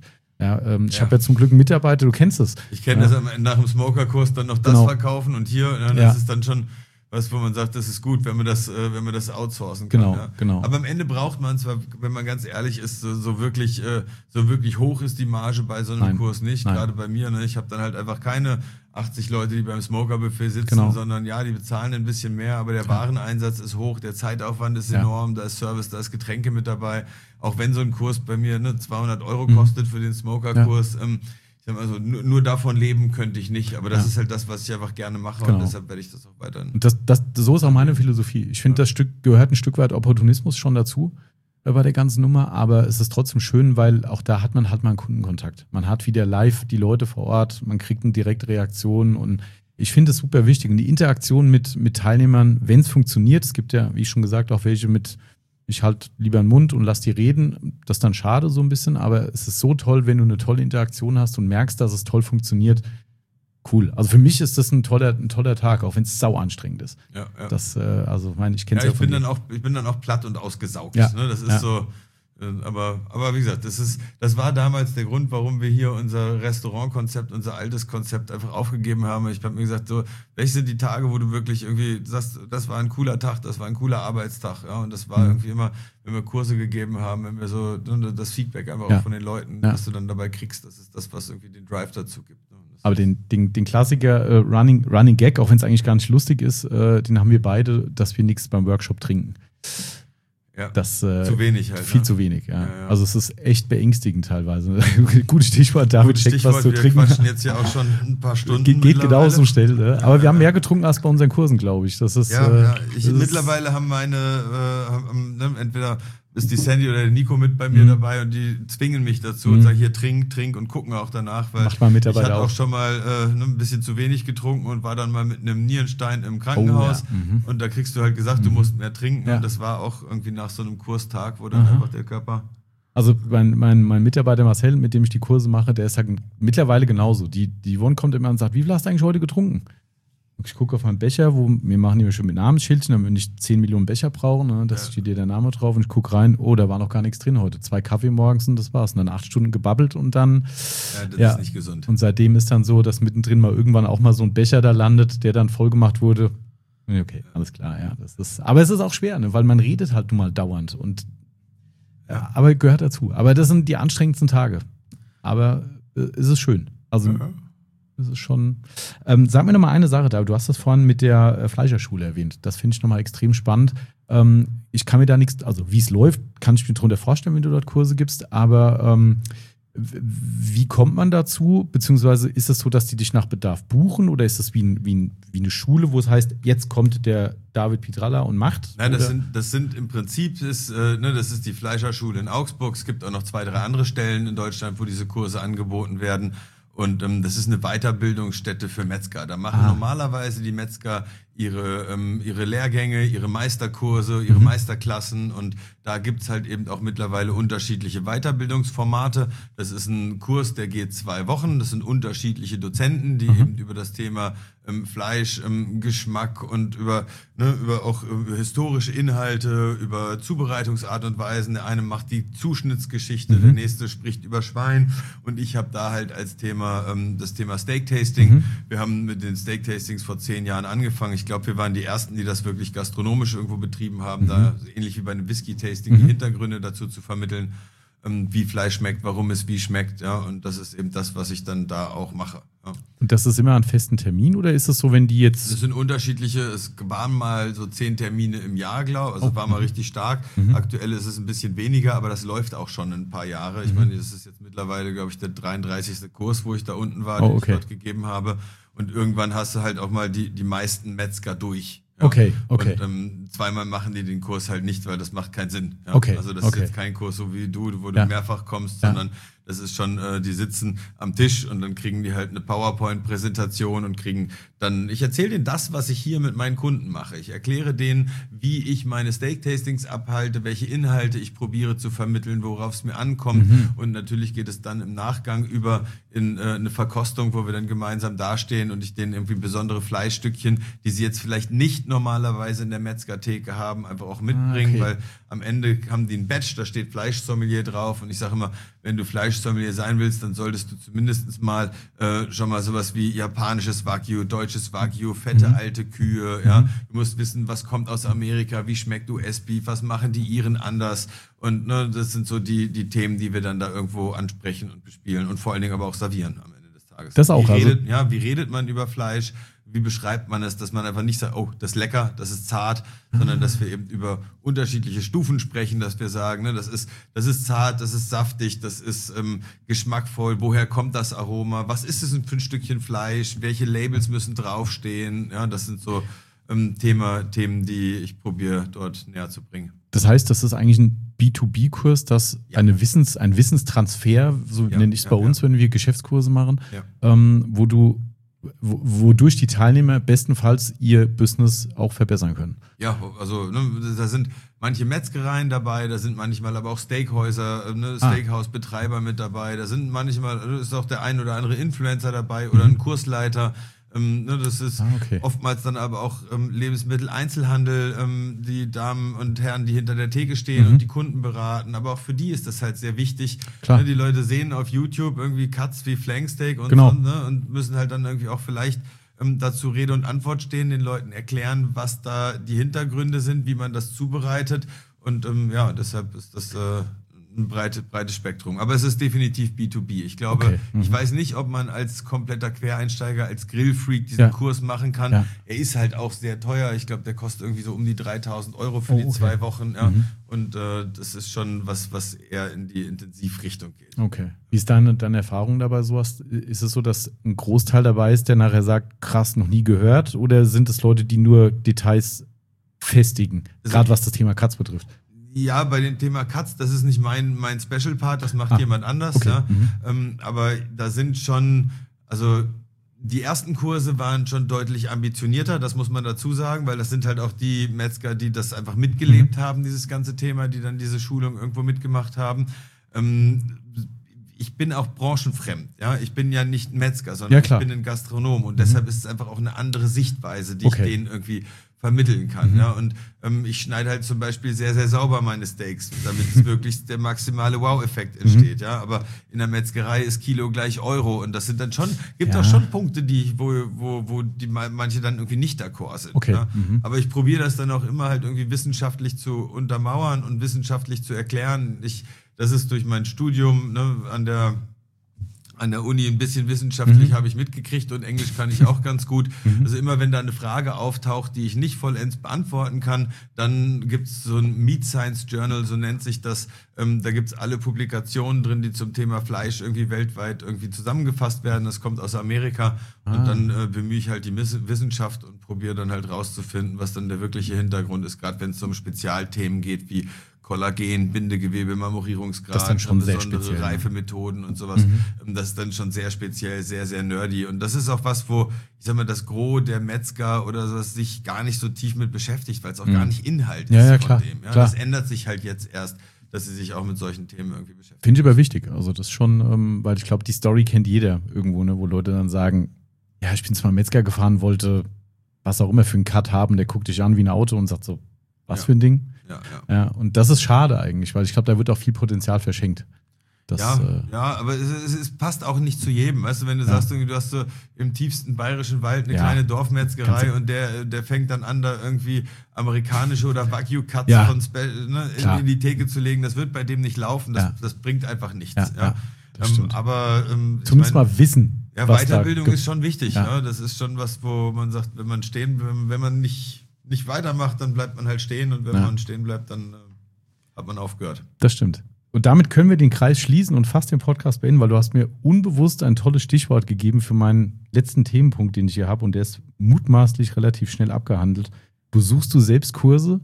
Ja, ähm, ich Ja. habe ja zum Glück einen Mitarbeiter, du kennst es. Ich kenne ja. das am Ende nach dem Smoker-Kurs dann noch das Genau. verkaufen und hier, ja, das Ja. ist dann schon was, wo man sagt, das ist gut, wenn man das, äh, wenn man das outsourcen kann. Genau, ja. genau. Aber am Ende braucht man zwar, wenn man ganz ehrlich ist, so, so wirklich, äh, so wirklich hoch ist die Marge bei so einem Nein. Kurs nicht. Nein. Gerade bei mir, ne, ich habe dann halt einfach keine achtzig Leute, die beim Smoker-Buffet sitzen, Genau. sondern ja, die bezahlen ein bisschen mehr, aber der Wareneinsatz ist hoch, der Zeitaufwand ist Ja. enorm, da ist Service, da ist Getränke mit dabei. Auch wenn so ein Kurs bei mir ne, zweihundert Euro Mhm. kostet für den Smoker-Kurs, ähm, ich sag mal so, nur, nur davon leben könnte ich nicht, aber das Ja. ist halt das, was ich einfach gerne mache Genau. und deshalb werde ich das auch weiterhin. Und das, das, so ist auch meine Philosophie. Ich finde, das Stück gehört ein Stück weit Opportunismus schon dazu äh, bei der ganzen Nummer, aber es ist trotzdem schön, weil auch da hat man halt mal einen Kundenkontakt. Man hat wieder live die Leute vor Ort, man kriegt eine direkte Reaktion und ich finde es super wichtig. Und die Interaktion mit, mit Teilnehmern, wenn es funktioniert, es gibt ja, wie schon gesagt, auch welche mit, ich halt lieber den Mund und lass die reden, das ist dann schade so ein bisschen, aber es ist so toll, wenn du eine tolle Interaktion hast und merkst, dass es toll funktioniert. Cool. Also für mich ist das ein toller, ein toller Tag, auch wenn es sau anstrengend ist. Ja, ja. Das, äh, also, meine ich kenne es Ja, ja, ich von bin dir. dann auch, ich bin dann auch platt und ausgesaugt. Ja. Ne? Das ist Ja. so, äh, aber, aber wie gesagt, das ist, das war damals der Grund, warum wir hier unser Restaurantkonzept, unser altes Konzept einfach aufgegeben haben. Ich habe mir gesagt, so, welche sind die Tage, wo du wirklich irgendwie sagst, das war ein cooler Tag, das war ein cooler Arbeitstag, ja, und das war Mhm. irgendwie immer, wenn wir Kurse gegeben haben, wenn wir so ne, das Feedback einfach Ja. auch von den Leuten, Ja. was du dann dabei kriegst, das ist das, was irgendwie den Drive dazu gibt. Ne? Das Aber ist- den, den, den Klassiker äh, Running, Running Gag, auch wenn es eigentlich gar nicht lustig ist, äh, den haben wir beide, dass wir nichts beim Workshop trinken. ja, Das, äh, zu wenig halt. Viel ne? zu wenig, ja. Ja, ja. Also es ist echt beängstigend teilweise. Gutes Stichwort, David Gutes checkt was Stichwort, zu wir trinken. quatschen jetzt ja auch schon ein paar Stunden. Geht, geht mittlerweile. genauso schnell. Ne? Aber Ja, wir haben ja. mehr getrunken als bei unseren Kursen, glaube ich. Das ist, Ja, äh, ja. Ich, das ist- mittlerweile haben meine, äh, haben, ne, entweder ist die Sandy oder der Nico mit bei mir Mhm. dabei und die zwingen mich dazu Mhm. und sagen, hier trink, trink und gucken auch danach, weil Macht mein Mitarbeiter ich hatte auch auch. schon mal äh, ne, ein bisschen zu wenig getrunken und war dann mal mit einem Nierenstein im Krankenhaus Oh, ja. Mhm. und da kriegst du halt gesagt, du musst mehr trinken Ja. und das war auch irgendwie nach so einem Kurstag, wo dann Aha. einfach der Körper... Also mein, mein, mein Mitarbeiter Marcel, mit dem ich die Kurse mache, der ist halt mittlerweile genauso. Die, die Yvonne kommt immer und sagt, wie viel hast du eigentlich heute getrunken? Und ich gucke auf meinen Becher, wo wir machen die schon mit Namensschildchen, damit wir nicht zehn Millionen Becher brauchen. Ne? Da Ja. steht dir der Name drauf und ich gucke rein, oh, da war noch gar nichts drin heute. Zwei Kaffee morgens und das war's. Und dann acht Stunden gebabbelt und dann, Ja, das Ja. ist nicht gesund. und seitdem ist dann so, dass mittendrin mal irgendwann auch mal so ein Becher da landet, der dann voll gemacht wurde. Okay, alles klar, ja. Das ist, aber es ist auch schwer, ne? Weil man redet halt nun mal dauernd und ja, aber gehört dazu. Aber das sind die anstrengendsten Tage. Aber äh, es ist schön. Also Ja. es ist schon. Ähm, sag mir noch mal eine Sache da. Du hast das vorhin mit der äh, Fleischerschule erwähnt. Das finde ich noch mal extrem spannend. Ähm, ich kann mir da nichts, also wie es läuft, kann ich mir darunter vorstellen, wenn du dort Kurse gibst. Aber ähm, w- wie kommt man dazu? Beziehungsweise ist es so, dass die dich nach Bedarf buchen oder ist das wie, ein, wie, ein, wie eine Schule, wo es heißt, jetzt kommt der David Pietralla und macht? Nein, das Oder- sind, das sind im Prinzip, ist, äh, ne, das ist die Fleischerschule in Augsburg. Es gibt auch noch zwei, drei andere Stellen in Deutschland, wo diese Kurse angeboten werden. Und ähm, das ist eine Weiterbildungsstätte für Metzger. Da machen Ah. normalerweise die Metzger ihre, ähm, ihre Lehrgänge, ihre Meisterkurse, ihre Mhm. Meisterklassen. Und da gibt's halt eben auch mittlerweile unterschiedliche Weiterbildungsformate. Das ist ein Kurs, der geht zwei Wochen. Das sind unterschiedliche Dozenten, die Mhm. eben über das Thema ähm, Fleisch, ähm, Geschmack und über, ne, über auch äh, historische Inhalte, über Zubereitungsart und Weisen. Der eine macht die Zuschnittsgeschichte, Mhm. der nächste spricht über Schwein und ich habe da halt als Thema ähm, das Thema Steak Tasting. Mhm. Wir haben mit den Steak Tastings vor zehn Jahren angefangen. Ich glaube, wir waren die ersten, die das wirklich gastronomisch irgendwo betrieben haben, da ähnlich wie bei einem Whisky Tasting die Mhm. Hintergründe dazu zu vermitteln, ähm, wie Fleisch schmeckt, warum es wie schmeckt, ja, und das ist eben das, was ich dann da auch mache. Ja. Und das ist immer an festen Termin oder ist es so, wenn die Das jetzt. sind unterschiedliche, es waren mal so zehn Termine im Jahr, glaube ich, also Oh, war mal mhm. richtig stark. Mhm. Aktuell ist es ein bisschen weniger, aber das läuft auch schon ein paar Jahre. Ich Mhm. meine, das ist jetzt mittlerweile, glaube ich, der dreiunddreißigste Kurs, wo ich da unten war, Oh, den okay. ich dort gegeben habe. Und irgendwann hast du halt auch mal die, die meisten Metzger durch. Ja. Okay, okay. Und ähm, zweimal machen die den Kurs halt nicht, weil das macht keinen Sinn. Ja. Okay, Also das okay. ist jetzt kein Kurs so wie du, wo Ja. du mehrfach kommst, Ja. sondern das ist schon, äh, die sitzen am Tisch und dann kriegen die halt eine PowerPoint-Präsentation und kriegen dann, ich erzähle denen das, was ich hier mit meinen Kunden mache. Ich erkläre denen, wie ich meine Steak-Tastings abhalte, welche Inhalte ich probiere zu vermitteln, worauf es mir ankommt. Mhm. Und natürlich geht es dann im Nachgang über in äh, eine Verkostung, wo wir dann gemeinsam dastehen und ich denen irgendwie besondere Fleischstückchen, die sie jetzt vielleicht nicht normalerweise in der Metzgertheke haben, einfach auch mitbringen, okay. weil am Ende haben die ein Badge, da steht Fleischsommelier drauf und ich sage immer, wenn du Fleischsommelier sein willst, dann solltest du zumindest mal äh, schon mal sowas wie japanisches Wagyu, deutsches Wagyu, fette mhm. alte Kühe, mhm. ja. Du musst wissen, was kommt aus Amerika, wie schmeckt U S-Beef, was machen die Iren anders. Und ne, das sind so die, die Themen, die wir dann da irgendwo ansprechen und bespielen und vor allen Dingen aber auch servieren am Ende des Tages. Das auch, wie also. Redet, ja, wie redet man über Fleisch? Wie beschreibt man es, dass man einfach nicht sagt, oh, das ist lecker, das ist zart, sondern dass wir eben über unterschiedliche Stufen sprechen, dass wir sagen, ne, das ist, das ist zart, das ist saftig, das ist ähm, geschmackvoll, woher kommt das Aroma, was ist es denn für ein Stückchen Fleisch, welche Labels müssen draufstehen, ja, das sind so ähm, Thema, Themen, die ich probiere dort näher zu bringen. Das heißt, das ist eigentlich ein B zwei B-Kurs, das ja. eine Wissens, ein Wissenstransfer, so ja, nenne ich es ja, bei uns, ja. wenn wir Geschäftskurse machen, ja. ähm, wo du wodurch die Teilnehmer bestenfalls ihr Business auch verbessern können. Ja, also ne, da sind manche Metzgereien dabei, da sind manchmal aber auch Steakhäuser, ne, Steakhouse-Betreiber mit dabei, da sind manchmal, ist auch der ein oder andere Influencer dabei oder mhm. ein Kursleiter. Ähm, ne, das ist ah, okay. oftmals dann aber auch ähm, Lebensmitteleinzelhandel, ähm, die Damen und Herren, die hinter der Theke stehen mhm. und die Kunden beraten. Aber auch für die ist das halt sehr wichtig. Ne, die Leute sehen auf YouTube irgendwie Cuts wie Flanksteak und genau. so, ne, und müssen halt dann irgendwie auch vielleicht ähm, dazu Rede und Antwort stehen, den Leuten erklären, was da die Hintergründe sind, wie man das zubereitet. Und ähm, ja, deshalb ist das äh, ein breite, breites Spektrum. Aber es ist definitiv B zwei B. Ich glaube, okay. mhm. ich weiß nicht, ob man als kompletter Quereinsteiger, als Grillfreak diesen ja. Kurs machen kann. Ja. Er ist halt auch sehr teuer. Ich glaube, der kostet irgendwie so um die dreitausend Euro für oh, die okay. zwei Wochen. Ja. Mhm. Und äh, das ist schon was, was eher in die Intensivrichtung geht. Okay. Wie ist deine, deine Erfahrung dabei? So hast, ist es so, dass ein Großteil dabei ist, der nachher sagt, krass, noch nie gehört? Oder sind es Leute, die nur Details festigen? Gerade was das Thema Cuts betrifft. Ja, bei dem Thema Cuts, das ist nicht mein, mein Special-Part, das macht ah, jemand anders. okay. Ja. Mhm. Ähm, aber da sind schon, also die ersten Kurse waren schon deutlich ambitionierter, das muss man dazu sagen, weil das sind halt auch die Metzger, die das einfach mitgelebt mhm. haben, dieses ganze Thema, die dann diese Schulung irgendwo mitgemacht haben. Ähm, ich bin auch branchenfremd. Ja? Ich bin ja nicht ein Metzger, sondern ja, ich bin ein Gastronom und mhm. deshalb ist es einfach auch eine andere Sichtweise, die okay. ich denen irgendwie vermitteln kann. Mhm. Ja? Und ähm, ich schneide halt zum Beispiel sehr, sehr sauber meine Steaks, damit es wirklich der maximale Wow-Effekt entsteht. Mhm. Ja? Aber in der Metzgerei ist Kilo gleich Euro und das sind dann schon, gibt ja. auch schon Punkte, die, wo, wo, wo die manche dann irgendwie nicht d'accord sind. Okay. Ja? Mhm. Aber ich probiere das dann auch immer halt irgendwie wissenschaftlich zu untermauern und wissenschaftlich zu erklären. Ich, das ist durch mein Studium ne, an der An der Uni ein bisschen wissenschaftlich mhm. habe ich mitgekriegt und Englisch kann ich auch ganz gut. Mhm. Also immer wenn da eine Frage auftaucht, die ich nicht vollends beantworten kann, dann gibt es so ein Meat Science Journal, so nennt sich das. Ähm, da gibt es alle Publikationen drin, die zum Thema Fleisch irgendwie weltweit irgendwie zusammengefasst werden. Das kommt aus Amerika ah. und dann äh, bemühe ich halt die Wissenschaft und probiere dann halt rauszufinden, was dann der wirkliche Hintergrund ist, gerade wenn es um Spezialthemen geht wie Kollagen, Bindegewebe, Marmorierungsgrad, das ist dann schon besondere sehr speziell, Reifemethoden und sowas. Mhm. Das ist dann schon sehr speziell, sehr, sehr nerdy. Und das ist auch was, wo, ich sag mal, das Gros der Metzger oder sowas sich gar nicht so tief mit beschäftigt, weil es auch mhm. gar nicht Inhalt ja, ist ja, von klar, dem. Ja, klar. Das ändert sich halt jetzt erst, dass sie sich auch mit solchen Themen irgendwie beschäftigen. Finde ich aber wichtig. Also das schon, ähm, weil ich glaube, die Story kennt jeder irgendwo, ne, wo Leute dann sagen, ja, ich bin zwar Metzger gefahren, wollte was auch immer für einen Cut haben, der guckt dich an wie ein Auto und sagt so, was ja. für ein Ding? Ja, ja. Ja, und das ist schade eigentlich, weil ich glaube, da wird auch viel Potenzial verschenkt. Das, ja, äh, ja, aber es, es, es passt auch nicht zu jedem. Weißt du, wenn du ja. sagst, du hast so im tiefsten bayerischen Wald eine ja. kleine Dorfmetzgerei und der, der fängt dann an, da irgendwie amerikanische oder Wagyu-Cuts ja. von Spe- ne, in, in die Theke zu legen, das wird bei dem nicht laufen. Das, ja. das bringt einfach nichts. Ja, ja. ja, das ähm, aber ähm, zumindest ich mein, mal wissen. Ja, Weiterbildung ist schon wichtig. Ja. Ne? Das ist schon was, wo man sagt, wenn man stehen, wenn, wenn man nicht, nicht weitermacht, dann bleibt man halt stehen und wenn ja. man stehen bleibt, dann äh, hat man aufgehört. Das stimmt. Und damit können wir den Kreis schließen und fast den Podcast beenden, weil du hast mir unbewusst ein tolles Stichwort gegeben für meinen letzten Themenpunkt, den ich hier habe und der ist mutmaßlich relativ schnell abgehandelt. Besuchst du selbst Kurse?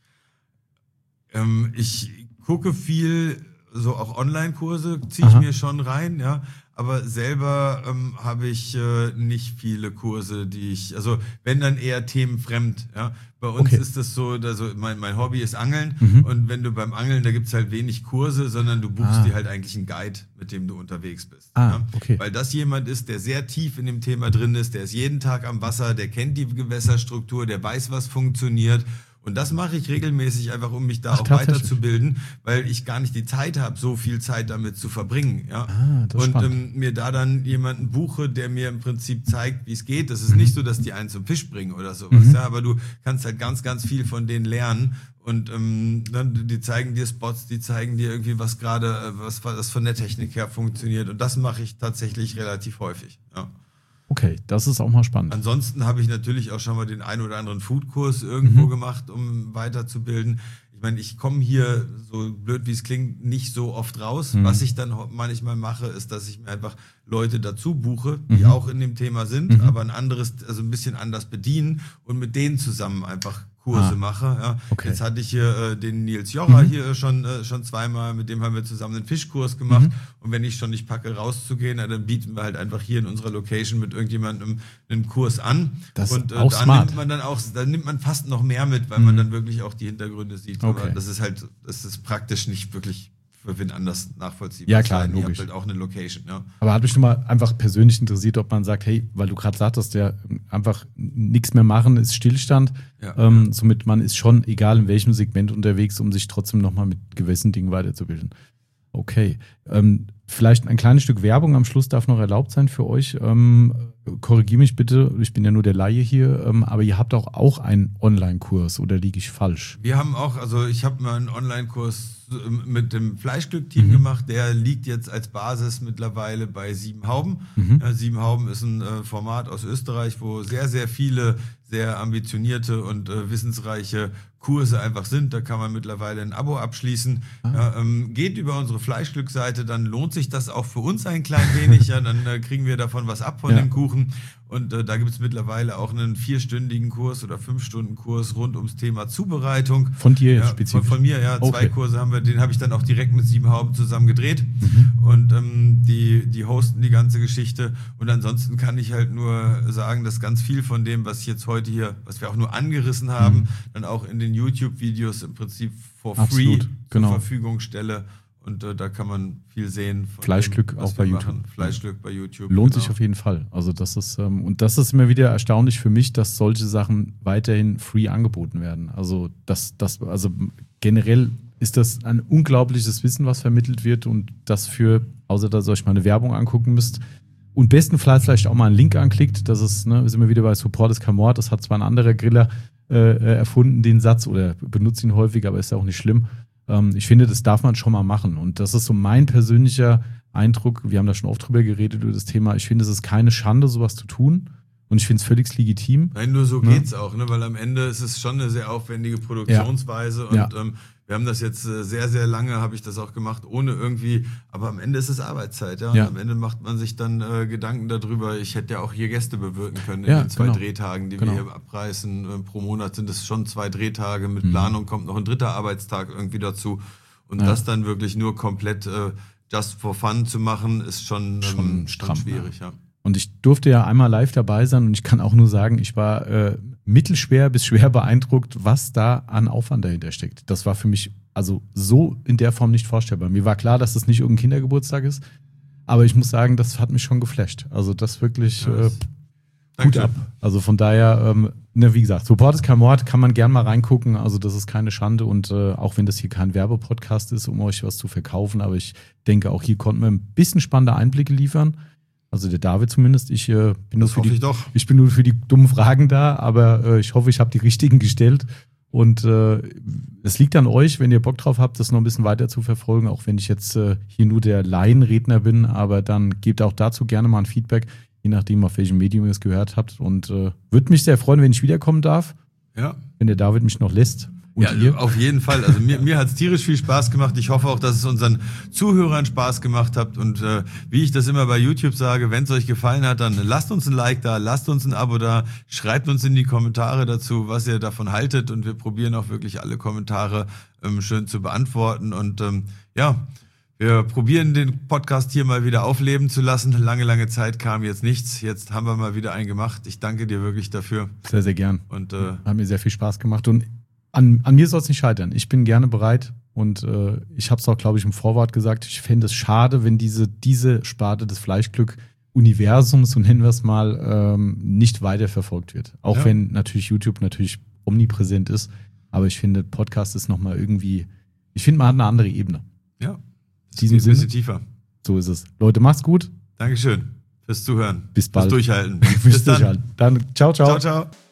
Ähm, ich gucke viel, so auch Online-Kurse ziehe ich Aha. mir schon rein, ja. Aber selber ähm, habe ich äh, nicht viele Kurse, die ich, also wenn dann eher themenfremd, ja. Bei uns okay. ist das so, also mein, mein Hobby ist Angeln mhm. und wenn du beim Angeln, da gibt's halt wenig Kurse, sondern du buchst ah. dir halt eigentlich einen Guide, mit dem du unterwegs bist. Ah, ja? okay. Weil das jemand ist, der sehr tief in dem Thema drin ist, der ist jeden Tag am Wasser, der kennt die Gewässerstruktur, der weiß, was funktioniert. Und das mache ich regelmäßig einfach, um mich da Ach, auch weiterzubilden, weil ich gar nicht die Zeit habe, so viel Zeit damit zu verbringen. Ja? Ah, das ist und spannend. ähm, mir da dann jemanden buche, der mir im Prinzip zeigt, wie es geht. Das ist Mhm. nicht so, dass die einen zum Fisch bringen oder sowas, Mhm. ja, aber du kannst halt ganz, ganz viel von denen lernen. Und ähm, dann, die zeigen dir Spots, die zeigen dir irgendwie, was gerade, was, was von der Technik her funktioniert. Und das mache ich tatsächlich relativ häufig. Ja. Okay, das ist auch mal spannend. Ansonsten habe ich natürlich auch schon mal den einen oder anderen Foodkurs irgendwo Mhm. gemacht, um weiterzubilden. Ich meine, ich komme hier, so blöd wie es klingt, nicht so oft raus. Mhm. Was ich dann ho- manchmal mache, ist, dass ich mir einfach Leute dazu buche, die Mhm. auch in dem Thema sind, Mhm. aber ein anderes, also ein bisschen anders bedienen und mit denen zusammen einfach Kurse Ah. mache. Ja. Okay. Jetzt hatte ich hier äh, den Nils Jocher Mhm. hier schon, äh, schon zweimal, mit dem haben wir zusammen einen Fischkurs gemacht. Mhm. Und wenn ich schon nicht packe, rauszugehen, ja, dann bieten wir halt einfach hier in unserer Location mit irgendjemandem einen Kurs an. Das ist und äh, auch da smart. nimmt man dann auch, da nimmt man fast noch mehr mit, weil man Mhm. dann wirklich auch die Hintergründe sieht. Okay. Aber das ist halt, das ist praktisch nicht wirklich für wen anders nachvollziehbar. Ja, klar, Sein. Ihr logisch. habt halt auch eine Location, ja. Aber hat mich schon mal einfach persönlich interessiert, ob man sagt, hey, weil du gerade sagtest, ja, einfach nichts mehr machen ist Stillstand. Ja. Ähm, somit man ist schon, egal in welchem Segment unterwegs, um sich trotzdem nochmal mit gewissen Dingen weiterzubilden. Okay. Ähm, vielleicht ein kleines Stück Werbung am Schluss darf noch erlaubt sein für euch. Ähm, korrigiere mich bitte, ich bin ja nur der Laie hier, ähm, aber ihr habt auch, auch einen Online-Kurs oder liege ich falsch? Wir haben auch, also ich habe mal einen Online-Kurs mit dem Fleischglück-Team Mhm. gemacht, der liegt jetzt als Basis mittlerweile bei Siebenhauben. Mhm. Ja, Siebenhauben ist ein äh, Format aus Österreich, wo sehr, sehr viele sehr ambitionierte und äh, wissensreiche Kurse einfach sind. Da kann man mittlerweile ein Abo abschließen. Ah. Ja, ähm, geht über unsere Fleischglück-Seite, dann lohnt sich das auch für uns ein klein wenig. Ja, dann äh, kriegen wir davon was ab von Ja. dem Kuchen. Und äh, da gibt es mittlerweile auch einen vierstündigen Kurs oder fünf-Stunden-Kurs rund ums Thema Zubereitung. Von dir jetzt Ja, spezifisch? Von, von mir, ja. Zwei Okay. Kurse haben wir, den habe ich dann auch direkt mit Siebenhauben zusammen gedreht. Mhm. Und ähm, die, die hosten die ganze Geschichte. Und ansonsten kann ich halt nur sagen, dass ganz viel von dem, was ich jetzt heute hier, was wir auch nur angerissen haben, Mhm. dann auch in den YouTube-Videos im Prinzip for Absolut, free genau. zur Verfügung stelle. Und äh, da kann man viel sehen. Von Fleischglück dem, was auch bei wir YouTube. machen. Fleischglück bei YouTube. Lohnt genau. sich auf jeden Fall. Also das ist, ähm, und das ist immer wieder erstaunlich für mich, dass solche Sachen weiterhin free angeboten werden. Also das, das, also generell ist das ein unglaubliches Wissen, was vermittelt wird und das für, außer dass ihr euch mal eine Werbung angucken müsst und bestenfalls vielleicht auch mal einen Link anklickt. Das ist, ne, wir sind immer wieder bei Support is kein Mord. Das hat zwar ein anderer Griller äh, erfunden, den Satz, oder benutzt ihn häufig, aber ist ja auch nicht schlimm. Ähm, ich finde, das darf man schon mal machen. Und das ist so mein persönlicher Eindruck. Wir haben da schon oft drüber geredet, über das Thema. Ich finde, es ist keine Schande, sowas zu tun. Und ich finde es völlig legitim. Nein, nur so Ne? geht's auch, ne? Weil am Ende ist es schon eine sehr aufwendige Produktionsweise Ja. und ähm, wir haben das jetzt äh, sehr, sehr lange, habe ich das auch gemacht, ohne irgendwie, aber am Ende ist es Arbeitszeit, ja. Und Ja. am Ende macht man sich dann äh, Gedanken darüber, ich hätte ja auch hier Gäste bewirken können in Ja, den zwei genau. Drehtagen, die Genau. wir hier abreißen. Äh, pro Monat sind es schon zwei Drehtage, mit Mhm. Planung kommt noch ein dritter Arbeitstag irgendwie dazu. Und Ja. das dann wirklich nur komplett äh, just for fun zu machen, ist schon, Schon ähm, stramm, schon schwierig, ja. Und ich durfte ja einmal live dabei sein und ich kann auch nur sagen, ich war äh, mittelschwer bis schwer beeindruckt, was da an Aufwand dahinter steckt. Das war für mich also so in der Form nicht vorstellbar. Mir war klar, dass das nicht irgendein Kindergeburtstag ist, aber ich muss sagen, das hat mich schon geflasht. Also das wirklich Ja, äh, das- Hut Danke. ab. Also von daher, ähm, ne, wie gesagt, Support is kein Mord, kann man gern mal reingucken. Also das ist keine Schande und äh, auch wenn das hier kein Werbepodcast ist, um euch was zu verkaufen, aber ich denke, auch hier konnten wir ein bisschen spannende Einblicke liefern. Also der David zumindest. Ich äh, bin nur Das für hoffe die, ich doch. ich bin nur für die dummen Fragen da, aber äh, ich hoffe, ich habe die richtigen gestellt. Und äh, es liegt an euch, wenn ihr Bock drauf habt, das noch ein bisschen weiter zu verfolgen, auch wenn ich jetzt äh, hier nur der Laienredner bin, aber dann gebt auch dazu gerne mal ein Feedback, je nachdem, auf welchem Medium ihr es gehört habt. Und äh, würde mich sehr freuen, wenn ich wiederkommen darf, Ja. wenn der David mich noch lässt. Und Ja, ihr? auf jeden Fall. Also mir, mir hat es tierisch viel Spaß gemacht. Ich hoffe auch, dass es unseren Zuhörern Spaß gemacht hat. Und äh, wie ich das immer bei YouTube sage, wenn es euch gefallen hat, dann lasst uns ein Like da, lasst uns ein Abo da, schreibt uns in die Kommentare dazu, was ihr davon haltet. Und wir probieren auch wirklich alle Kommentare ähm, schön zu beantworten. Und ähm, ja, wir probieren den Podcast hier mal wieder aufleben zu lassen. Lange, lange Zeit kam jetzt nichts. Jetzt haben wir mal wieder einen gemacht. Ich danke dir wirklich dafür. Sehr, sehr gern. Und äh, Hat mir sehr viel Spaß gemacht. Und an, an mir soll es nicht scheitern. Ich bin gerne bereit. Und äh, ich habe es auch, glaube ich, im Vorwort gesagt. Ich fände es schade, wenn diese, diese Sparte des Fleischglück-Universums, so nennen wir es mal, ähm, nicht weiter verfolgt wird. Auch Ja. wenn natürlich YouTube natürlich omnipräsent ist. Aber ich finde, Podcast ist nochmal irgendwie, ich finde, man hat eine andere Ebene. Ja. In diesem Sinne. Ein bisschen tiefer. So ist es. Leute, macht's gut. Dankeschön fürs Zuhören. Bis bald. Fürs Durchhalten. Bis Bis dann. Durchhalten. Dann ciao, ciao. Ciao, ciao.